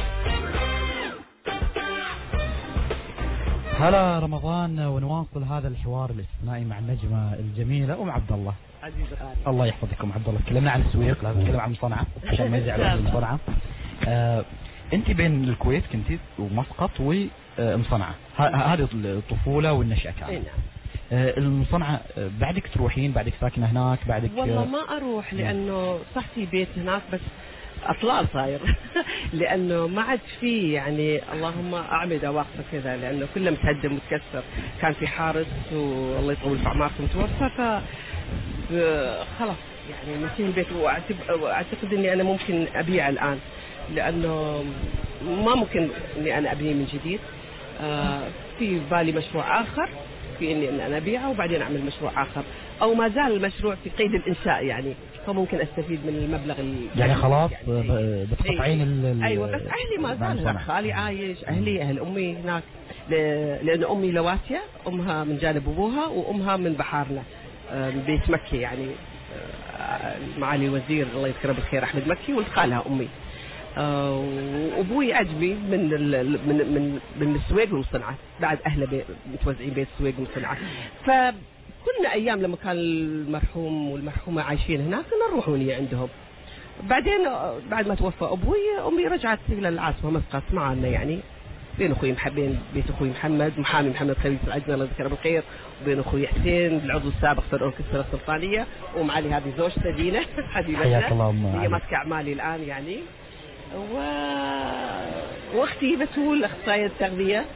هلا رمضان، ونواصل هذا الحوار الاستثنائي مع النجمة الجميلة أم عبد الله. عزيز الغالي. الله يحفظك أم عبد الله. تكلمنا عن السويق، لازم نتكلم عن مصنعة عشان ما يزعلوا من المصنعة. آه أنت بين الكويت كنتي ومسقط ومصنعة، هذه الطفولة والنشأة كانت. آه المصنعة بعدك تروحين، بعدك ساكنة هناك، بعدك؟ والله ما أروح لأنه صحتي بيت هناك بس أطلال صاير لأنه ما عاد في يعني اللهم أعمدة واقفة كذا، لأنه كله متهدم متكسر. كان في حارس والله يطول في أعماركم توفى، ف خلاص يعني نسيت البيت. وأعتقد إني أنا ممكن أبيع الآن لأنه ما ممكن إني أنا أبني من جديد. آه في بالي مشروع آخر في إني إن أنا أبيعه وبعدين أعمل مشروع آخر، أو ما زال المشروع في قيد الإنشاء يعني، فممكن أستفيد من المبلغ يعني خلاص يعني بتقطعين ال أيوة. بس أهلي ما زال هناك، خالي عايش، أهلي أهل أمي هناك، لأن أمي لواتية، أمها من جانب أبوها وأمها من بحارنا بيت مكي يعني، معالي الوزير الله يذكره بالخير أحمد مكي ولد خالها أمي. وأبوي عجبي من من من من السويق ومصنعة، بعد أهله متوزعين بين السويق ومصنعة. فكنا أيام لما كان المرحوم والمرحومة عايشين هناك كنا نروح وني عندهم. بعدين بعد ما توفى أبوي أمي رجعت إلى العاصمة مسقط معنا يعني، بين أخوي محبين بيت أخوي محمد محامي محمد خليل العجمي الله يذكره بالخير، وبين أخوي حسين العضو السابق في الأوركسترا السلطانية، ومعالي هذه زوجته دينا حبيبتنا هي ماسكة أعمالي الآن يعني، و... واختي بتول اخصائيه التغذيه.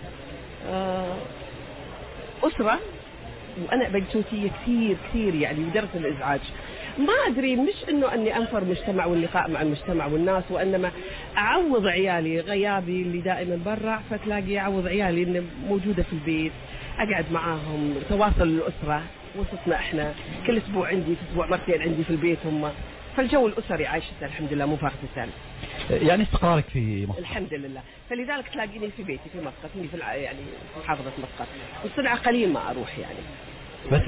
اسره وانا بنتوتيه كثير كثير يعني بدرجه الازعاج. ما ادري مش انه اني انفر مجتمع واللقاء مع المجتمع والناس، وانما اعوض عيالي غيابي اللي دائما برا، فتلاقي اعوض عيالي اني موجوده في البيت اقعد معاهم، تواصل الاسره وسطنا احنا، كل اسبوع عندي في اسبوع مرتين عندي في البيت هم، فالجو الاسري عايشه الحمد لله مو فاقده يعني استقرارك في مسقط الحمد لله. فلذلك تلاقيني في بيتي في مسقط، في يعني في محافظه مسقط، والصنعه قليل ما اروح يعني. بس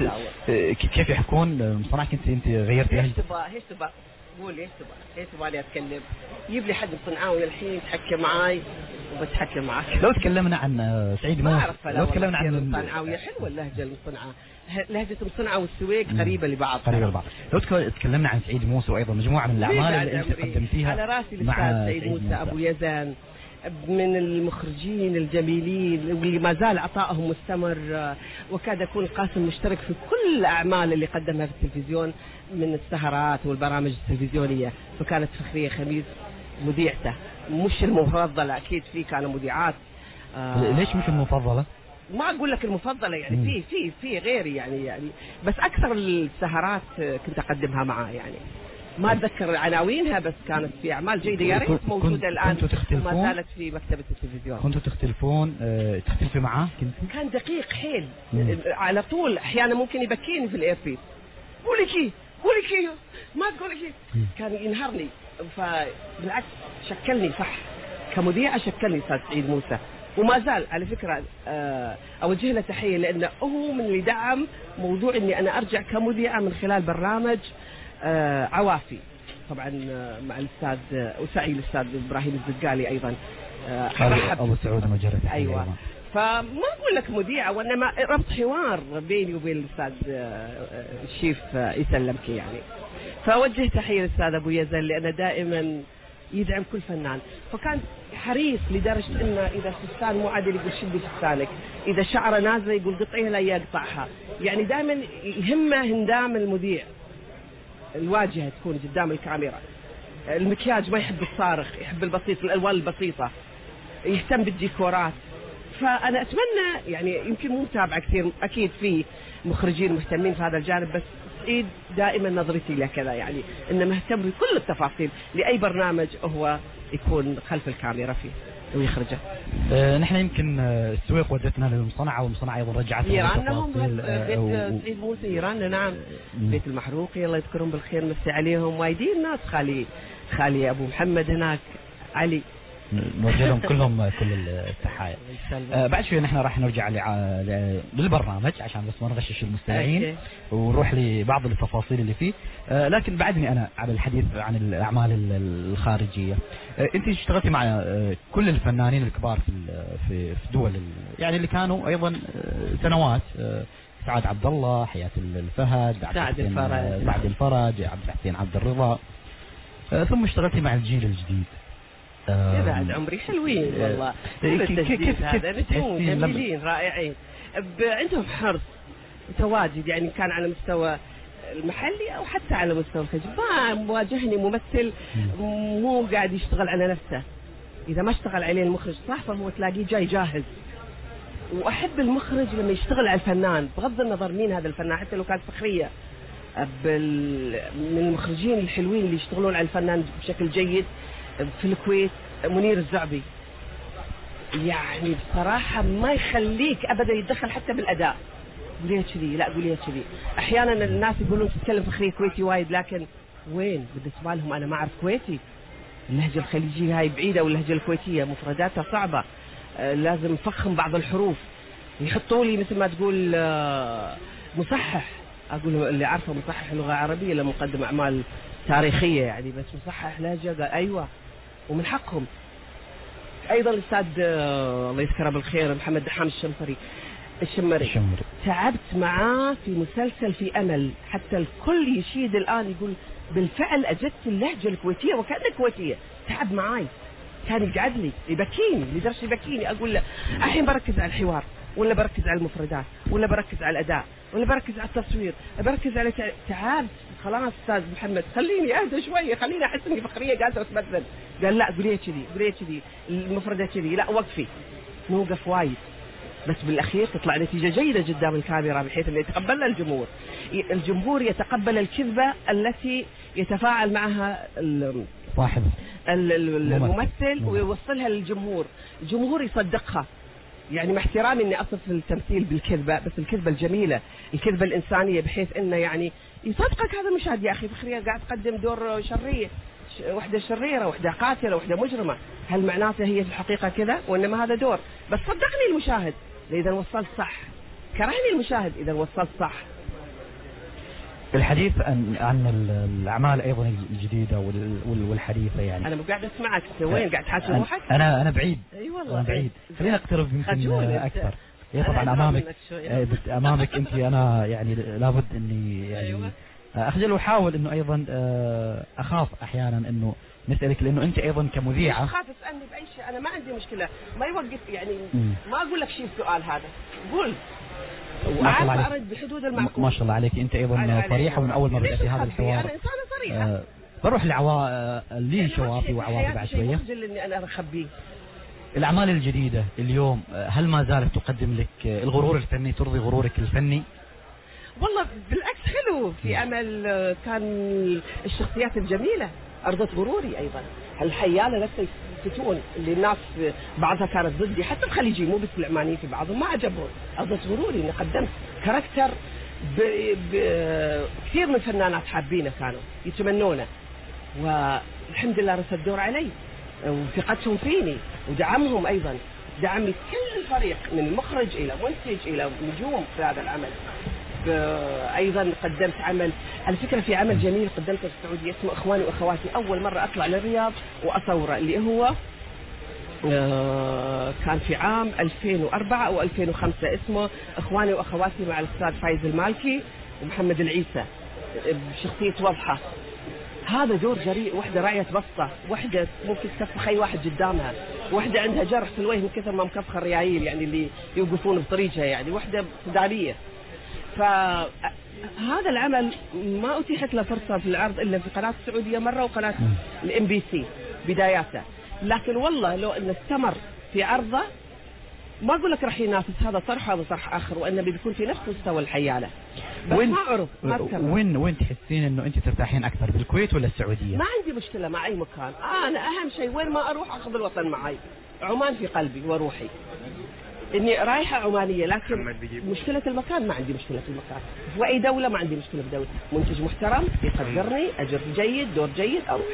كيف يحكون مصنعك انت انت غيرت ايش تبغى ايش تبغى قول ايش تبغى ايش تبغى اتكلم؟ جيب لي حد صنعاوي الحين تحكي معاي وبتحكي معك. لو تكلمنا عن سعيد موسى، لو تكلمنا عن الصنعاويه حلوه اللهجه المصنعه، لهجه المصنعه والسويق قريبه لبعض قريبه لبعض. لو تكلمنا عن سعيد موسى وايضا مجموعه من الاعمال اللي انت قدمتيها على راسي الاستاذ سعيد موسى ابو يزن، من المخرجين الجميلين واللي ما زال عطائهم مستمر، وكاد يكون قاسم مشترك في كل الأعمال اللي قدمها في التلفزيون من السهرات والبرامج التلفزيونية. فكانت فخرية خميس مذيعته، مش المفضلة أكيد، في كانوا مذيعات. آه ليش مش المفضلة؟ ما أقول لك المفضلة يعني، في في في غيري يعني يعني بس أكثر السهرات كنت أقدمها معاه يعني. ما أتذكر عناوينها بس كانت في أعمال جيدة يا ريت موجودة الآن وما زالت في مكتبة التلفزيون. كنتوا تختلفون اه تختلفي معاه؟ كنت كان دقيق حيل على طول، أحيانا ممكن يبكيني في الإيربيس، قولي كي قولي كي ما تقولي كي، كان ينهرني. فبالعكس شكلني صح كمذيعة، شكلني أستاذ سعيد موسى، وما زال على فكرة اه أوجه له تحية، لأنه هو من اللي دعم موضوع إني أنا أرجع كمذيعة من خلال برنامج آه عوافي طبعا مع الاستاذ وسعي الاستاذ ابراهيم الزقالي ايضا آه ابو سعود مجرد. ايوه. فما اقول لك مذيعه وانما ربط حوار بيني وبين الاستاذ آه الشيف آه يسلمك يعني. فوجه تحيه للاستاذ ابو يزن لانه دائما يدعم كل فنان، فكان حريص لدرجه انه اذا فستان مو عادل يقول شدي فستانك، اذا شعره نازله يقول قطعيها لا يقطعها، يعني دائما يهمه هندام المذيع، الواجهة تكون قدام الكاميرا، المكياج ما يحب الصارخ، يحب البسيط، الألوان البسيطة، يهتم بالديكورات. فأنا أتمنى يعني يمكن مو متابعة كثير، أكيد في مخرجين مهتمين في هذا الجانب، بس سعيد دائما نظرتي له كذا يعني إنه مهتم بكل التفاصيل لأي برنامج هو يكون خلف الكاميرا فيه ويخرجه. أه نحن يمكن السويق ودتنا للمصنعة، والمصنعة أيضا رجعت إيران لهم بيت سعيد موسى إيران نعم بيت المحروقي الله يذكرهم بالخير مسي عليهم وايدين ناس، خالي خالي أبو محمد هناك علي نوجه لهم كلهم كل التحايا. آه بعد شوي نحن راح نرجع للبرنامج عشان بس ما نغشش المستمعين ونروح لبعض التفاصيل اللي فيه. آه لكن بعدني انا على الحديث عن الاعمال الخارجيه. آه انت اشتغلتي مع آه كل الفنانين الكبار في في في دول يعني اللي كانوا ايضا آه سنوات آه سعاد عبد الله، حياة الفهد، سعد الفرج، سعد الفرج، عبد الحسين عبد الرضا. آه ثم اشتغلتي مع الجيل الجديد. آه بعد عمري حلوين والله. كيف هذا نجوم جميلين رائعين عندهم حرص وتواجد يعني كان على مستوى المحلي او حتى على مستوى الخارجي. ما واجهني ممثل مو قاعد يشتغل على نفسه، اذا ما اشتغل عليه المخرج صح فهو تلاقيه جاي جاهز. واحب المخرج لما يشتغل على الفنان بغض النظر مين هذا الفنان، حتى لو كانت فخريه من المخرجين الحلوين اللي يشتغلون على الفنان بشكل جيد في الكويت منير الزعبي. يعني بصراحة ما يخليك أبدا يتدخل حتى بالأداء، قوليها كذي لا قوليها كذي. أحيانا الناس يقولون تتكلم فخرية كويتي وايد، لكن وين بالنسبة لهم أنا ما أعرف كويتي. اللهجة الخليجية هاي بعيدة واللهجة الكويتية مفرداتها صعبة، آه لازم نفخم بعض الحروف. يحطوا لي مثل ما تقول آه مصحح، أقول اللي عارفة مصحح لغة عربية لما مقدم أعمال تاريخية يعني، بس مصحح لهجة قال أيوة ومن حقهم. أيضا الأستاذ الله يذكره بالخير محمد دحام الشمري الشمري الشمري تعبت معاه في مسلسل في أمل، حتى الكل يشيد الآن يقول بالفعل أجدت اللهجة الكويتية وكأنها كويتية. تعب معاي، كان يقعد لي يبكيني لدرجة يبكيني. أقول له الحين بركز على الحوار، ولا بركز على المفردات، ولا بركز على الأداء، ولا بركز على التصوير، بركز على تعب. خلاص أستاذ محمد خليني أهدى شوية، خليني أحس إني فخرية قاعدة أتمثل. قال لا قولي كذي قولي كذي المفردات كذي، لا وقفي نوقف وايد، بس بالأخير تطلع نتيجة جيدة قدام الكاميرا بحيث أن يتقبلها الجمهور. الجمهور يتقبل الكذبة التي يتفاعل معها صاحب الممثل ويوصلها للجمهور، الجمهور يصدقها. يعني مع احترامي اني اصف التمثيل بالكذبه، بس الكذبه الجميله، الكذبه الانسانيه، بحيث انه يعني يصدقك هذا المشاهد. يا اخي فخريه قاعد تقدم دور شريه، وحده شريره، وحده قاتله، وحده مجرمه، هل معناته هي في الحقيقه كذا؟ وانما هذا دور، بس صدقني المشاهد اذا وصلت صح، كرهني المشاهد اذا وصلت صح. الحديث عن عن الاعمال ايضا الجديده والحديثه يعني. انا قاعد اسمعك، وين قاعد تحاسب روحك؟ انا انا بعيد. اي أيوة والله انا بعيد. خلينا نقترب يمكن اكثر. هي طبعا امامك امامك انت، انا يعني لابد اني يعني أيوة. اخجل واحاول انه ايضا اخاف احيانا انه نسالك، لانه انت ايضا كمذيعه. خاف تسالني باي شيء، انا ما عندي مشكله، ما يوقف يعني م. ما اقول لك شيء السؤال هذا، قول وعارفه ارد بحدود المعقول. ما شاء الله عليك، انت ايضا صريحه من اول ما بدات هذا الحوار. انا انسانه صريحه. آه بروح لعوا لي شوافي وعواطف بعد شويه. خجل اني انا اخبيه. الاعمال الجديده اليوم هل ما زالت تقدم لك الغرور الفني، ترضي غرورك الفني؟ والله بالعكس حلو. في امل كان الشخصيات الجميله ارضت غروري ايضا. الحياله نفسها يفتون اللي الناس بعضها كانت ضدي، حتى الخليجيين مو بس العمانيين، في بعضهم ما عجبهم، ارضت غروري اني قدمت كاركتر كثير من الفنانات حابينه، كانوا يتمنونه، والحمد لله رس الدور علي وثقتهم فيني ودعمهم ايضا، دعم كل الفريق من المخرج الى منتج الى نجوم في هذا العمل. ايضا قدمت عمل، على فكره في عمل جميل قدمته في السعوديه اسمه اخواني واخواتي، اول مره اطلع للرياض واصوره، اللي هو كان في عام ألفين وأربعة او ألفين وخمسة، اسمه اخواني واخواتي مع الاستاذ فايز المالكي ومحمد العيسى بشخصيه وضحه. هذا دور جريء، وحده راعيه بسطه، وحده ممكن تكفخ اي واحد قدامها، وحده عندها جرح في الوجه من كثر ما مكفخه الريايل يعني اللي يوقفون بطريقها، يعني وحده صداليه. فهذا العمل ما أتيحت له فرصة في العرض إلا في قناة السعودية مرة وقناة الام بي سي بداياته، لكن والله لو أن استمر في عرضه ما اقول لك راح ينافس هذا طرح وهذا طرح اخر، وانما بيكون في نفس مستوى الحياله. بس وين ما اعرف ما أتكلم. وين وين تحسين انه انت ترتاحين اكثر، بالكويت ولا السعوديه؟ ما عندي مشكله مع اي مكان، انا اهم شيء وين ما اروح اخذ الوطن معي. عمان في قلبي وروحي، اني رايحه عمانيه، لكن مشكله المكان ما عندي مشكله في المكان، في اي دوله ما عندي مشكله في دوله، منتج محترم يقدرني، اجر جيد، دور جيد، اروح.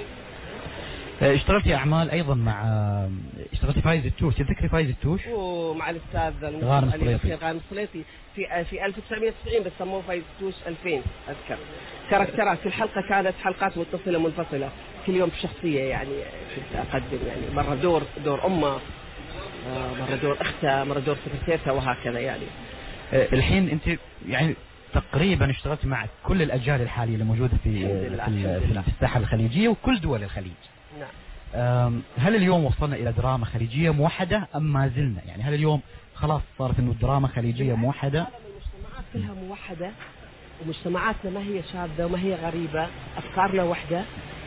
اشتغلتي اعمال ايضا مع اشتغلتي فايز التوش، تذكري فايز التوش؟ ومع الاستاذ غانم السليطي غانم السليطي في في ألف وتسعمئة وتسعين، بس سموه فايز التوش ألفين اذكر. كاركترات في الحلقه كانت حلقات متصله منفصله، كل يوم بشخصيه يعني كنت اقدم، يعني مره دور دور امه، مره دور اختها، مره دور سكرتيرتها، وهكذا يعني. الحين انت يعني تقريبا اشتغلت مع كل الاجيال الحاليه اللي موجوده في في الساحه الخليجيه وكل دول الخليج. نعم. هل اليوم وصلنا الى دراما خليجيه موحده ام ما زلنا؟ يعني هل اليوم خلاص صارت انه دراما خليجيه موحده؟ المجتمعات كلها موحده، ومجتمعاتنا ما هي شاذه وما هي غريبه، افكارنا وحده،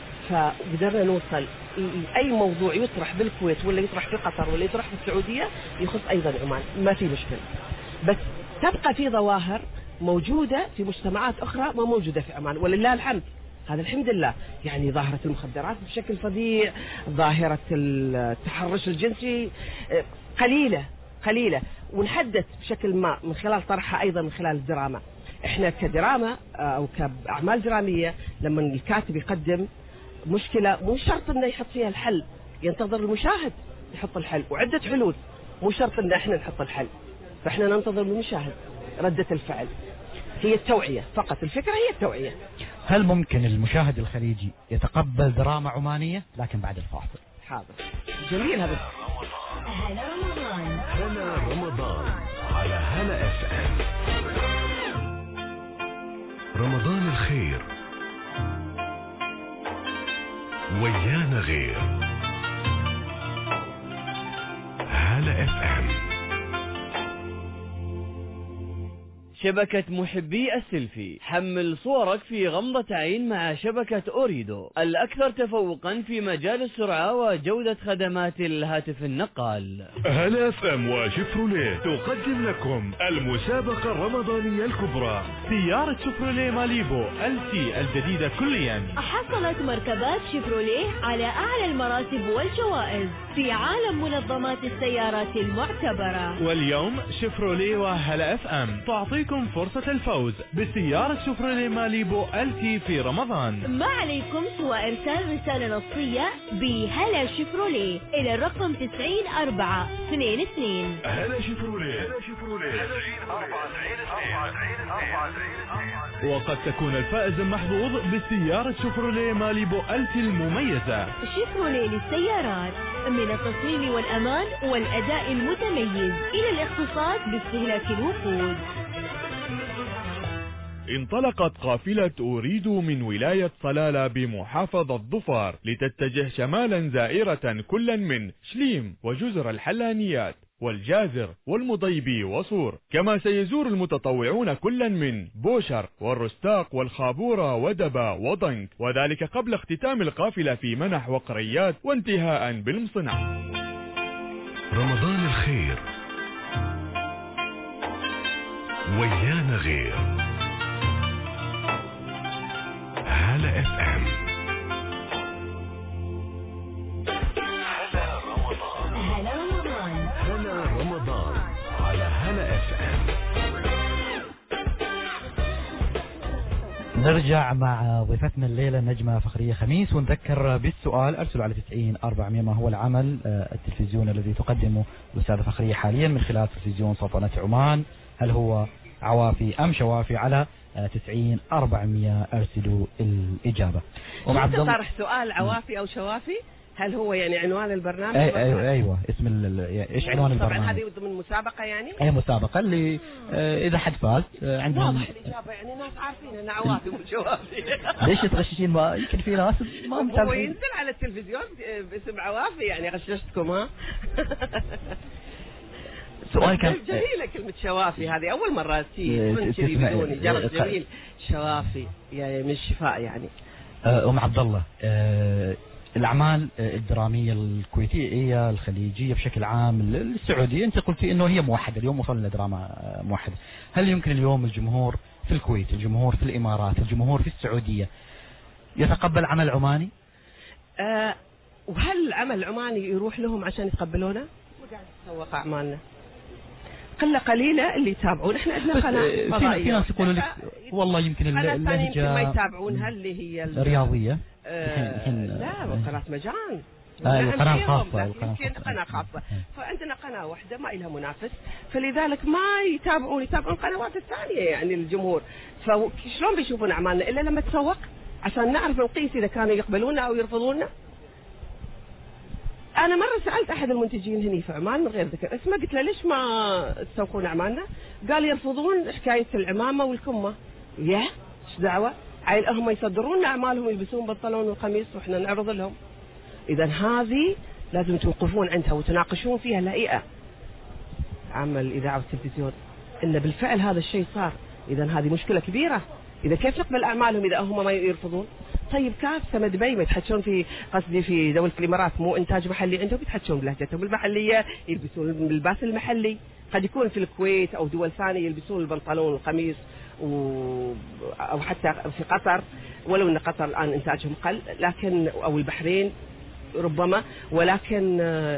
فقدرنا نوصل اي موضوع يطرح بالكويت ولا يطرح في قطر ولا يطرح في السعوديه يخص ايضا عمان، ما في مشكله. بس تبقى في ظواهر موجوده في مجتمعات اخرى ما موجوده في عمان، ولله الحمد، هذا الحمد لله. يعني ظاهرة المخدرات بشكل فظيع، ظاهرة التحرش الجنسي قليلة قليلة، ونحدث بشكل ما من خلال طرحها أيضا من خلال الدراما. احنا كدراما أو كأعمال درامية لما الكاتب يقدم مشكلة مو شرط انه يحط فيها الحل، ينتظر المشاهد يحط الحل، وعدة حلول، مو شرط ان احنا نحط الحل، فاحنا ننتظر من المشاهد ردة الفعل. هي التوعية فقط، الفكرة هي التوعية. هل ممكن المشاهد الخليجي يتقبل دراما عمانية لكن بعد الفاصل؟ حاضر. جميل هذا. هلا رمضان. هلا رمضان على هلا اف ام. رمضان الخير ويانا غير. هلا اف ام. شبكة محبي السيلفي، حمل صورك في غمضة عين مع شبكة أوريدو، الأكثر تفوقا في مجال السرعة وجودة خدمات الهاتف النقال. هلا اف ام وشيفروليه تقدم لكم المسابقة الرمضانية الكبرى. سيارة شيفروليه ماليبو ال تي الجديدة كليا حصلت مركبات شيفروليه على أعلى المراتب والجوائز في عالم منظمات السيارات المعتبرة. واليوم شيفروليه وهلا اف ام تعطيكم فرصة الفوز بسيارة شيفروليه ماليبو ال تي في رمضان. ما عليكم سوى إرسال رسالة نصية بهلا شيفروليه إلى الرقم تسعين أربعة اثنين اثنين. هلا شيفروليه. وقد تكون الفائز المحظوظ بسيارة شيفروليه ماليبو ال تي المميزة. شيفروليه للسيارات، من التصميم والأمان والأداء المتميز إلى الاختصاص باستهلاك الوقود. انطلقت قافلة أوريدو من ولاية صلالة بمحافظة ظفار لتتجه شمالا زائرة كلا من شليم وجزر الحلانيات والجازر والمضيبي وصور، كما سيزور المتطوعون كلا من بوشر والرستاق والخابورة ودبا وضنك، وذلك قبل اختتام القافلة في منح وقريات وانتهاء بالمصنع. رمضان الخير ويانا غير. هلا اف ام. هلا رمضان. هلا رمضان على هلا اف ام. نرجع مع ضيفتنا الليلة نجمة فخرية خميس، ونذكر بالسؤال ارسلوا على تسعين أربعمئة ما هو العمل التلفزيوني الذي تقدمه الأستاذة فخرية حاليا من خلال تلفزيون سلطنة عمان؟ هل هو عوافي أم شوافي؟ على تسعين أربعمئة ارسلوا الإجابة. ومع عبد الله طرح سؤال عوافي أو شوافي، هل هو يعني عنوان البرنامج؟ أي أيوة, أيوة اسم ايش عنوان البرنامج؟ طبعا هذه ضمن مسابقة يعني؟ أي مسابقة اللي إذا حد فاز عندهم. واضح الإجابة يعني ناس عارفين أن عوافي وشوافي. ليش تغششين؟ ما يمكن في ناس ما متابعين. هو ينزل على التلفزيون باسم عوافي، يعني غششتكم ها؟ سؤال كان جميلة كلمة شوافي، هذه أول مرة تسمع بدوني جرس جميل. شوافي يعني من الشفاء يعني. أم عبد الله، الأعمال الدرامية الكويتية الخليجية بشكل عام السعودية، أنت قلتي أنه هي موحدة، اليوم وصلنا لدراما موحدة. هل يمكن اليوم الجمهور في الكويت، الجمهور في الإمارات، الجمهور في السعودية يتقبل عمل عماني؟ أه وهل العمل العماني يروح لهم عشان يتقبلونه؟ وقاعد يتسوق أعمالنا قلة قليلة اللي يتابعون. احنا عندنا قناة فضائية، في ناس يقولوا لك والله يمكن اللهجة يمكن ما يتابعونها اللي هي الرياضية. آه لا قناة مجان. آه القناة خاصة، يمكن قناة خاصة، فعندنا قناة واحدة ما لها منافس، فلذلك ما يتابعون يتابعون القنوات الثانية يعني الجمهور. فشلون بيشوفون أعمالنا إلا لما تسوق عشان نعرف نقيس إذا كانوا يقبلونا أو يرفضونا. أنا مرة سألت أحد المنتجين هني في عمان من غير ذكر اسمه، قلت له ليش ما تسوقون أعمالنا؟ قال يرفضون حكاية العمامة والكمة. يا إيش دعوة؟ عيل هم يصدرون أعمالهم يلبسون بنطلون وقميص وإحنا نعرض لهم. إذا هذه لازم توقفون عندها وتناقشون فيها الهيئة عامة الإذاعة والتلفزيون إن بالفعل هذا الشيء صار. إذا هذه مشكلة كبيرة. إذا كيف نقبل أعمالهم إذا هم ما يرفضون؟ طيب كافة دبي ما يتحدثون في قصدي في دولة الإمارات مو إنتاج محلي عندهم، يتحدثون بلهجتهم المحلية، يلبسون اللباس المحلي. قد يكون في الكويت أو دول ثانية يلبسون البنطلون والقميص و... أو حتى في قطر، ولو أن قطر الآن إنتاجهم قل، لكن أو البحرين ربما، ولكن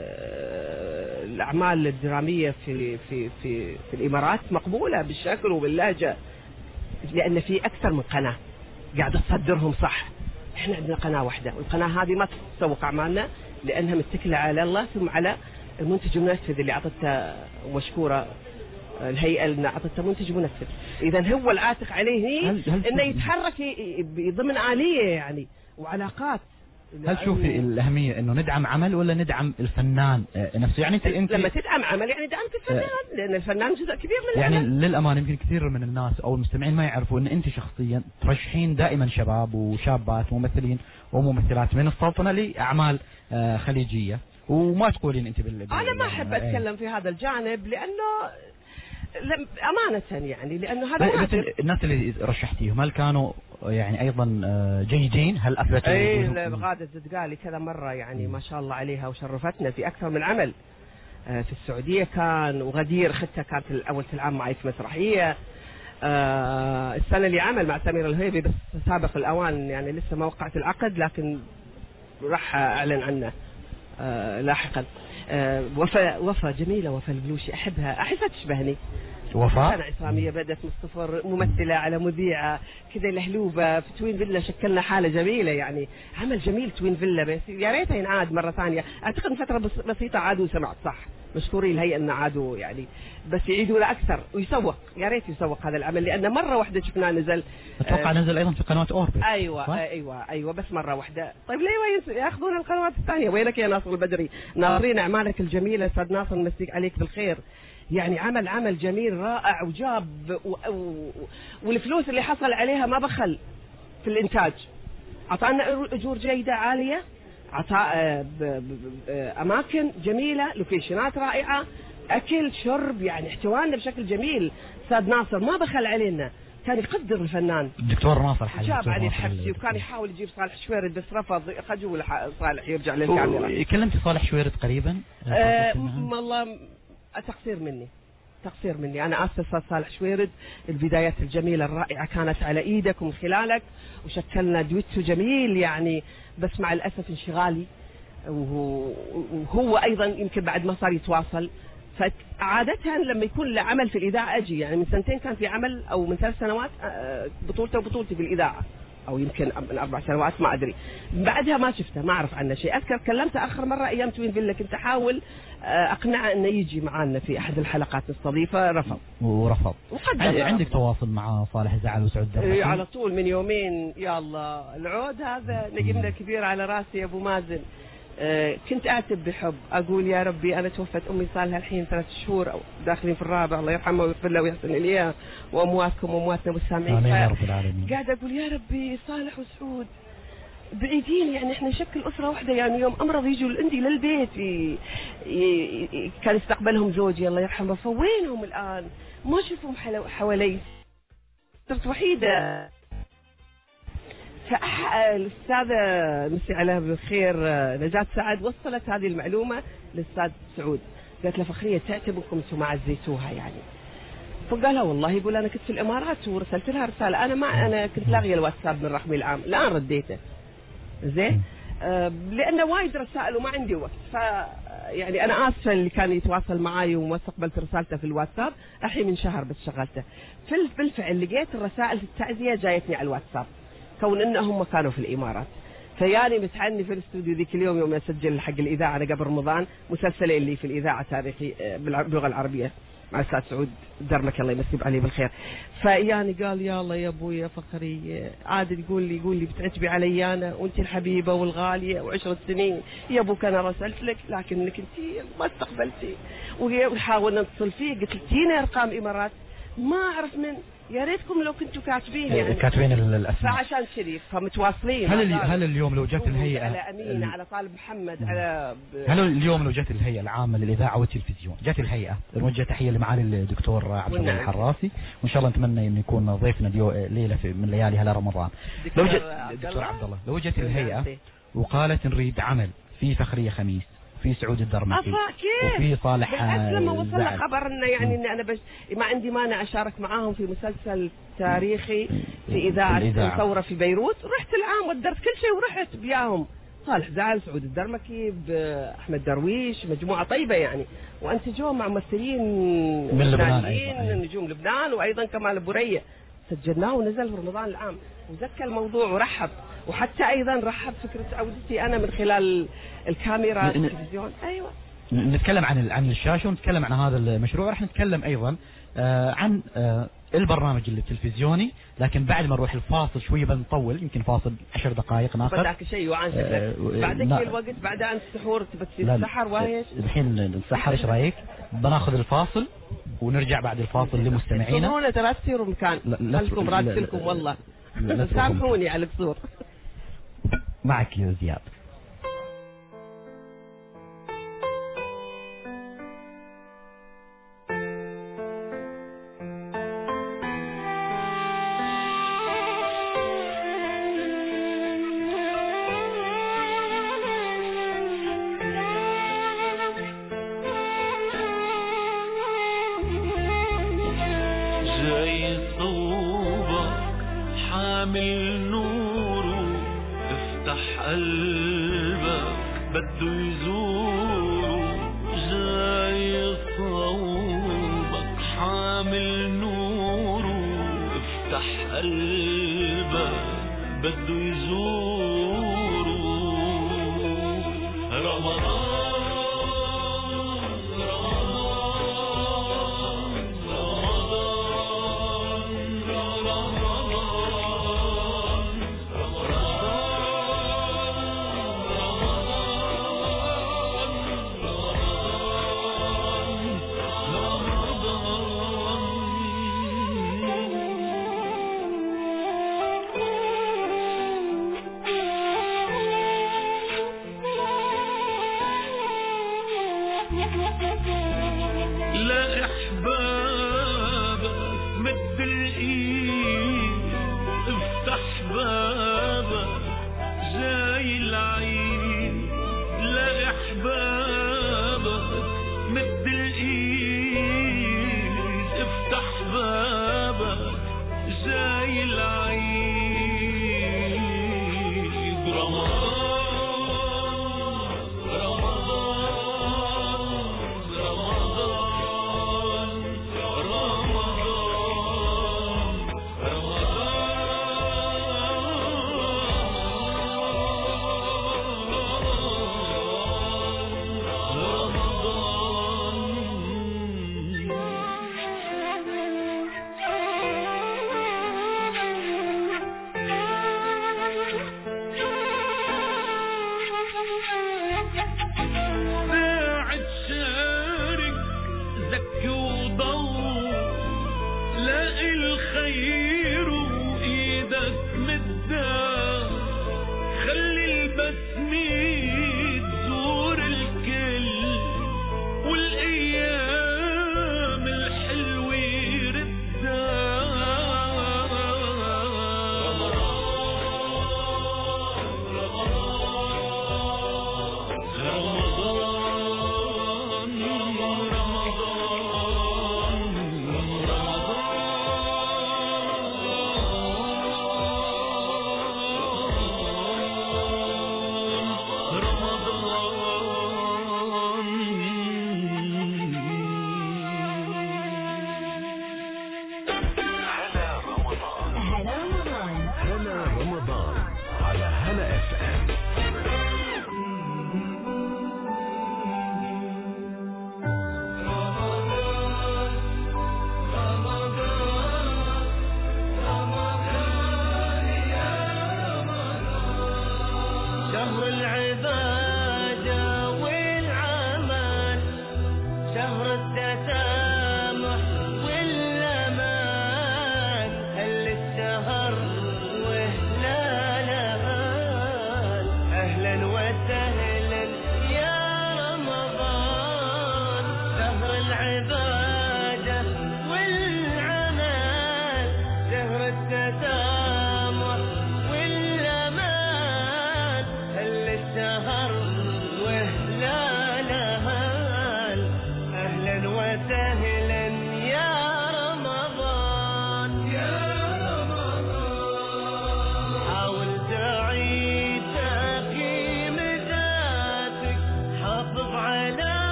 الأعمال الدرامية في في في في الإمارات مقبولة بالشكل وباللهجة، لأن في أكثر من قناة قاعدة تصدرهم صح. إحنا عندنا قناة واحدة، والقناة هذه ما تسوق أعمالنا لأنها متكلة على الله ثم على المنتج المنفذ اللي أعطته، ومشكورة الهيئة اللي أعطته منتج منفذ. إذا هو العاتق عليه إنه يتحرك ضمن آلية يعني وعلاقات. هل شوفي الأهمية إنه ندعم عمل ولا ندعم الفنان نفسه؟ يعني أنت أنت لما تدعم عمل يعني دعمت الفنان، لأن الفنان جزء كبير من يعني العمل. للأمانة يمكن كثير من الناس أو المستمعين ما يعرفوا إن أنت شخصيا ترشحين دائما شباب وشابات ممثلين وممثلات من السلطنة لأعمال خليجية، وما تقولين أنت بال أنا ما أحب أتكلم في هذا الجانب لأنه أمانة يعني لأنه هذا بس الناس اللي رشحتيهم هل كانوا يعني أيضا جيدين؟ هل أثبتوا؟ أي غادة الزدقالي كذا مرة يعني ما شاء الله عليها وشرفتنا في أكثر من عمل في السعودية كان، وغدير ختها كانت الأول العام معي في مسرحية السنة اللي عمل مع سمير الهيبي بس سابق الأوان يعني لسه ما وقعت العقد لكن راح أعلن عنه لاحقا. وفاء وفاء جميلة، وفاء البلوشي أحبها، أحسها تشبهني. وفاء سنة عصامية بدأت من الصفر، ممثلة على مذيعة كذا لهلوبة في توين فيلا، شكلنا حالة جميلة يعني، عمل جميل توين فيلا، بس يا ريته ينعاد مرة ثانية. أعتقد من فترة بسيطة عادوا، سمعت صح، مشكورين الهيئة إن عادوا يعني، بس يعيدوا له أكثر ويسوق، يا ريت يسوق هذا العمل لأن مرة واحدة شفناه نزل. أتوقع آه نزل أيضا في قنوات أوربت. أيوة أيوة أيوة بس مرة واحدة. طيب ليه يأخذون القنوات الثانية؟ وينك يا ناصر البدري؟ ناظرين أعمالك الجميلة أستاذ ناصر، نمسيك عليك بالخير. يعني عمل عمل جميل رائع وجاب و... و... والفلوس اللي حصل عليها ما بخل في الإنتاج، أعطانا أجور جيدة عالية، عطاء ب... ب... أماكن جميلة، لوكيشنات رائعة، أكل شرب، يعني احتوالنا بشكل جميل. أستاذ ناصر ما بخل علينا، كان يقدر الفنان. الدكتور ناصر حاجة جاب علي الحبسي وكان يحاول يجيب صالح شويرد بس رفض، خجول صالح يرجع للكاميرا. كلمتي صالح شويرد قريبا؟ أه والله تقصير مني تقصير مني أنا آسف أستاذ صالح شويرد، البدايات الجميلة الرائعة كانت على إيدك ومن خلالك، وشكلنا دويتو جميل يعني، بس مع الأسف انشغالي وهو, وهو أيضا يمكن بعد ما صار يتواصل. فعادة لما يكون له عمل في الإذاعة أجي، يعني من سنتين كان في عمل أو من ثلاث سنوات بطولته وبطولتي في الإذاعة، أو يمكن من أربع سنوات ما أدري، بعدها ما شفته ما أعرف عنه شيء. أذكر كلمته آخر مرة أيام توين فيلا، كنت أحاول أقنعه أنه يجي معنا في أحد الحلقات نستضيفه، رفض ورفض. عندك تواصل مع صالح زعل وسعود درحي؟ إيه على طول من يومين. يا الله العود هذا نجمنا كبير على راسي يا أبو مازن. أه كنت أعتب بحب، أقول يا ربي أنا توفت أمي صار لها الحين ثلاث شهور أو داخلين في الرابع، الله يرحمه ويغفر له ويحسن إليها وأمواتكم وأمواتنا والسامعين. آمين يا رب العالمين. قاعدة أقول يا ربي صالح وسعود بعيدين، يعني إحنا نشكل أسرة واحدة، يعني يوم أمرض يجوا عندي للبيت ي... ي... كان يستقبلهم زوجي الله يرحمه، فوينهم الآن؟ ما أشوفهم حوالي، صرت وحيدة. فالأستاذة مسي عليها بالخير نجاة سعد وصلت هذه المعلومة للأستاذ سعود، قالت له فخرية تعتبركم انتم ما عزيتوها يعني. فقالها والله يقول أنا كنت في الإمارات ورسلت لها رسالة، أنا ما أنا كنت لاغية الواتساب من رقمي العام، الآن رديته زين آه لأنه وايد رسائل وما عندي وقت. ف يعني أنا آسفة اللي كان يتواصل معاي وما استقبلت رسالته في الواتساب، الحين من شهر بس شغلته. بالفعل لقيت الرسائل التعزية جايتني على الواتساب كون إنهم كانوا في الإمارات. فياني متعني في الاستوديو ذيك اليوم يوم أسجل حق الإذاعة أنا قبل رمضان مسلسلين اللي في الإذاعة تاريخي باللغة العربية مع الأستاذ سعود درمك الله يمسيه عليه بالخير. فياني قال يا الله يا أبوي يا فخري عاد تقول لي يقول لي بتعتبي علي أنا وأنت الحبيبة والغالية وعشرة سنين يا أبوك أنا رسلت لك لكنك أنت ما استقبلتي. وحاولنا نتصل فيه قلت له تجينا أرقام إمارات ما أعرف من، يا ريتكم لو كنتوا كاتبين يعني كاتبين الاسماء فعشان شريف فمتواصلين. هل هل اليوم لو جت الهيئه على امينه على طالب محمد على ب... هل اليوم لو جت الهيئه العامه للاذاعه والتلفزيون جت الهيئه نوجه تحيه لمعالي الدكتور عبد الله الحراسي وان شاء الله نتمنى انه يكون ضيفنا ليله في من ليالي هلا رمضان. لو جت الدكتور عبد الله لو جت الهيئه وقالت نريد عمل في فخريه خميس في سعود الدرمكي وفي صالح لما وصلنا خبر انه يعني ان انا بش ما عندي مانع اشارك معاهم في مسلسل تاريخي في اذاعه الثوره في بيروت، رحت العام ودرت كل شيء ورحت بياهم. صالح زعل سعود الدرمكي باحمد درويش مجموعه طيبه يعني وانتجوه مع ممثلين من لبنان ايضا نجوم لبنان وايضا كمال بريه سجلناه ونزل في رمضان العام وزكى الموضوع ورحب وحتى ايضا رحب فكره عودتي انا من خلال الكاميرا التلفزيون. ايوه نتكلم عن عن الشاشه ونتكلم عن هذا المشروع، راح نتكلم ايضا آه عن آه البرنامج التلفزيوني لكن بعد ما نروح الفاصل شويه بنطول يمكن فاصل عشر دقائق ناخذ بدك شيء وعن شكلك آه بعدك نا... الوقت بعد عن السحور تبى السحر وهيش الحين السحر ايش رايك؟ بناخذ الفاصل ونرجع بعد الفاصل لمستمعينا. تروحون ترى تصيروا مكان خلكم راسلكم والله سامحوني على القصور. معك يا زياد.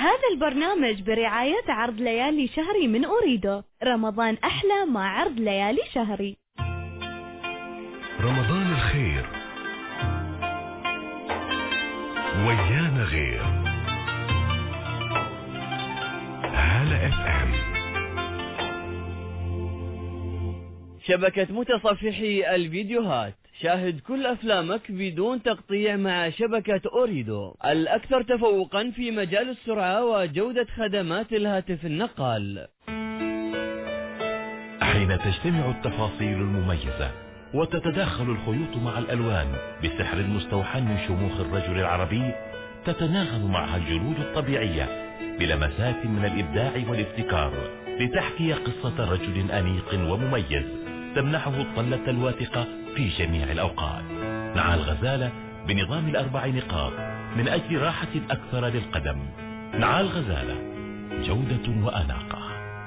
هذا البرنامج برعاية عرض ليالي شهري من أوريدو. رمضان أحلى مع عرض ليالي شهري. رمضان الخير ويانا غير. هلا اف ام. شبكة متصفحي الفيديوهات، شاهد كل أفلامك بدون تقطيع مع شبكة أوريدو، الأكثر تفوقا في مجال السرعة وجودة خدمات الهاتف النقال. حين تجتمع التفاصيل المميزة وتتداخل الخيوط مع الألوان بسحر مستوحى من شموخ الرجل العربي، تتناغم معها الجلود الطبيعية بلمسات من الإبداع والابتكار لتحكي قصة رجل أنيق ومميز تمنحه الطلة الواثقة في جميع الأوقات. نعال غزالة بنظام الأربع نقاط من أجل راحة أكثر للقدم. نعال غزالة، جودة وأناقة.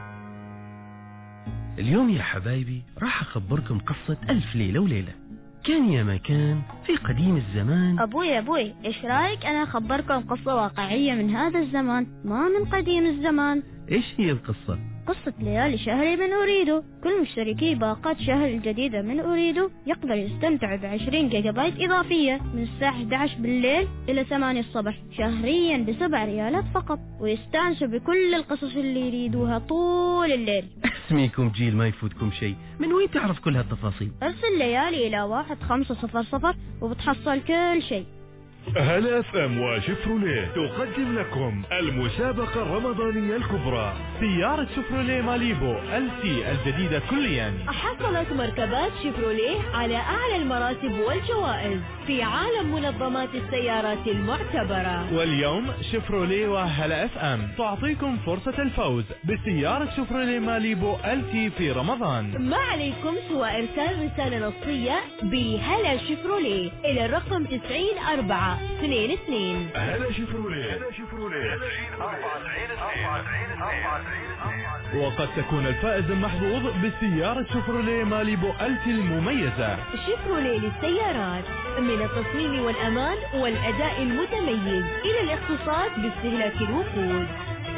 اليوم يا حبايبي راح أخبركم قصة ألف ليلة وليلة. كان يا مكان في قديم الزمان. أبوي أبوي إيش رأيك أنا أخبركم قصة واقعية من هذا الزمان ما من قديم الزمان. إيش هي القصة؟ قصة ليالي شهري من أوريدو. كل مشتركي باقات شهر الجديدة من أوريدو يقدر يستمتع بعشرين جيجا بايت إضافية من الساعة إحدى عشر بالليل إلى ثمانية الصبح شهريا بسبع ريالات فقط، ويستانسوا بكل القصص اللي يريدوها طول الليل. اسميكم جيل ما يفوتكم شيء، من وين تعرف كل هالتفاصيل؟ ارسل ليالي إلى واحد خمسة صفر صفر وبتحصل كل شيء. هلا اف ام وشفروليه تقدم لكم المسابقة الرمضانية الكبرى. سيارة شفروليه ماليبو ال سي الجديدة كليا. حصلت مركبات شفروليه على أعلى المراتب والجوائز في عالم منظمات السيارات المعتبرة. واليوم شفروليه وهلا اف ام تعطيكم فرصة الفوز بسيارة شفروليه ماليبو ال سي في رمضان. ما عليكم سوى إرسال رسالة نصية بهلا شفروليه إلى الرقم تسعين أربعة اثنين اثنين. هلا شفروليه. هلا شفروليه. وقد تكون الفائز المحظوظ بسيارة شفروليه ماليبو ال سي المميزة. شفروليه للسيارات، من التصميم والأمان والأداء المتميز إلى الاختصاص باستهلاك الوقود.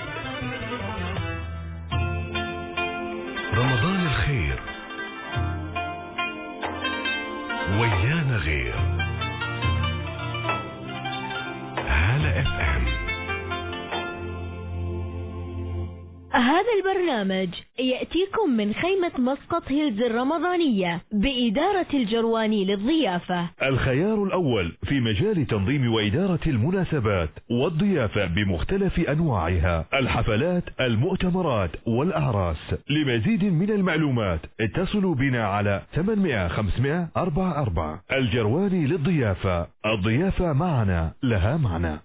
رمضان الخير ويانا غير. هلا اف ام. هذا البرنامج يأتيكم من خيمة مسقط هيلز الرمضانية بإدارة الجرواني للضيافة. الخيار الأول في مجال تنظيم وإدارة المناسبات والضيافة بمختلف أنواعها، الحفلات، المؤتمرات والأعراس. لمزيد من المعلومات اتصلوا بنا على ثمانمائة خمسمائة أربعة أربعة. الجرواني للضيافة، الضيافة معنا لها معنى.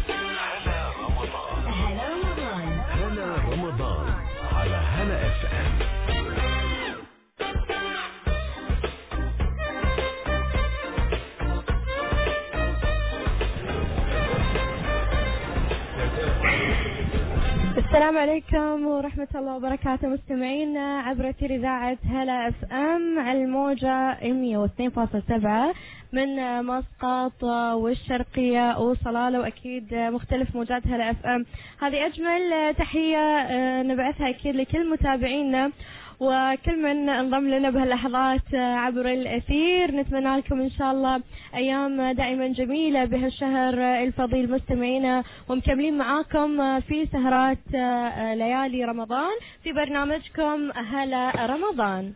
السلام عليكم ورحمة الله وبركاته مستمعينا عبر إذاعة هلا اف ام على الموجة مئة واثنين فاصلة سبعة من مسقط والشرقية وصلالة، وأكيد مختلف موجات هلا اف ام. هذه أجمل تحية نبعثها أكيد لكل متابعينا وكل من انضم لنا بهاللحظات عبر الأثير. نتمنى لكم إن شاء الله أيام دائما جميلة بهالشهر الفضيل مستمعينا، ومكملين معاكم في سهرات ليالي رمضان في برنامجكم هلا رمضان.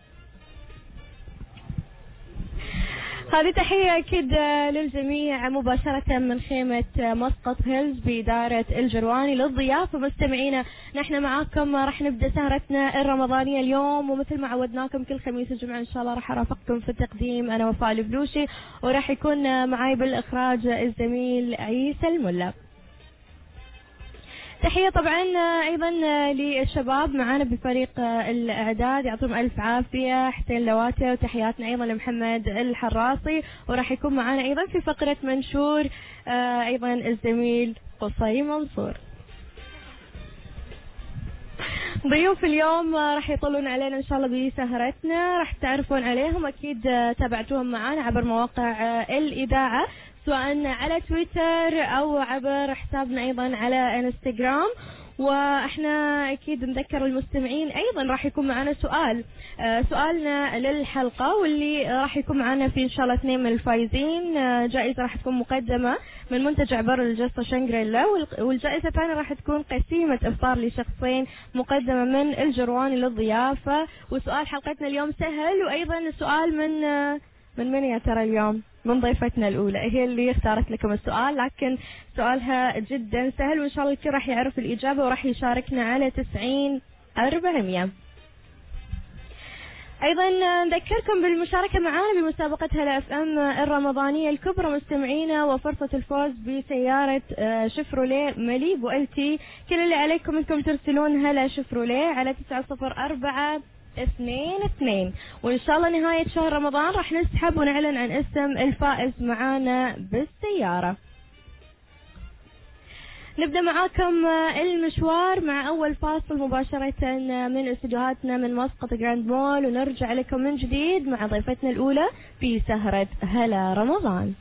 هذه تحية أكيد للجميع مباشرة من خيمة مسقط هيلز بإدارة الجرواني للضيافة. مستمعينا نحن معاكم راح نبدأ سهرتنا الرمضانية اليوم، ومثل ما عودناكم كل خميس وجمعة إن شاء الله راح أرافقكم في التقديم أنا وفاء البلوشي، وراح يكون معاي بالإخراج الزميل عيسى الملا. تحية طبعا أيضا للشباب معانا بفريق الإعداد، يعطيهم ألف عافية، حسين لواتي، وتحياتنا أيضا لمحمد الحراسي، وراح يكون معانا أيضا في فقرة منشور أيضا الزميل قصي منصور. ضيوف اليوم راح يطلون علينا إن شاء الله بسهرتنا، راح تعرفون عليهم أكيد تابعتوهم معانا عبر مواقع الإذاعة، سواء على تويتر أو عبر حسابنا أيضا على انستغرام. واحنا اكيد نذكر المستمعين ايضا راح يكون معنا سؤال آه سؤالنا للحلقه، واللي راح يكون معنا في ان شاء الله اثنين من الفايزين. آه جائزه راح تكون مقدمه من منتجع عبر الجسة شانغريلا، والجائزه الثانيه راح تكون قسيمه افطار لشخصين مقدمه من الجرواني للضيافه. وسؤال حلقتنا اليوم سهل، وايضا سؤال من آه من من يا ترى اليوم من ضيفتنا الأولى، هي اللي اختارت لكم السؤال، لكن سؤالها جدا سهل وإن شاء الله الكل راح يعرف الإجابة وراح يشاركنا على تسعين أربعمية. أيضا نذكركم بالمشاركة معنا بمسابقة هلا اف ام الرمضانية الكبرى مستمعينا، وفرصة الفوز بسيارة شفروليه ماليبو ال تي. كل اللي عليكم انكم ترسلون هلا شفروليه على تسعة صفر أربعة اثنين اثنين، وإن شاء الله نهاية شهر رمضان راح نسحب ونعلن عن اسم الفائز معانا بالسيارة. نبدأ معاكم المشوار مع أول فاصل مباشرة من استديوهاتنا من مسقط جراند مول، ونرجع لكم من جديد مع ضيفتنا الأولى في سهرة هلا رمضان.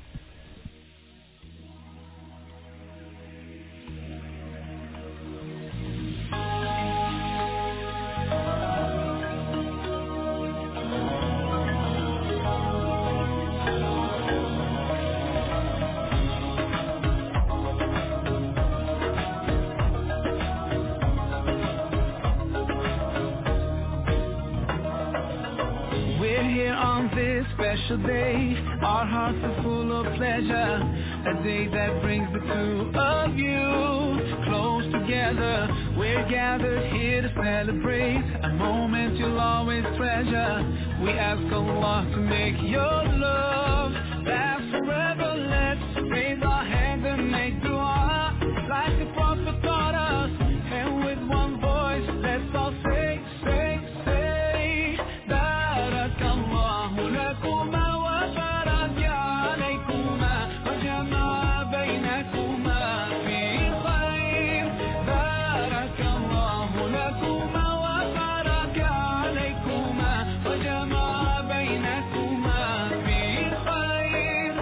Special day, our hearts are full of pleasure, a day that brings the two of you close together. We're gathered here to celebrate a moment you'll always treasure. We ask Allah to make your love last forever. Let's raise our hands and make dua like the Prophet taught us, and with one voice let's all say, say, say, Barakallahu lakuma wa baraka alaykuma wa jama'a baynakuma fi khayr. Barakallahu lakuma wa baraka alaykuma wa jama'a baynakuma fi khayr.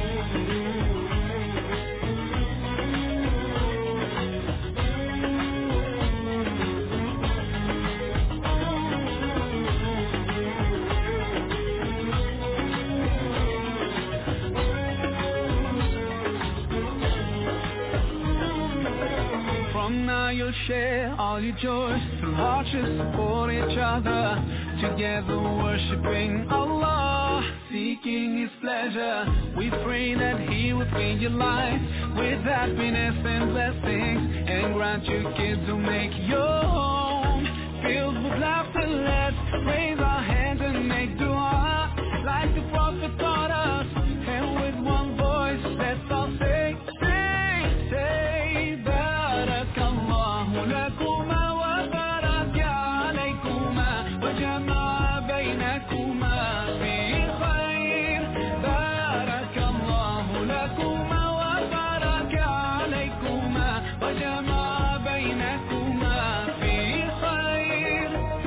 From now you'll share all your joys through hardships for each other, together worshiping Allah, seeking His pleasure. We pray that He will fill your life with happiness and blessings, and grant you kids to make your home filled with laughter. Let's raise our hands and make dua like the Prophet taught us, and with one voice let's all say, say, say, Barakallahu lakuma wa baraka alaykuma wa jama'a baynakuma fi khayr. Barakallahu lakuma wa baraka alaykuma wa jama'a baynakuma fi khayr.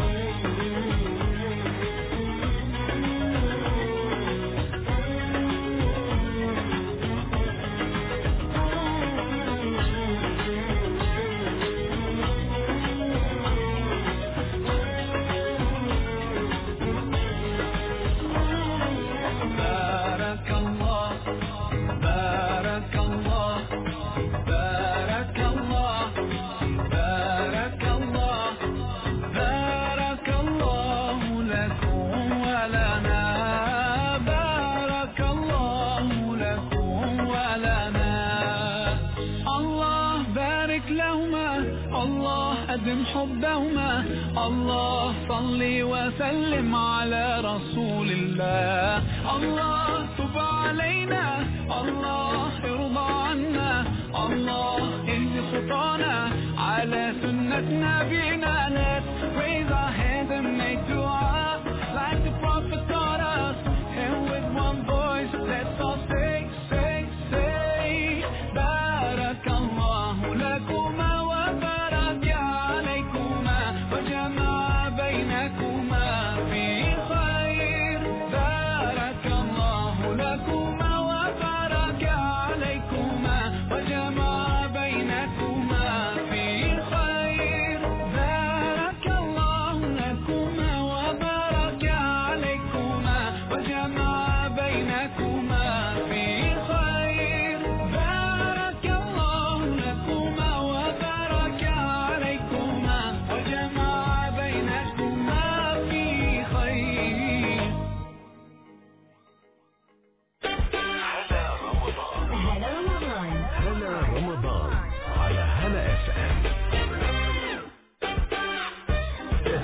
Barakallah, Barakallah, Barakallah, Barakallah, Barakallahu lakum wa lana. Barakallahu lakum wa lana. Allah barik lahuma, Allah أدم حبهما. الله صلي وسلم على رسول الله. الله تب علينا، الله ارضى عنا، الله اهد خطانا على سنة نبينا. Let's raise our hands and make dua like the Prophet taught us, and with one voice let's all say, say, say, Barakallahu lakuma wa baraka alaykuma wa jama'a baynakuma fi khayr. Barakallahu lakuma wa baraka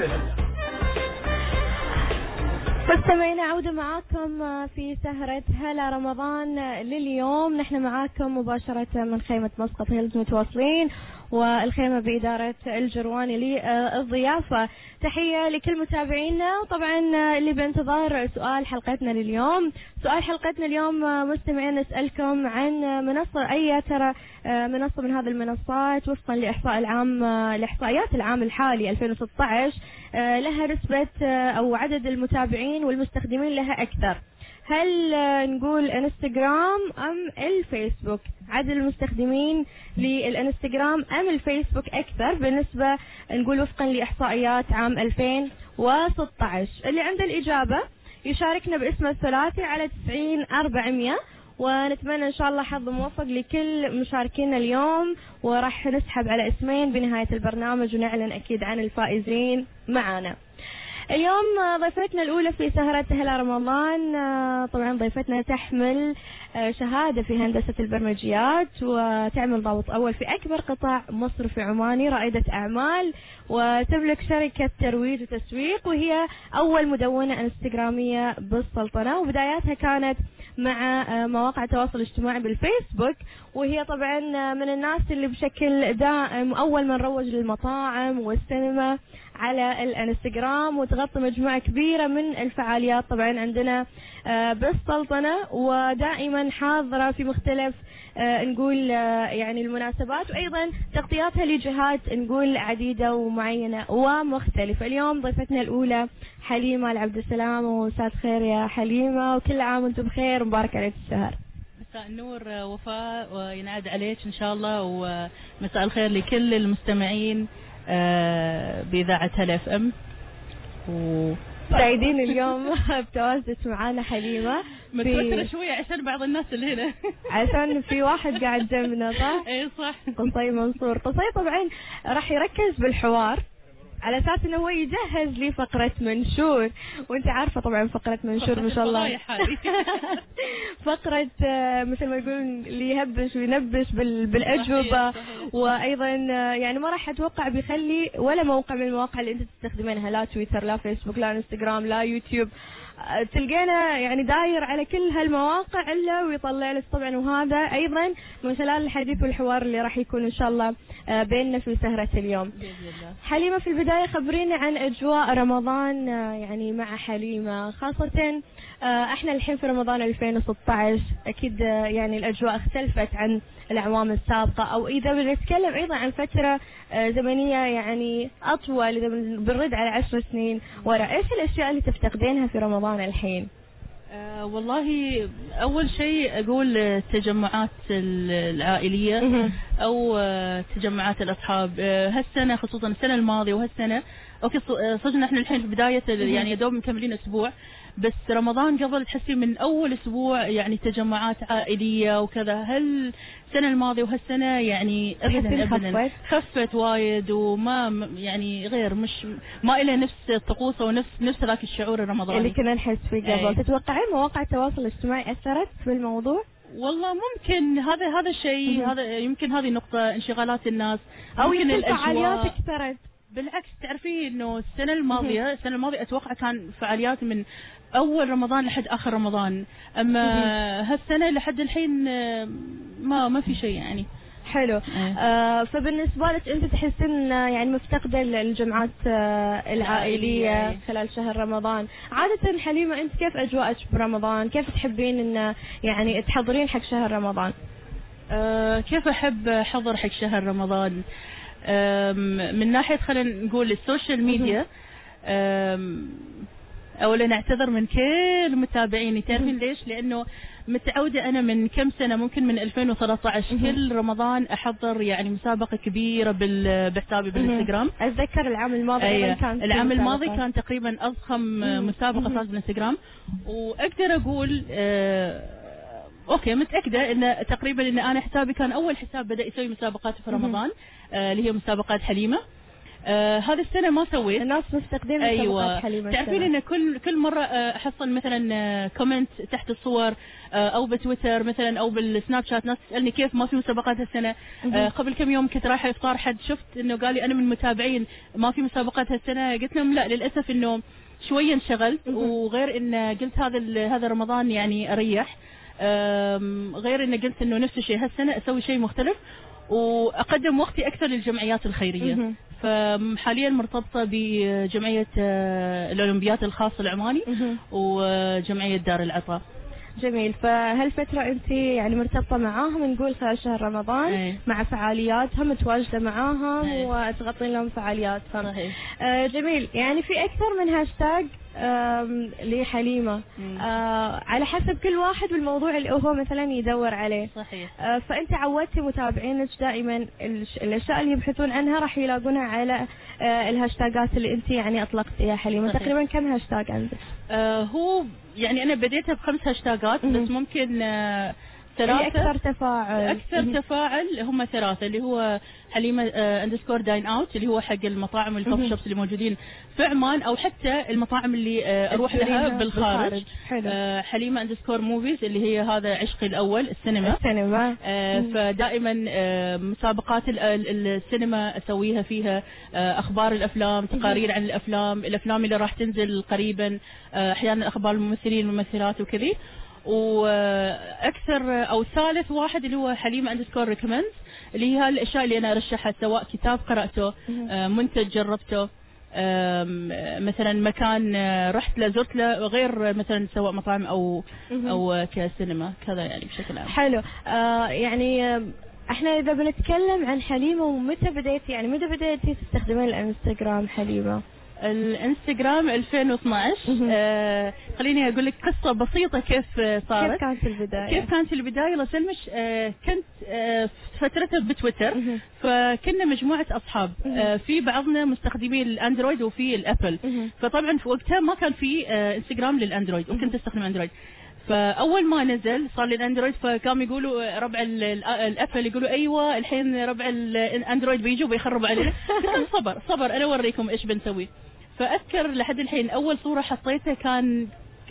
مستمعينا عودة معاكم في سهرة هلا رمضان لليوم. نحن معاكم مباشرة من خيمة مسقط هيلز متواصلين، والخيمة بإدارة الجرواني للضيافة. تحية لكل متابعينا، وطبعا اللي بانتظار سؤال حلقتنا لليوم. سؤال حلقتنا اليوم مستمعين نسألكم عن منصة أي ترى منصة من هذه المنصات وفقا لإحصاء العام الإحصائيات العام الحالي ألفين وستة عشر لها نسبة أو عدد المتابعين والمستخدمين لها أكثر. هل نقول انستغرام ام الفيسبوك؟ عدد المستخدمين للانستغرام ام الفيسبوك اكثر بالنسبة نقول وفقا لاحصائيات عام ألفين وستة عشر؟ اللي عنده الاجابة يشاركنا باسمه الثلاثي على تسعين أربعمية، ونتمنى ان شاء الله حظ موفق لكل مشاركينا اليوم، وراح نسحب على اسمين بنهاية البرنامج ونعلن اكيد عن الفائزين معنا. اليوم ضيفتنا الأولى في سهرة هلا رمضان، طبعا ضيفتنا تحمل شهادة في هندسة البرمجيات، وتعمل ضابط أول في أكبر قطاع مصرفي عماني، رائدة أعمال، وتملك شركة ترويج وتسويق، وهي أول مدونة انستغرامية بالسلطنة، وبداياتها كانت مع مواقع التواصل الاجتماعي بالفيسبوك، وهي طبعا من الناس اللي بشكل دائم أول من روج للمطاعم والسينما على الانستغرام، وتغطي مجموعة كبيرة من الفعاليات طبعا عندنا بالسلطنة، ودائما حاضرة في مختلف نقول يعني المناسبات، وأيضا تغطياتها لجهات نقول عديدة ومعينة ومختلفة. اليوم ضيفتنا الأولى حليمة العبد السلام، ومساء الخير يا حليمة، وكل عام وانتم بخير ومبارك عليك الشهر. مساء النور وفاء، وينعاد عليك إن شاء الله، ومساء الخير لكل المستمعين بإذاعة هلا اف ام. و سعيدين اليوم بتواجدك معانا حليمة. متوترة شوية عشان بعض الناس اللي هنا عشان في واحد قاعد جنبنا صح؟ اي صح. قصي منصور. قصي طبعا راح يركز بالحوار على اساس انه هو يجهز لي فقرة منشور، وانت عارفة طبعا فقرة منشور ما شاء الله فقرة مثل ما يقول اللي يهبش وينبش بالاجوبة، وايضا يعني ما راح اتوقع بيخلي ولا موقع من المواقع اللي انت تستخدمينها، لا تويتر لا فيسبوك لا انستغرام لا يوتيوب، تلقينا يعني داير على كل هالمواقع الا ويطلع لك طبعا، وهذا ايضا من خلال الحديث والحوار اللي راح يكون ان شاء الله بيننا في سهرة اليوم. حليمة في البداية خبرينا عن اجواء رمضان يعني مع حليمة، خاصة احنا الحين في رمضان ألفين وستة عشر، اكيد يعني الاجواء اختلفت عن الاعوام السابقة، او اذا بنتكلم ايضا عن فترة زمنية يعني اطول، اذا بنرد على عشر سنين ورا، ايش الاشياء اللي تفتقدينها في رمضان الحين؟ أه والله أول شيء أقول التجمعات العائلية أو تجمعات الأصحاب. هالسنة خصوصا السنة الماضية وهالسنة أوكي صدقنا إحنا الحين في بداية يعني يا دوب مكملين أسبوع، بس رمضان قبل تحسي من أول أسبوع يعني تجمعات عائلية وكذا. هل السنة الماضية وهالسنة يعني أبدا أبدا خفت وايد، وما يعني غير مش ما إلى نفس الطقوس ونفس نفس ذاك الشعور الرمضاني اللي كنا نحس فيه قبل. تتوقعين مواقع التواصل الاجتماعي أثرت في الموضوع؟ والله ممكن هذا هذا الشيء، هذا يمكن هذه نقطة انشغالات الناس، أو يمكن الفعاليات اكثرت. بالعكس تعرفي إنه السنة الماضية السنة الماضية أتوقع كان فعاليات من أول رمضان لحد آخر رمضان، أما هالسنة لحد الحين ما ما في شيء يعني. حلو. آه فبالنسبة لك أنت تحسين يعني مفتقدة الجمعات آه العائلية خلال شهر رمضان. عادة حليمة أنت كيف أجواءك برمضان؟ كيف تحبين إن يعني تحضرين حق شهر رمضان؟ آه كيف أحب أحضر حق شهر رمضان؟ من ناحية خلينا نقول السوشيال ميديا، أولا أعتذر من كل متابعيني، تعرفين ليش؟ لأنه متعودة أنا من كم سنة ممكن من ألفين وثلاثة عشر كل رمضان أحضر يعني مسابقة كبيرة بحسابي بالإنستغرام. أتذكر العام الماضي أيه. كان العام الماضي كان تقريبا أضخم مسابقة صارت بالإنستغرام، وأقدر أقول آه اوكي متاكده ان تقريبا ان انا حسابي كان اول حساب بدا يسوي مسابقات في رمضان، آه اللي هي مسابقات حليمه. آه هذه السنة ما سويت. الناس مستخدمين أيوة. حليمة. تعرفين إن كل كل مرة أحصل مثلا كومنت تحت الصور أو بتويتر مثلا أو بالسناب شات، ناس تسألني كيف ما في مسابقات هالسنة. آه قبل كم يوم كنت رايحة إفطار، حد شفت إنه قال لي أنا من المتابعين ما في مسابقات هالسنة، قلت لهم لا للأسف إنه شوية انشغلت، وغير إن قلت هذا هذا رمضان يعني أريح، غير إن قلت إنه نفس الشيء هالسنة أسوي شيء مختلف وأقدم وقتي أكثر للجمعيات الخيرية. فحاليا مرتبطة بجمعية الأولمبيات الخاص العماني وجمعية دار العطاء. جميل. فهالفترة أنت يعني مرتبطة معاهم نقول خلال شهر رمضان. أي. مع فعالياتهم متواجدة معاهم. أي. وتغطين لهم فعالياتهم. صحيح. آه جميل. يعني في أكثر من هاشتاج لحليمة، آه على حسب كل واحد بالموضوع اللي هو مثلا يدور عليه. صحيح. آه فأنت عودتي متابعينك دائما الأشياء اللي يبحثون عنها راح يلاقونها على آه الهاشتاجات اللي أنت يعني أطلقتيها حليمة. صحيح. تقريبا كم هاشتاج عندك؟ آه هو يعني أنا بديتها بخمس هاشتاجات بس ممكن آه ثلاثة. أكثر تفاعل. أكثر تفاعل هم ثلاثة، اللي هو حليمة اندسكور داين اوت اللي هو حق المطاعم والكوفي شوبس اللي موجودين في عمان أو حتى المطاعم اللي آه أروح لها بالخارج. آه حليمة اندسكور موفيز اللي هي هذا عشقي الأول السينما. السينما. آه فدائما آه مسابقات السينما أسويها فيها آه أخبار الأفلام، تقارير عن الأفلام، الأفلام اللي راح تنزل قريبا، آه أحيانا أخبار الممثلين والممثلات وكذي. واكثر او ثالث واحد اللي هو حليمة اندسكور ريكومندز اللي هي الاشياء اللي انا ارشحها، سواء كتاب قراته، منتج جربته، مثلا مكان رحت له زرت له، غير مثلا سواء مطاعم او او كسينما كذا يعني بشكل عام. حلو. آه يعني احنا اذا بنتكلم عن حليمة ومتى بديتي يعني متى بديتي تستخدمين الانستغرام حليمة؟ الانستغرام ألفين واثناشر. آه خليني اقول لك قصه بسيطه كيف صارت. كيف كانت البدايه؟ كيف كانت البدايه الله يسلمك. آه كنت آه فترتها بتويتر، فكنا مجموعه اصحاب، آه في بعضنا مستخدمين الاندرويد وفي الابل، فطبعا في وقتها ما كان في آه انستغرام للاندرويد وكنت استخدم اندرويد. فاول ما نزل صار لي الاندرويد، فكانوا يقولوا ربع الابل يقولوا ايوه الحين ربع الاندرويد بيجوا بيخربوا علينا. صبر صبر انا اوريكم ايش بنسوي. فاذكر لحد الحين اول صوره حطيتها كان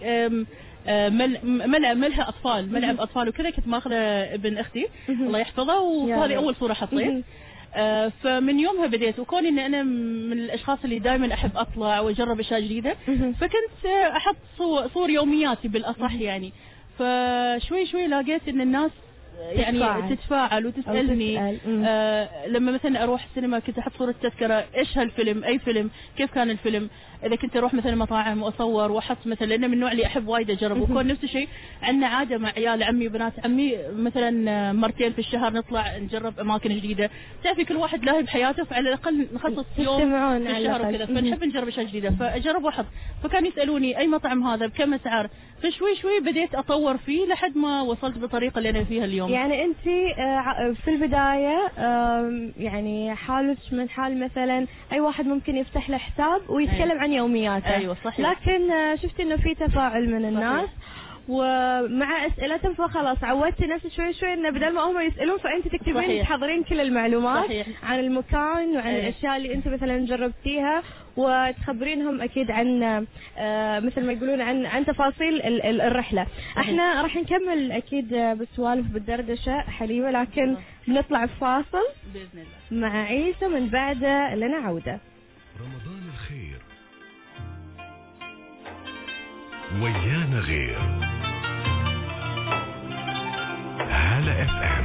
ملعب ملها اطفال ملعب اطفال وكذا، كنت ماخذه ابن اختي الله يحفظه، وهذه اول صوره حطيت. آه فمن يومها بديت، وكوني ان انا من الاشخاص اللي دائما احب اطلع واجرب اشياء جديده، فكنت احط صور, صور يومياتي بالاصح يعني. فشوي شوي لقيت ان الناس يعني تتفاعل, تتفاعل وتسالني. آه لما مثلا اروح السينما كنت احط صوره تذكره، ايش هالفيلم، اي فيلم، كيف كان الفيلم. اذا كنت اروح مثلا مطاعم واصور واحط مثلا، لان من النوع اللي احب وايد اجرب، وكون نفس الشيء عندنا عاده مع عيال عمي وبنات عمي مثلا مرتين في الشهر نطلع نجرب اماكن جديده. تعرفي كل واحد لاهي بحياته، فعلى الاقل نخصص يوم في الشهر وكذا، فنحب نجرب اشياء جديده، فاجرب واحط. فكان يسالوني اي مطعم هذا بكم اسعار، فشوي شوي بديت اطور فيه لحد ما وصلت بالطريقه اللي انا فيها اليوم. يعني انت في البدايه يعني حالك من حال مثلا اي واحد ممكن يفتح له حساب ويتكلم عن يومياته. أيوة صحيح. لكن شفت انه في تفاعل من الناس، صحيح. ومع اسئلتهم فخلاص عودتي نفسي شوي شوي انه بدل ما هم يسالون فانت تكتبين تحضرين كل المعلومات. صحيح. عن المكان وعن أيه. الاشياء اللي انت مثلا جربتيها، وتخبرينهم اكيد عن آه مثل ما يقولون عن عن تفاصيل ال ال الرحله. صحيح. احنا راح نكمل اكيد بالسوالف بالدردشه حليمه، لكن بنطلع بفاصل باذن الله مع عيسى، من بعده لنا عوده. رمضان الخير ويانا غير. هلا اف ام.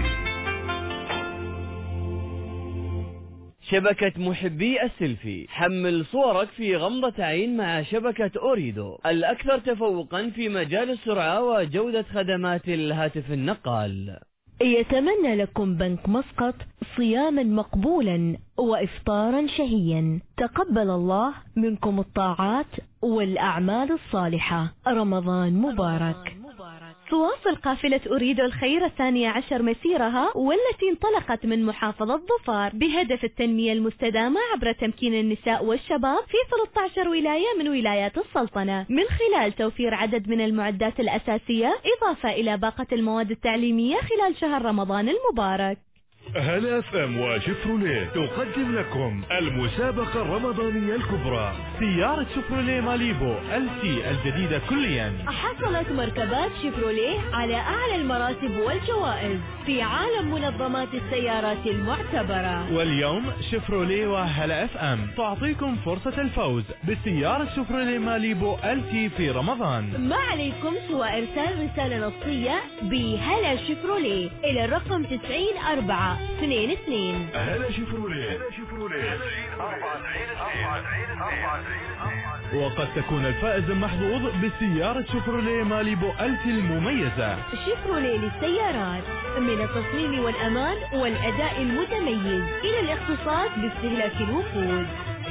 شبكة محبي السيلفي، حمل صورك في غمضة عين مع شبكة أوريدو الأكثر تفوقا في مجال السرعة وجودة خدمات الهاتف النقال. يتمنى لكم بنك مسقط صياما مقبولا وإفطارا شهيا، تقبل الله منكم الطاعات والأعمال الصالحة. رمضان مبارك. تواصل قافلة أريد الخير الثانية عشر مسيرها، والتي انطلقت من محافظة ظفار بهدف التنمية المستدامة عبر تمكين النساء والشباب في ثلاث عشرة ولاية من ولايات السلطنة، من خلال توفير عدد من المعدات الأساسية إضافة إلى باقة المواد التعليمية خلال شهر رمضان المبارك. هلا اف ام وشيفروليه تقدم لكم المسابقة الرمضانية الكبرى. سيارة شيفروليه ماليبو ال تي الجديدة كليا حصلت مركبات شيفروليه على أعلى المراتب والجوائز في عالم منظمات السيارات المعتبرة. واليوم شيفروليه وهلا اف ام تعطيكم فرصة الفوز بسيارة شيفروليه ماليبو ال تي في رمضان. ما عليكم سوى إرسال رسالة نصية بهلا شيفروليه إلى الرقم تسعين أربعة اثنين اثنين. هلا شيفروليه. وقد تكون الفائز المحظوظ بسيارة شيفروليه ماليبو ال تي المميزة. شيفروليه للسيارات، من التصميم والأمان والأداء المتميز إلى الاختصاص باستهلاك الوقود.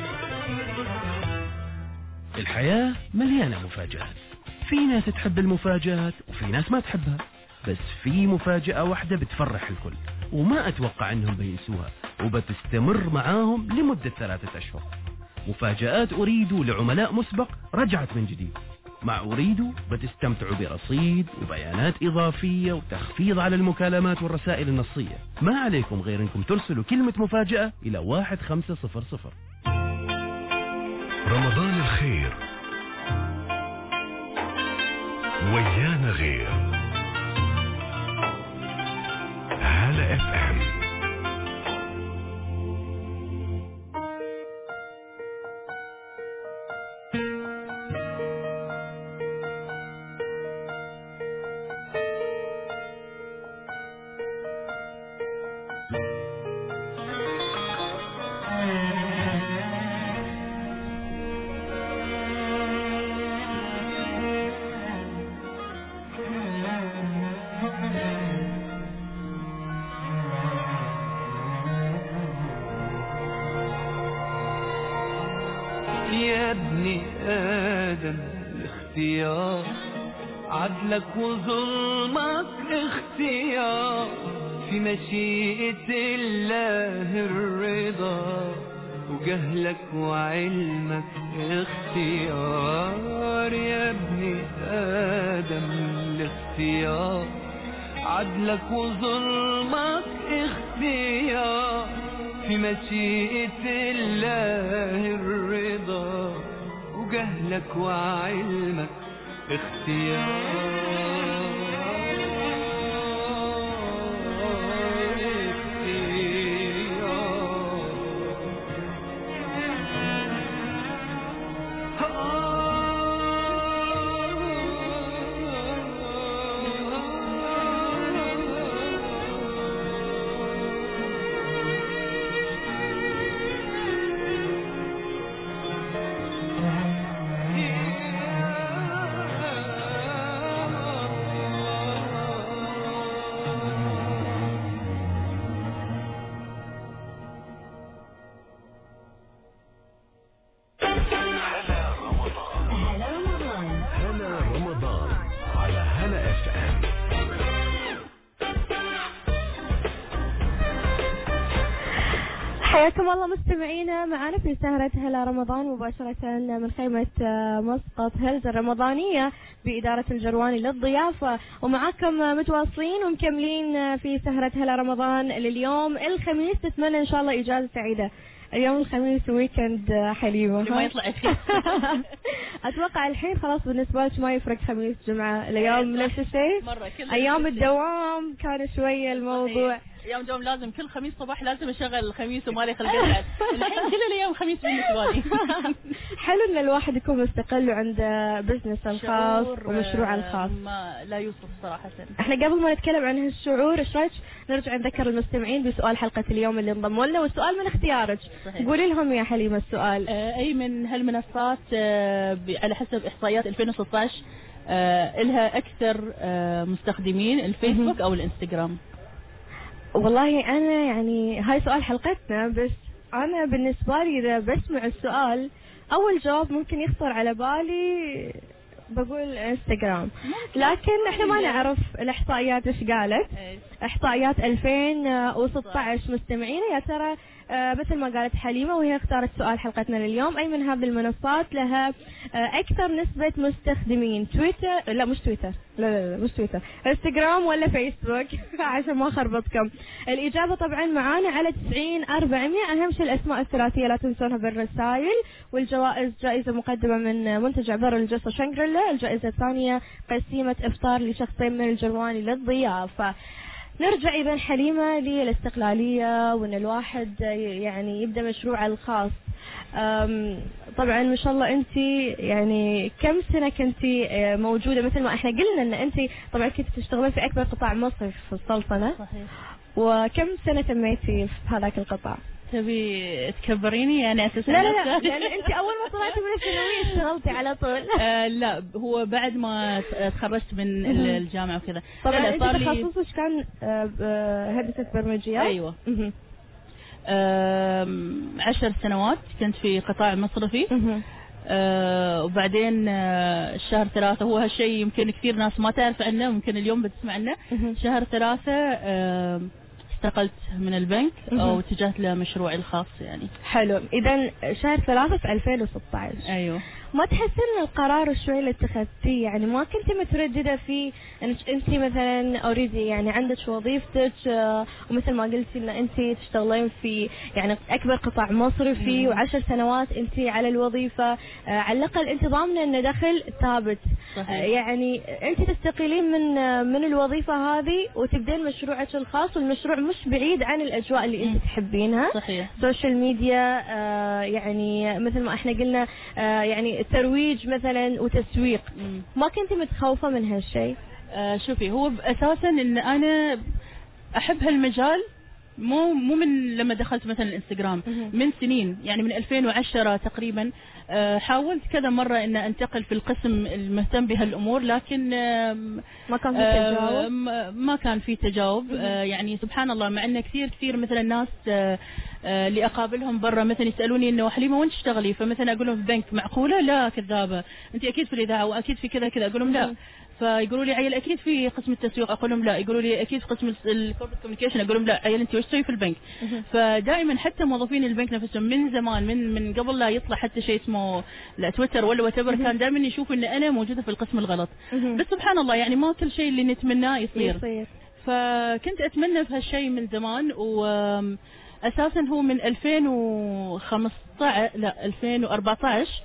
الحياة مليانة مفاجآت، في ناس تحب المفاجآت وفي ناس ما تحبها، بس في مفاجأة واحدة بتفرح الكل وما أتوقع أنهم بينسوها وبتستمر معاهم لمدة ثلاثة أشهر. مفاجآت أريدو لعملاء مسبق رجعت من جديد. مع أريدو بتستمتعوا برصيد وبيانات إضافية وتخفيض على المكالمات والرسائل النصية. ما عليكم غير أنكم ترسلوا كلمة مفاجأة إلى واحد خمسة صفر صفر. رمضان الخير ويانا غير. هلا اف ام. يا ابن آدم الاختيار عدلك وظلمك اختيار، في مشيئة الله الرضا وجهلك وعلمك اختيار. يا ابن آدم الاختيار عدلك وظلمك اختيار، في مشيئة الله الرضا وجهلك وعلمك اختيار. حياكم الله مستمعينا معنا في سهرة هلا رمضان مباشرة من خيمة مسقط هيلز الرمضانية بإدارة الجرواني للضيافة، ومعاكم متواصلين ومكملين في سهرة هلا رمضان لليوم الخميس. نتمنى إن شاء الله إجازة سعيدة اليوم الخميس ويكند حليمة ما يطلع الخير. أتوقع الحين خلاص بالنسبة لك ما يفرق خميس جمعة اليوم نفس الشيء. أيام الدوام كان شوية الموضوع يوم دوم لازم كل خميس صباح لازم اشغل الخميس ومالي خلق الحين كل الايام خميس بالنسبه لي. حلو ان الواحد يكون مستقل وعنده بزنس الخاص ومشروع الخاص، ما لا يوصف صراحه. احنا قبل ما نتكلم عن هالشعور ايش رايك نرجع نذكر المستمعين بسؤال حلقه اليوم اللي انضموا لنا، والسؤال من اختيارك. قولي لهم يا حليمه السؤال. آه اي من هالمنصات آه على حسب احصائيات ألفين وستة عشر آه لها اكثر آه مستخدمين الفيسبوك او الانستغرام؟ والله أنا يعني هاي سؤال حلقتنا، بس أنا بالنسبة لي إذا بسمع السؤال أول جواب ممكن يخطر على بالي بقول انستغرام، لكن احنا ما نعرف الاحصائيات ايش قالت. احصائيات ألفين وستة عشر مستمعين، يا ترى آه مثل ما قالت حليمة وهي اختارت سؤال حلقتنا لليوم، أي من هذه المنصات لها آه أكثر نسبة مستخدمين؟ تويتر، لا مش تويتر، لا لا, لا مش تويتر، انستغرام ولا فيسبوك؟ عشان ما أخربطكم. الإجابة طبعا معانا على تسعين أربعمية. أهم شيء الأسماء الثلاثية لا تنسونها بالرسائل. والجوائز جائزة مقدمة من منتجع بر الجسر شانغريلا، الجائزة الثانية قسيمة إفطار لشخصين من الجرواني للضيافة. نرجع إذا حليمة للاستقلالية وإن الواحد يعني يبدأ مشروعه الخاص. طبعا ما شاء الله أنت يعني كم سنة كنت موجودة؟ مثل ما احنا قلنا أن أنت طبعا كنت تشتغلين في أكبر قطاع مصر في السلطنة. صحيح. وكم سنة تميتي في هذاك القطاع؟ تبي تكبريني يعني أساسا؟ لا لا لا، لأن أنت أول ما طلعتي من الثانوية اشتغلتي على طول. آه لا، هو بعد ما تخرجت من الجامعة وكذا. طبعا أنت تخصصك كان هندسة برمجيات؟ أيوة. آه عشر سنوات كنت في قطاع مصرفي. آه وبعدين آه شهر ثلاثة، هو هالشيء يمكن كثير ناس ما تعرف عنه، ممكن اليوم بتسمع عنه. شهر ثلاثة آه استقلت من البنك او اتجهت لمشروعي الخاص يعني. حلو. اذا شهر ثلاثة في ألفين وستة عشر. ايوه. ما تحسين القرار شوي اللي اتخذتيه يعني ما كنت متردده فيه انك انت مثلا اوريدي يعني عندك وظيفتك ومثل ما قلتي ان انت تشتغلين في يعني اكبر قطاع مصرفي وعشر سنوات انت على الوظيفه، على الاقل انت ضامنه ان دخل ثابت. يعني انت تستقيلين من من الوظيفه هذه وتبدين مشروعك الخاص، والمشروع مش بعيد عن الاجواء اللي انت تحبينها. صحيح. سوشيال ميديا آه يعني مثل ما احنا قلنا آه يعني ترويج مثلا وتسويق. مم. ما كنت متخوفة من هالشيء؟ آه شوفي، هو اساسا ان انا احب هالمجال، مو مو من لما دخلت مثلا الانستغرام، من سنين يعني من ألفين وعشرة تقريبا. أه حاولت كذا مرة ان انتقل في القسم المهتم بهالامور، لكن أه ما كان في تجاوب. أه ما كان في تجاوب. أه يعني سبحان الله، مع ان كثير كثير مثلا الناس أه أه اللي اقابلهم برا مثلا يسالوني انه حليمة وين تشتغلي، فمثلا اقول لهم في بنك. معقولة؟ لا كذابة، انت اكيد في الاذاعة واكيد في كذا كذا. اقول لهم لا. فيقولوا لي عيل اكيد في قسم التسويق، اقول لهم لا. يقولوا لي اكيد في قسم الكوربريت كوميونيكيشن، اقول لهم لا. عيل انت وش تسوي في البنك؟ فدائما حتى موظفين البنك نفسهم من زمان، من من قبل لا يطلع حتى شيء اسمه لا تويتر ولا وات ايفر، كان دائما يشوفوا ان انا موجوده في القسم الغلط. بس سبحان الله يعني ما كل شيء اللي نتمناه يصير. يصير. فكنت اتمنى في هالشيء من زمان، واساسا هو من ألفين وخمسة عشر لا ألفين وأربعة عشر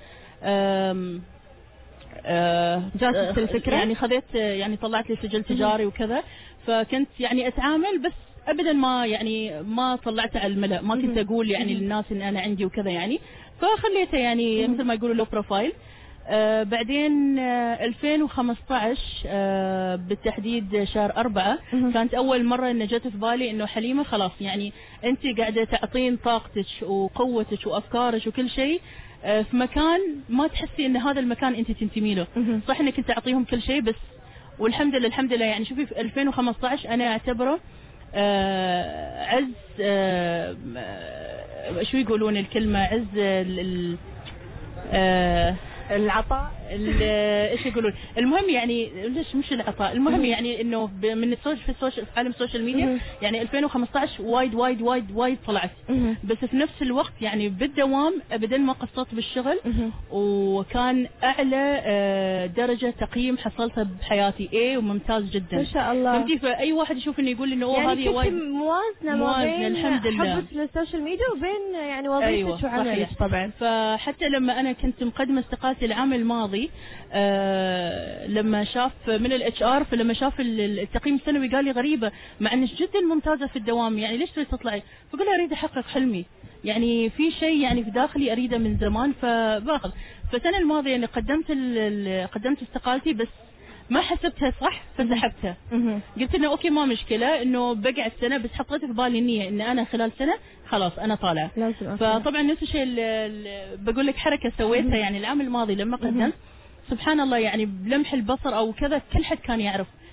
آه جات الفكرة يعني خذيت يعني طلعت لي سجل تجاري وكذا. فكنت يعني اتعامل بس ابدا ما يعني ما طلعت على الملأ، ما كنت اقول يعني للناس ان انا عندي وكذا يعني. فخليته يعني مثل ما يقولوا له بروفايل. آه بعدين آه ألفين وخمسة عشر آه بالتحديد شهر أربعة كانت أول مرة إن جت في بالي إنه حليمة خلاص يعني أنت قاعدة تعطين طاقتك وقوتك وأفكارك وكل شيء آه في مكان ما تحسي إن هذا المكان أنت تنتمي له. صح إنك كنت تعطيهم كل شيء بس، والحمد لله الحمد لله يعني. شوفي في ألفين وخمسة عشر أنا أعتبره آه عز آه شو يقولون الكلمة عز ال آه العطاء، ايش يقولون، المهم يعني ليش مش العطاء، المهم يعني انه من السوشيال في السوشيال في عالم السوشيال ميديا يعني ألفين وخمسة عشر وايد وايد وايد وايد طلعت. بس في نفس الوقت يعني بالدوام ابدا ما قصرت بالشغل، وكان اعلى درجه تقييم حصلتها بحياتي ايه وممتاز جدا ما شاء الله. فهمتي؟ فاي واحد يشوف انه يقول انه اوه يعني هذه وايد موازنه ما بين الحمد لله حبك للسوشيال ميديا وبين يعني وظيفتك أيوة وعملك طبعا. فحتى لما انا كنت مقدمه استقالتي العام الماضي آه لما شاف من الاتش ار، فلما شاف التقييم السنوي قال لي غريبه مع انك جدا ممتازه في الدوام، يعني ليش تريد تطلعي؟ فقلت له اريد احقق حلمي، يعني في شيء يعني في داخلي اريده من زمان فباخذ. فالسنه الماضيه يعني قدمت قدمت استقالتي بس ما حسبتها صح فسحبتها. قلت انه اوكي ما مشكله انه بقعد سنه، بس حطيت في بالي النيه ان انا خلال سنه خلاص انا طالعه. فطبعا نفس الشيء بقول لك حركه سويتها يعني العام الماضي لما قدمت سبحان الله يعني بلمح البصر او كذا كل حد كان يعرف،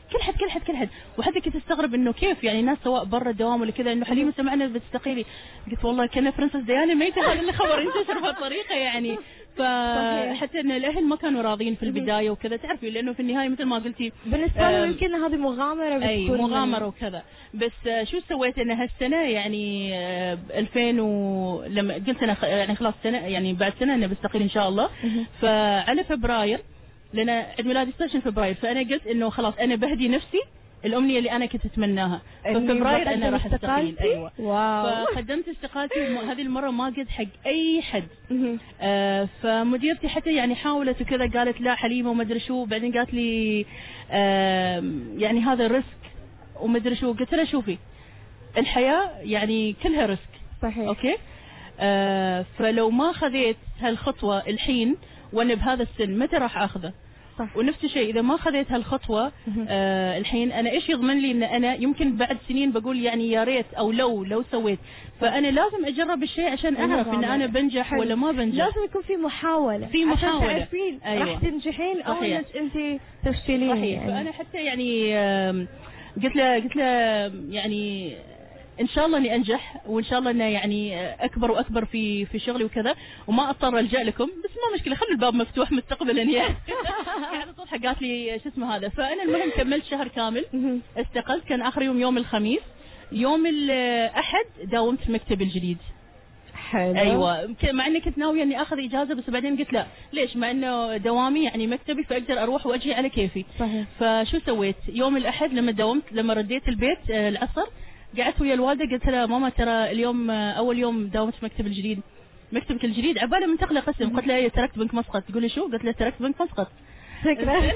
كل حد كل حد كل حد. وحتى كنت استغرب انه كيف يعني ناس سواء برا الدوام ولا كذا انه حليمه سمعنا بتستقيلي. قلت والله كنا برنسس ديانا ميته، هذا اللي خبر انتشر بهالطريقه يعني. فحتى ان الاهل ما كانوا راضيين في البدايه وكذا، تعرفي لانه في النهايه مثل ما قلتي بالنسبه لهم يمكن هذه مغامره، اي مغامره وكذا. بس شو سويت انا هالسنه يعني ألفين و لما قلت انا يعني خلاص سنه يعني بعد سنه انا بستقيل ان شاء الله. فعلى فبراير لان عيد ميلادي ستة عشر فبراير، فانا قلت انه خلاص انا بهدي نفسي الأمنية اللي أنا كنت أتمناها. في فبراير أنا راح أستقيل. أيوة. واو. فقدمت استقالتي هذه المرة ما قد حق أي حد. آه فمديرتي حتى يعني حاولت وكذا، قالت لا حليمة وما أدري شو، بعدين قالت لي آه يعني هذا ريسك وما أدري شو. قلت لها شوفي الحياة يعني كلها ريسك. صحيح. أوكي. آه فلو ما خذيت هالخطوة الحين وأنا بهذا السن متى راح أخذه؟ صح. ونفس الشيء إذا ما خذيت هالخطوة آه الحين أنا إيش يضمن لي إن أنا يمكن بعد سنين بقول يعني يا ريت أو لو لو سويت. فأنا لازم أجرب الشيء عشان أعرف إن أنا بنجح حلو. ولا ما بنجح. لازم يكون في محاولة، في محاولة عشان تعرفين أيوة. راح تنجحين أو إنك أنت تفشلين. صحيح. يعني. فأنا حتى يعني قلت له قلت له يعني ان شاء الله اني انجح، وان شاء الله انه يعني اكبر واكبر في في شغلي وكذا، وما اضطر الجا لكم. بس ما مشكله، خلوا الباب مفتوح مستقبلا يعني. قاعده تضحك قالت لي شو اسمه هذا. فانا المهم كملت شهر كامل، استقلت. كان اخر يوم يوم الخميس. يوم الاحد داومت في مكتب الجديد. حلو. ايوه، مع اني كنت ناويه اني اخذ اجازه، بس بعدين قلت لا ليش، مع انه دوامي يعني مكتبي فاقدر اروح واجي على كيفي. صحيح. فشو سويت يوم الاحد لما داومت، لما رديت البيت العصر قعدت ويا الوالده قلت لها ماما ترى اليوم اول يوم داومت في مكتب الجديد. مكتبك الجديد عباله منتقله قسم. قلت لها تركت بنك مسقط. تقول لي شو؟ قلت لها تركت بنك مسقط. فكره.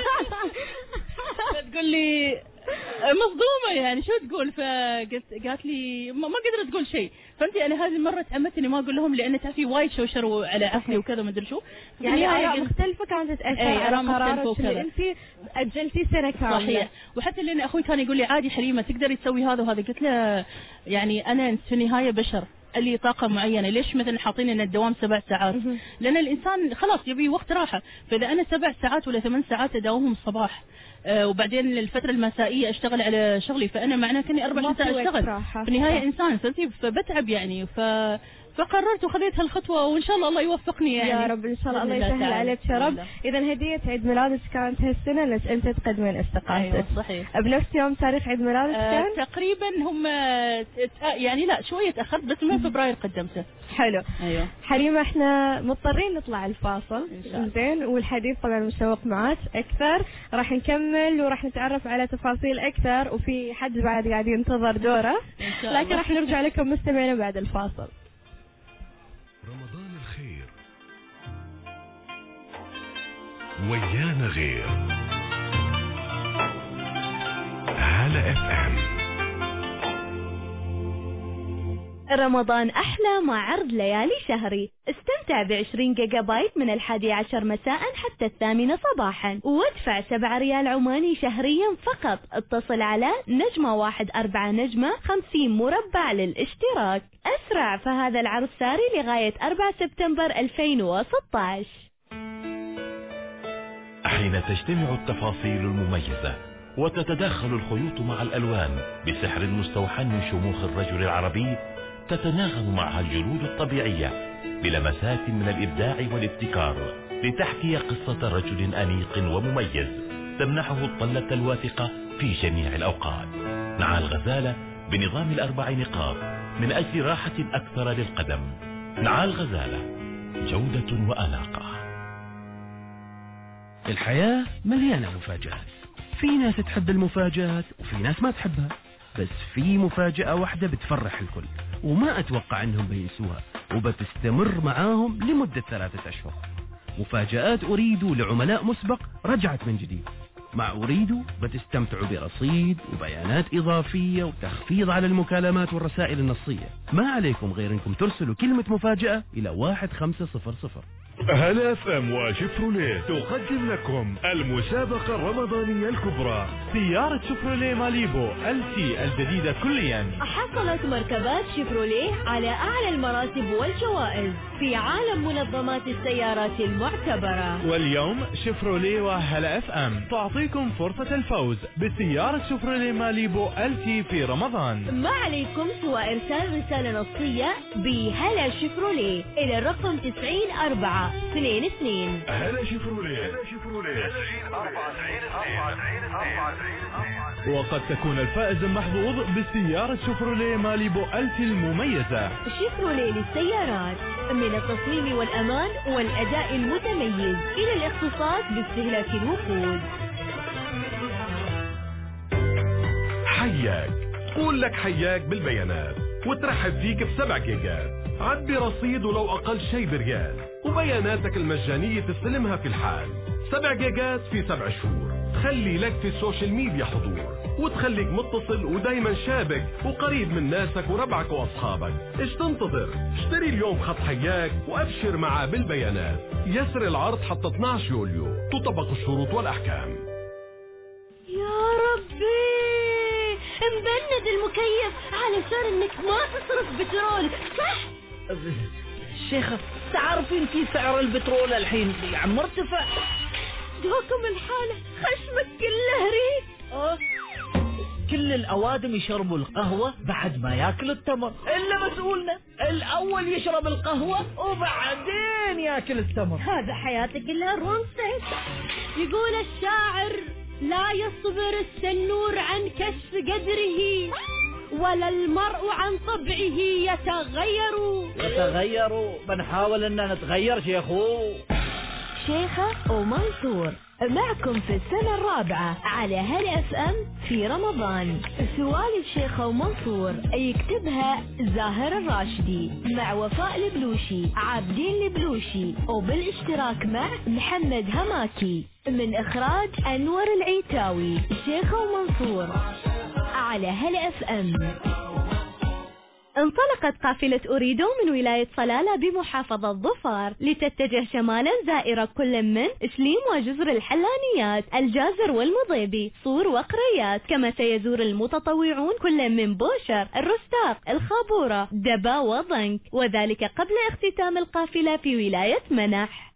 تقول لي مصدومه يعني شو تقول. فقلت قالت لي ما قدرت تقول شيء. فهمتي انا هذه المره تعمدت اني ما اقول لهم، لان تعرفي وايد شوشروا على عقلي وكذا ما ادري شو. يعني اراء مختلفه كانت تاثر على قرارك اللي انت اجلتي سنه كامله. صحيح. وحتى لان اخوي كان يقول لي عادي حليمه تقدري تسوي هذا وهذا. قلت له يعني انا في النهايه بشر، اللي طاقه معينه. ليش مثلا حاطين لنا الدوام سبع ساعات؟ لان الانسان خلاص يبي وقت راحه. فاذا انا سبع ساعات ولا ثمان ساعات اداومهم الصباح آه وبعدين الفتره المسائيه اشتغل على شغلي، فانا معناه كني أربع ساعات اشتغل. في النهايه انسان فهمتي، فبتعب يعني. ف فقررت وخذيت هالخطوه، وان شاء الله الله يوفقني يعني. يا رب ان شاء الله. الله يسهل عليك يا رب. اذا هديه عيد ميلادك كانت هالسنه ليش انت تقدمين استقالتك؟ أيوة صحيح. بنفس يوم تاريخ عيد ميلادك كان؟ آه تقريبا هم يعني لا شويه تاخرت، بس من فبراير قدمته. حلو. ايوه حليمه احنا مضطرين نطلع الفاصل زين، والحديث طبعا مشوق معك اكثر. راح نكمل وراح نتعرف على تفاصيل اكثر، وفي حد بعد قاعد ينتظر دوره، لكن راح نرجع لكم مستمعين بعد الفاصل. رمضان الخير ويانا غير. هلا اف ام. رمضان أحلى مع عرض ليالي شهري. استمتع بعشرين جيجا بايت من الحادي عشر مساء حتى الثامنة صباحا، وادفع سبعة ريال عماني شهريا فقط. اتصل على نجمة واحد أربعة نجمة خمسين مربع للاشتراك. أسرع، فهذا العرض ساري لغاية أربعة سبتمبر ألفين وستة عشر. حين تجتمع التفاصيل المميزة وتتداخل الخيوط مع الألوان بسحر مستوحى من شموخ الرجل العربي، تتناغم معها الجلود الطبيعية بلمسات من الإبداع والابتكار، لتحكي قصة رجل أنيق ومميز تمنحه الطلة الواثقة في جميع الأوقات. نعال غزالة بنظام الأربع نقاط من أجل راحة أكثر للقدم. نعال غزالة، جودة وأناقة. الحياة مليانة مفاجآت. في ناس تحب المفاجآت وفي ناس ما تحبها، بس في مفاجأة واحدة بتفرح الكل وما أتوقع أنهم بينسوها، وبتستمر معاهم لمدة ثلاثة أشهر. مفاجآت أريدو لعملاء مسبق رجعت من جديد. مع أريدو بتستمتعوا برصيد وبيانات إضافية وتخفيض على المكالمات والرسائل النصية. ما عليكم غير أنكم ترسلوا كلمة مفاجأة إلى واحد خمسة صفر صفر. هلا اف ام وشيفروليه تقدم لكم المسابقة الرمضانية الكبرى. سيارة شيفروليه ماليبو ال تي الجديدة كليا. حصلت مركبات شيفروليه على أعلى المراتب والجوائز في عالم منظمات السيارات المعتبرة. واليوم شيفروليه وهلا اف ام تعطيكم فرصة الفوز بسيارة شيفروليه ماليبو ال تي في رمضان. ما عليكم سوى إرسال رسالة نصية بهلا شيفروليه إلى الرقم تسعين أربعة اثنين اثنين. هلا شيفروليه هلا شيفروليه تسعين أربعة اثنين اثنين. وقد تكون الفائز المحظوظ بسيارة شيفروليه ماليبو ال تي المميزة. شيفروليه للسيارات، من التصميم والأمان والأداء المتميز إلى الاختصاص باستهلاك الوقود. حياك، قول لك حياك بالبيانات وترحب فيك بسبع جيجات. عبي رصيد ولو أقل شيء بريال، وبياناتك المجانية تستلمها في الحال. سبع جيجات في سبع شهور، تخلي لك في السوشيال ميديا حضور، وتخليك متصل ودايما شابك وقريب من ناسك وربعك وأصحابك. ايش تنتظر؟ اشتري اليوم خط حياك وأبشر معاه بالبيانات. يسر العرض حتى اثناشر يوليو، تطبق الشروط والأحكام. يا ربي، مبند المكيف علشان انك ما تصرف بترول، صح؟ شيخة تعرفين كيف سعر البترول الحين عم مرتفع؟ دوكم الحالة خشمك كله ريق. أه؟ كل الأوادم يشربوا القهوة بعد ما ياكلوا التمر، إلا مسؤولنا الأول يشرب القهوة وبعدين ياكل التمر. هذا حياتك كلها رونج ستيت. يقول الشاعر: لا يصبر السنور عن كشف قدره، ولا المرء عن طبعه يتغير. يتغير بنحاول ان نتغير شيخو. شيخة ومنصور معكم في السنة الرابعة على هلا اف ام في رمضان. سوالف شيخة ومنصور يكتبها زاهر الراشدي مع وفاء البلوشي، عابدين البلوشي، وبالاشتراك مع محمد هماكي، من اخراج انور العيتاوي. شيخة ومنصور على هلا اف ام. انطلقت قافلة أوريدو من ولاية صلالة بمحافظة ظفار لتتجه شمالا زائرة كل من سليم وجزر الحلانيات، الجازر والمضيبي، صور وقريات، كما سيزور المتطوعون كل من بوشر، الرستاق، الخابورة، دبا وضنك، وذلك قبل اختتام القافلة في ولاية منح.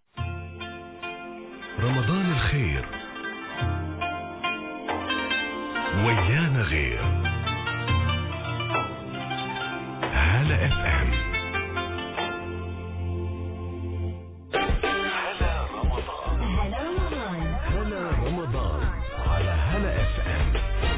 رمضان الخير ويانا غير. هلا اف ام. هلا رمضان. هلا رمضان. هلا رمضان على هلا اف ام.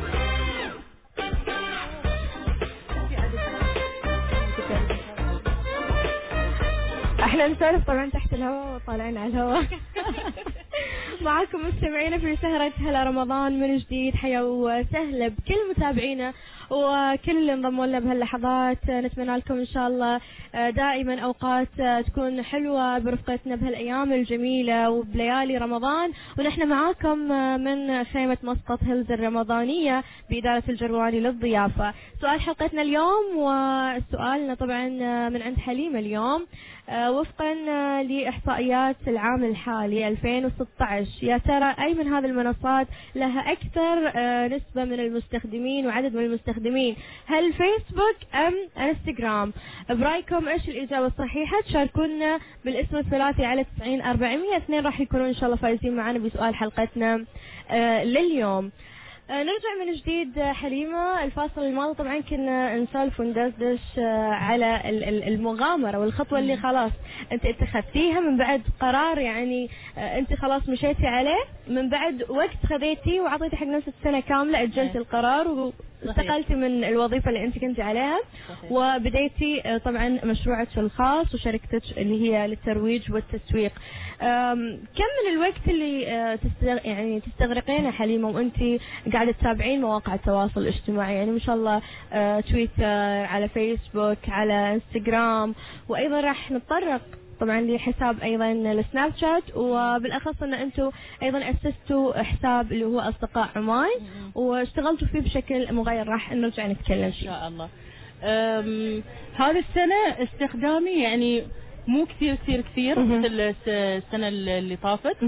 احنا نسولف طبعا تحت الهواء وطالعين على الهواء. معاكم مستمعينا في سهرة هلا رمضان من جديد. حيا وسهلا بكل متابعينا وكل اللي انضموا لنا بهاللحظات. نتمنى لكم ان شاء الله دائما اوقات تكون حلوة برفقتنا بهالايام الجميلة وبليالي رمضان، ونحن معاكم من خيمة مسقط هيلز الرمضانية بإدارة الجرواني للضيافة. سؤال حلقتنا اليوم، وسؤالنا طبعا من عند حليمة اليوم وفقا لإحصائيات العام الحالي ألفين وستة عشر، يا ترى أي من هذه المنصات لها أكثر نسبة من المستخدمين وعدد من المستخدمين؟ هل فيسبوك أم انستغرام؟ برأيكم إيش الإجابة الصحيحة؟ تشاركونا بالاسم الثلاثي على تسعين أربعمية. اثنين راح يكونون إن شاء الله فايزين معنا بسؤال حلقتنا لليوم. نرجع من جديد حليمة. الفاصل الماضي طبعا كنا نسولف وندردش على المغامرة والخطوة اللي خلاص انت اتخذتيها من بعد قرار، يعني انت خلاص مشيتي عليه من بعد وقت خذيتي وعطيتي حق نفسك سنة كاملة، اجلتي القرار واستقلتي من الوظيفة اللي انت كنتي عليها وبديتي طبعا مشروعك الخاص وشركتك اللي هي للترويج والتسويق. كم من الوقت اللي يعني تستغرقينه حليمة وانت قاعدة تتابعين مواقع التواصل الاجتماعي؟ يعني ما شاء الله تويتر، على فيسبوك، على انستغرام، وايضا راح نتطرق طبعا لحساب ايضا السناب شات، وبالاخص ان انتم ايضا اسستوا حساب اللي هو اصدقاء عمان واشتغلتوا فيه بشكل مغير، راح نرجع نتكلم فيه ان شاء الله. هذه السنة استخدامي يعني مو كثير كثير كثير مثل السنة اللي طافت.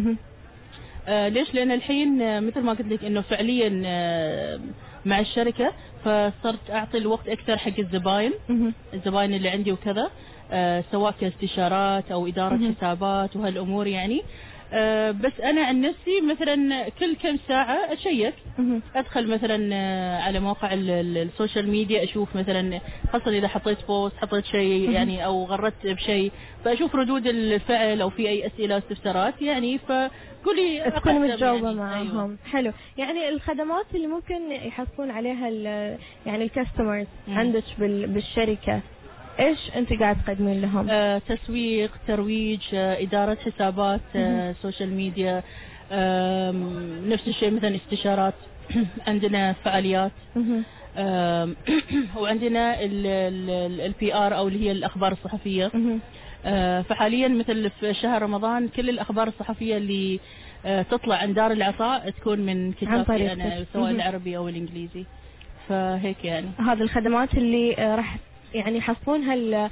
آه ليش؟ لأن الحين آه مثل ما قلت لك إنه فعليا آه مع الشركة، فصرت أعطي الوقت أكثر حق الزباين الزباين اللي عندي وكذا، آه سواء كاستشارات أو إدارة حسابات وهالأمور يعني. أه بس أنا عن نفسي مثلا كل كم ساعة أشيك، أدخل مثلا على مواقع السوشيال ميديا، أشوف مثلا خاصة إذا حطيت بوست حطيت شيء يعني أو غردت بشيء، فأشوف ردود الفعل أو في أي أسئلة استفسارات يعني، فقولي تكون متجاوبة يعني معهم. أيوة. حلو. يعني الخدمات اللي ممكن يحصلون عليها يعني الكاستمرز عندك بالشركة، ايش انت قاعد تقدمين لهم؟ آه، تسويق، ترويج، آه، اداره حسابات، آه، سوشيال ميديا، آه، نفس الشيء مثلا استشارات. عندنا فعاليات، آه، وعندنا البي ار او اللي هي الاخبار الصحفيه. آه، فحاليا مثل في شهر رمضان كل الاخبار الصحفيه اللي آه، تطلع عن دار العطاء تكون من كتابي انا، سواء العربي او الانجليزي. فهيك يعني هذه الخدمات اللي آه، راح يعني يحصلونها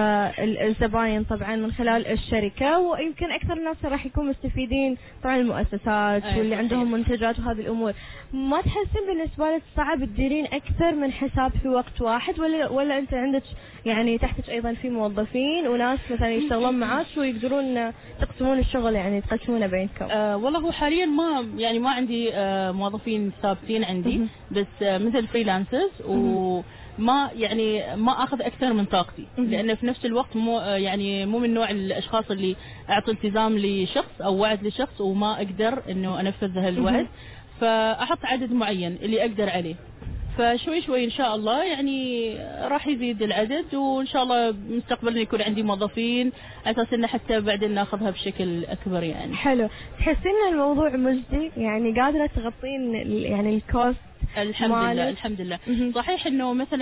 الزباين طبعا من خلال الشركة، ويمكن أكثر الناس راح يكونوا مستفيدين طبعا المؤسسات واللي عندهم منتجات وهذه الأمور. ما تحسين بالنسبة لك صعب تديرين أكثر من حساب في وقت واحد، ولا ولا أنت عندك يعني تحتك أيضا في موظفين وناس مثلا يشتغلون معاك ويقدرون تقسمون الشغل يعني تقسمونه بينكم؟ آه والله هو حاليا ما يعني ما عندي آه موظفين ثابتين عندي، بس آه مثل فريلانسرز، و ما يعني ما اخذ اكثر من طاقتي، لان في نفس الوقت مو يعني مو من نوع الاشخاص اللي اعطي التزام لشخص او وعد لشخص وما اقدر انه انفذ هالوعد، فاحط عدد معين اللي اقدر عليه. فشوي شوي ان شاء الله يعني راح يزيد العدد، وان شاء الله مستقبلا يكون عندي موظفين على اساس انه حتى بعدين ناخذها بشكل اكبر يعني. حلو. تحسين الموضوع مجدي يعني قادره تغطين يعني الكوست؟ الحمد مالك. لله الحمد لله. صحيح انه مثلا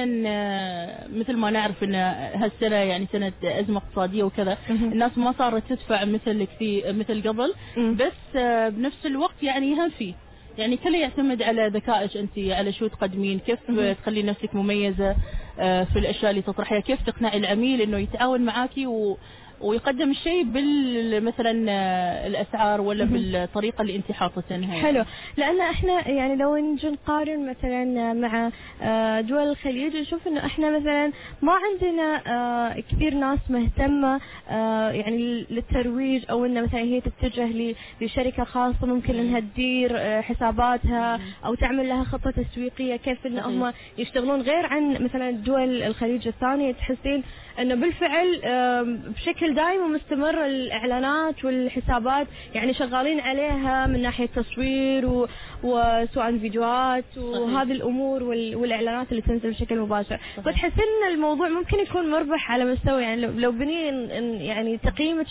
مثل ما نعرف ان هالسنه يعني سنه ازمه اقتصاديه وكذا، الناس ما صارت تدفع مثل كثير مثل قبل، بس بنفس الوقت يعني هم فيه يعني كله يعتمد على ذكائك انت، على شو تقدمين، كيف تخلي نفسك مميزه في الاشياء اللي تطرحيها، كيف تقنعي العميل انه يتعاون معاكي و ويقدم الشيء بال مثلا الاسعار ولا بالطريقه اللي انت حاطتها. حلو. لان احنا يعني لو نجي نقارن مثلا مع دول الخليج نشوف انه احنا مثلا ما عندنا كثير ناس مهتمه يعني للترويج، او انه مثلا هي تتجه لشركه خاصه ممكن انها تدير حساباتها او تعمل لها خطه تسويقيه، كيف ان هم يشتغلون غير عن مثلا دول الخليج الثانيه. تحسين انه بالفعل بشكل دائما مستمر الاعلانات والحسابات يعني شغالين عليها من ناحيه تصوير وسواء فيديوهات وهذه الامور والاعلانات اللي تنزل بشكل مباشر. فتحسين ان الموضوع ممكن يكون مربح على مستوى يعني لو بني يعني تقييمك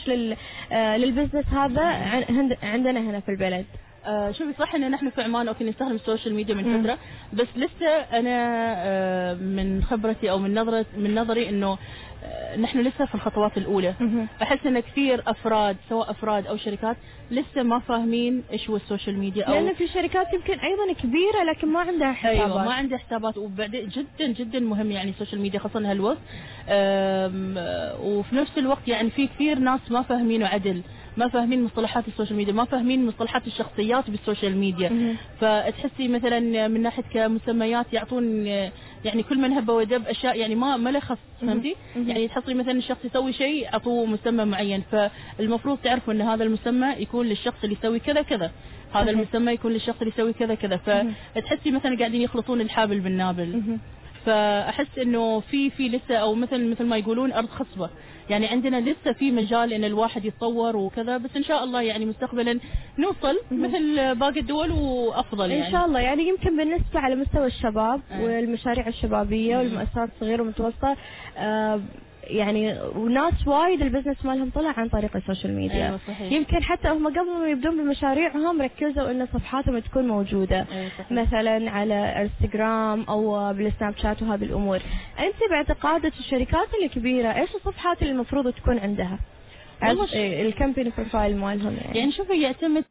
للبزنس هذا عندنا هنا في البلد؟ آه شوفي صح ان نحن في عمان اوكي نستخدم السوشيال ميديا من فتره، بس لسه انا آه من خبرتي او من نظرة من نظري انه آه نحن لسه في الخطوات الاولى. احس ان كثير افراد سواء افراد او شركات لسه ما فاهمين ايش هو السوشيال ميديا، او لان في شركات يمكن ايضا كبيره لكن ما عندها حسابات. ايوه ما عندها حسابات، وبعدين جدا جدا مهم يعني السوشيال ميديا خاصه هالوقت. وفي نفس الوقت يعني في كثير ناس ما فاهمينه عدل، ما فاهمين مصطلحات السوشيال ميديا، ما فاهمين مصطلحات الشخصيات بالسوشيال ميديا. فتحسي مثلا من ناحيه كمسميات يعطون يعني كل من هب ودب اشياء يعني ما ما له خص، فهمتي؟ يعني تحصلي مثلا الشخص يسوي شيء يعطوه مسمى معين، فالمفروض تعرفوا ان هذا المسمى يكون للشخص اللي يسوي كذا كذا، هذا المسمى يكون للشخص اللي يسوي كذا كذا. فتحسي مثلا قاعدين يخلطون الحابل بالنابل. فاحس انه في في لسه او مثل مثل ما يقولون ارض خصبه، يعني عندنا لسه في مجال ان الواحد يتطور وكذا، بس ان شاء الله يعني مستقبلا نوصل مثل باقي الدول وافضل يعني ان شاء الله. يعني يمكن بالنسبه على مستوى الشباب أه. والمشاريع الشبابيه والمؤسسات الصغيره والمتوسطه آه يعني وناس وايد البزنس مالهم طلع عن طريق السوشيال ميديا. أيوة صحيح. يمكن حتى هم قبل ما يبدون بمشاريعهم ركزوا ان صفحاتهم تكون موجوده. أيوة مثلا على انستغرام او بالسناب شات وهذه الامور. انت باعتقادك الشركات الكبيره ايش الصفحات اللي المفروض تكون عندها؟ الكامبين بروفايل مالهم يعني, يعني شوفي يعتمد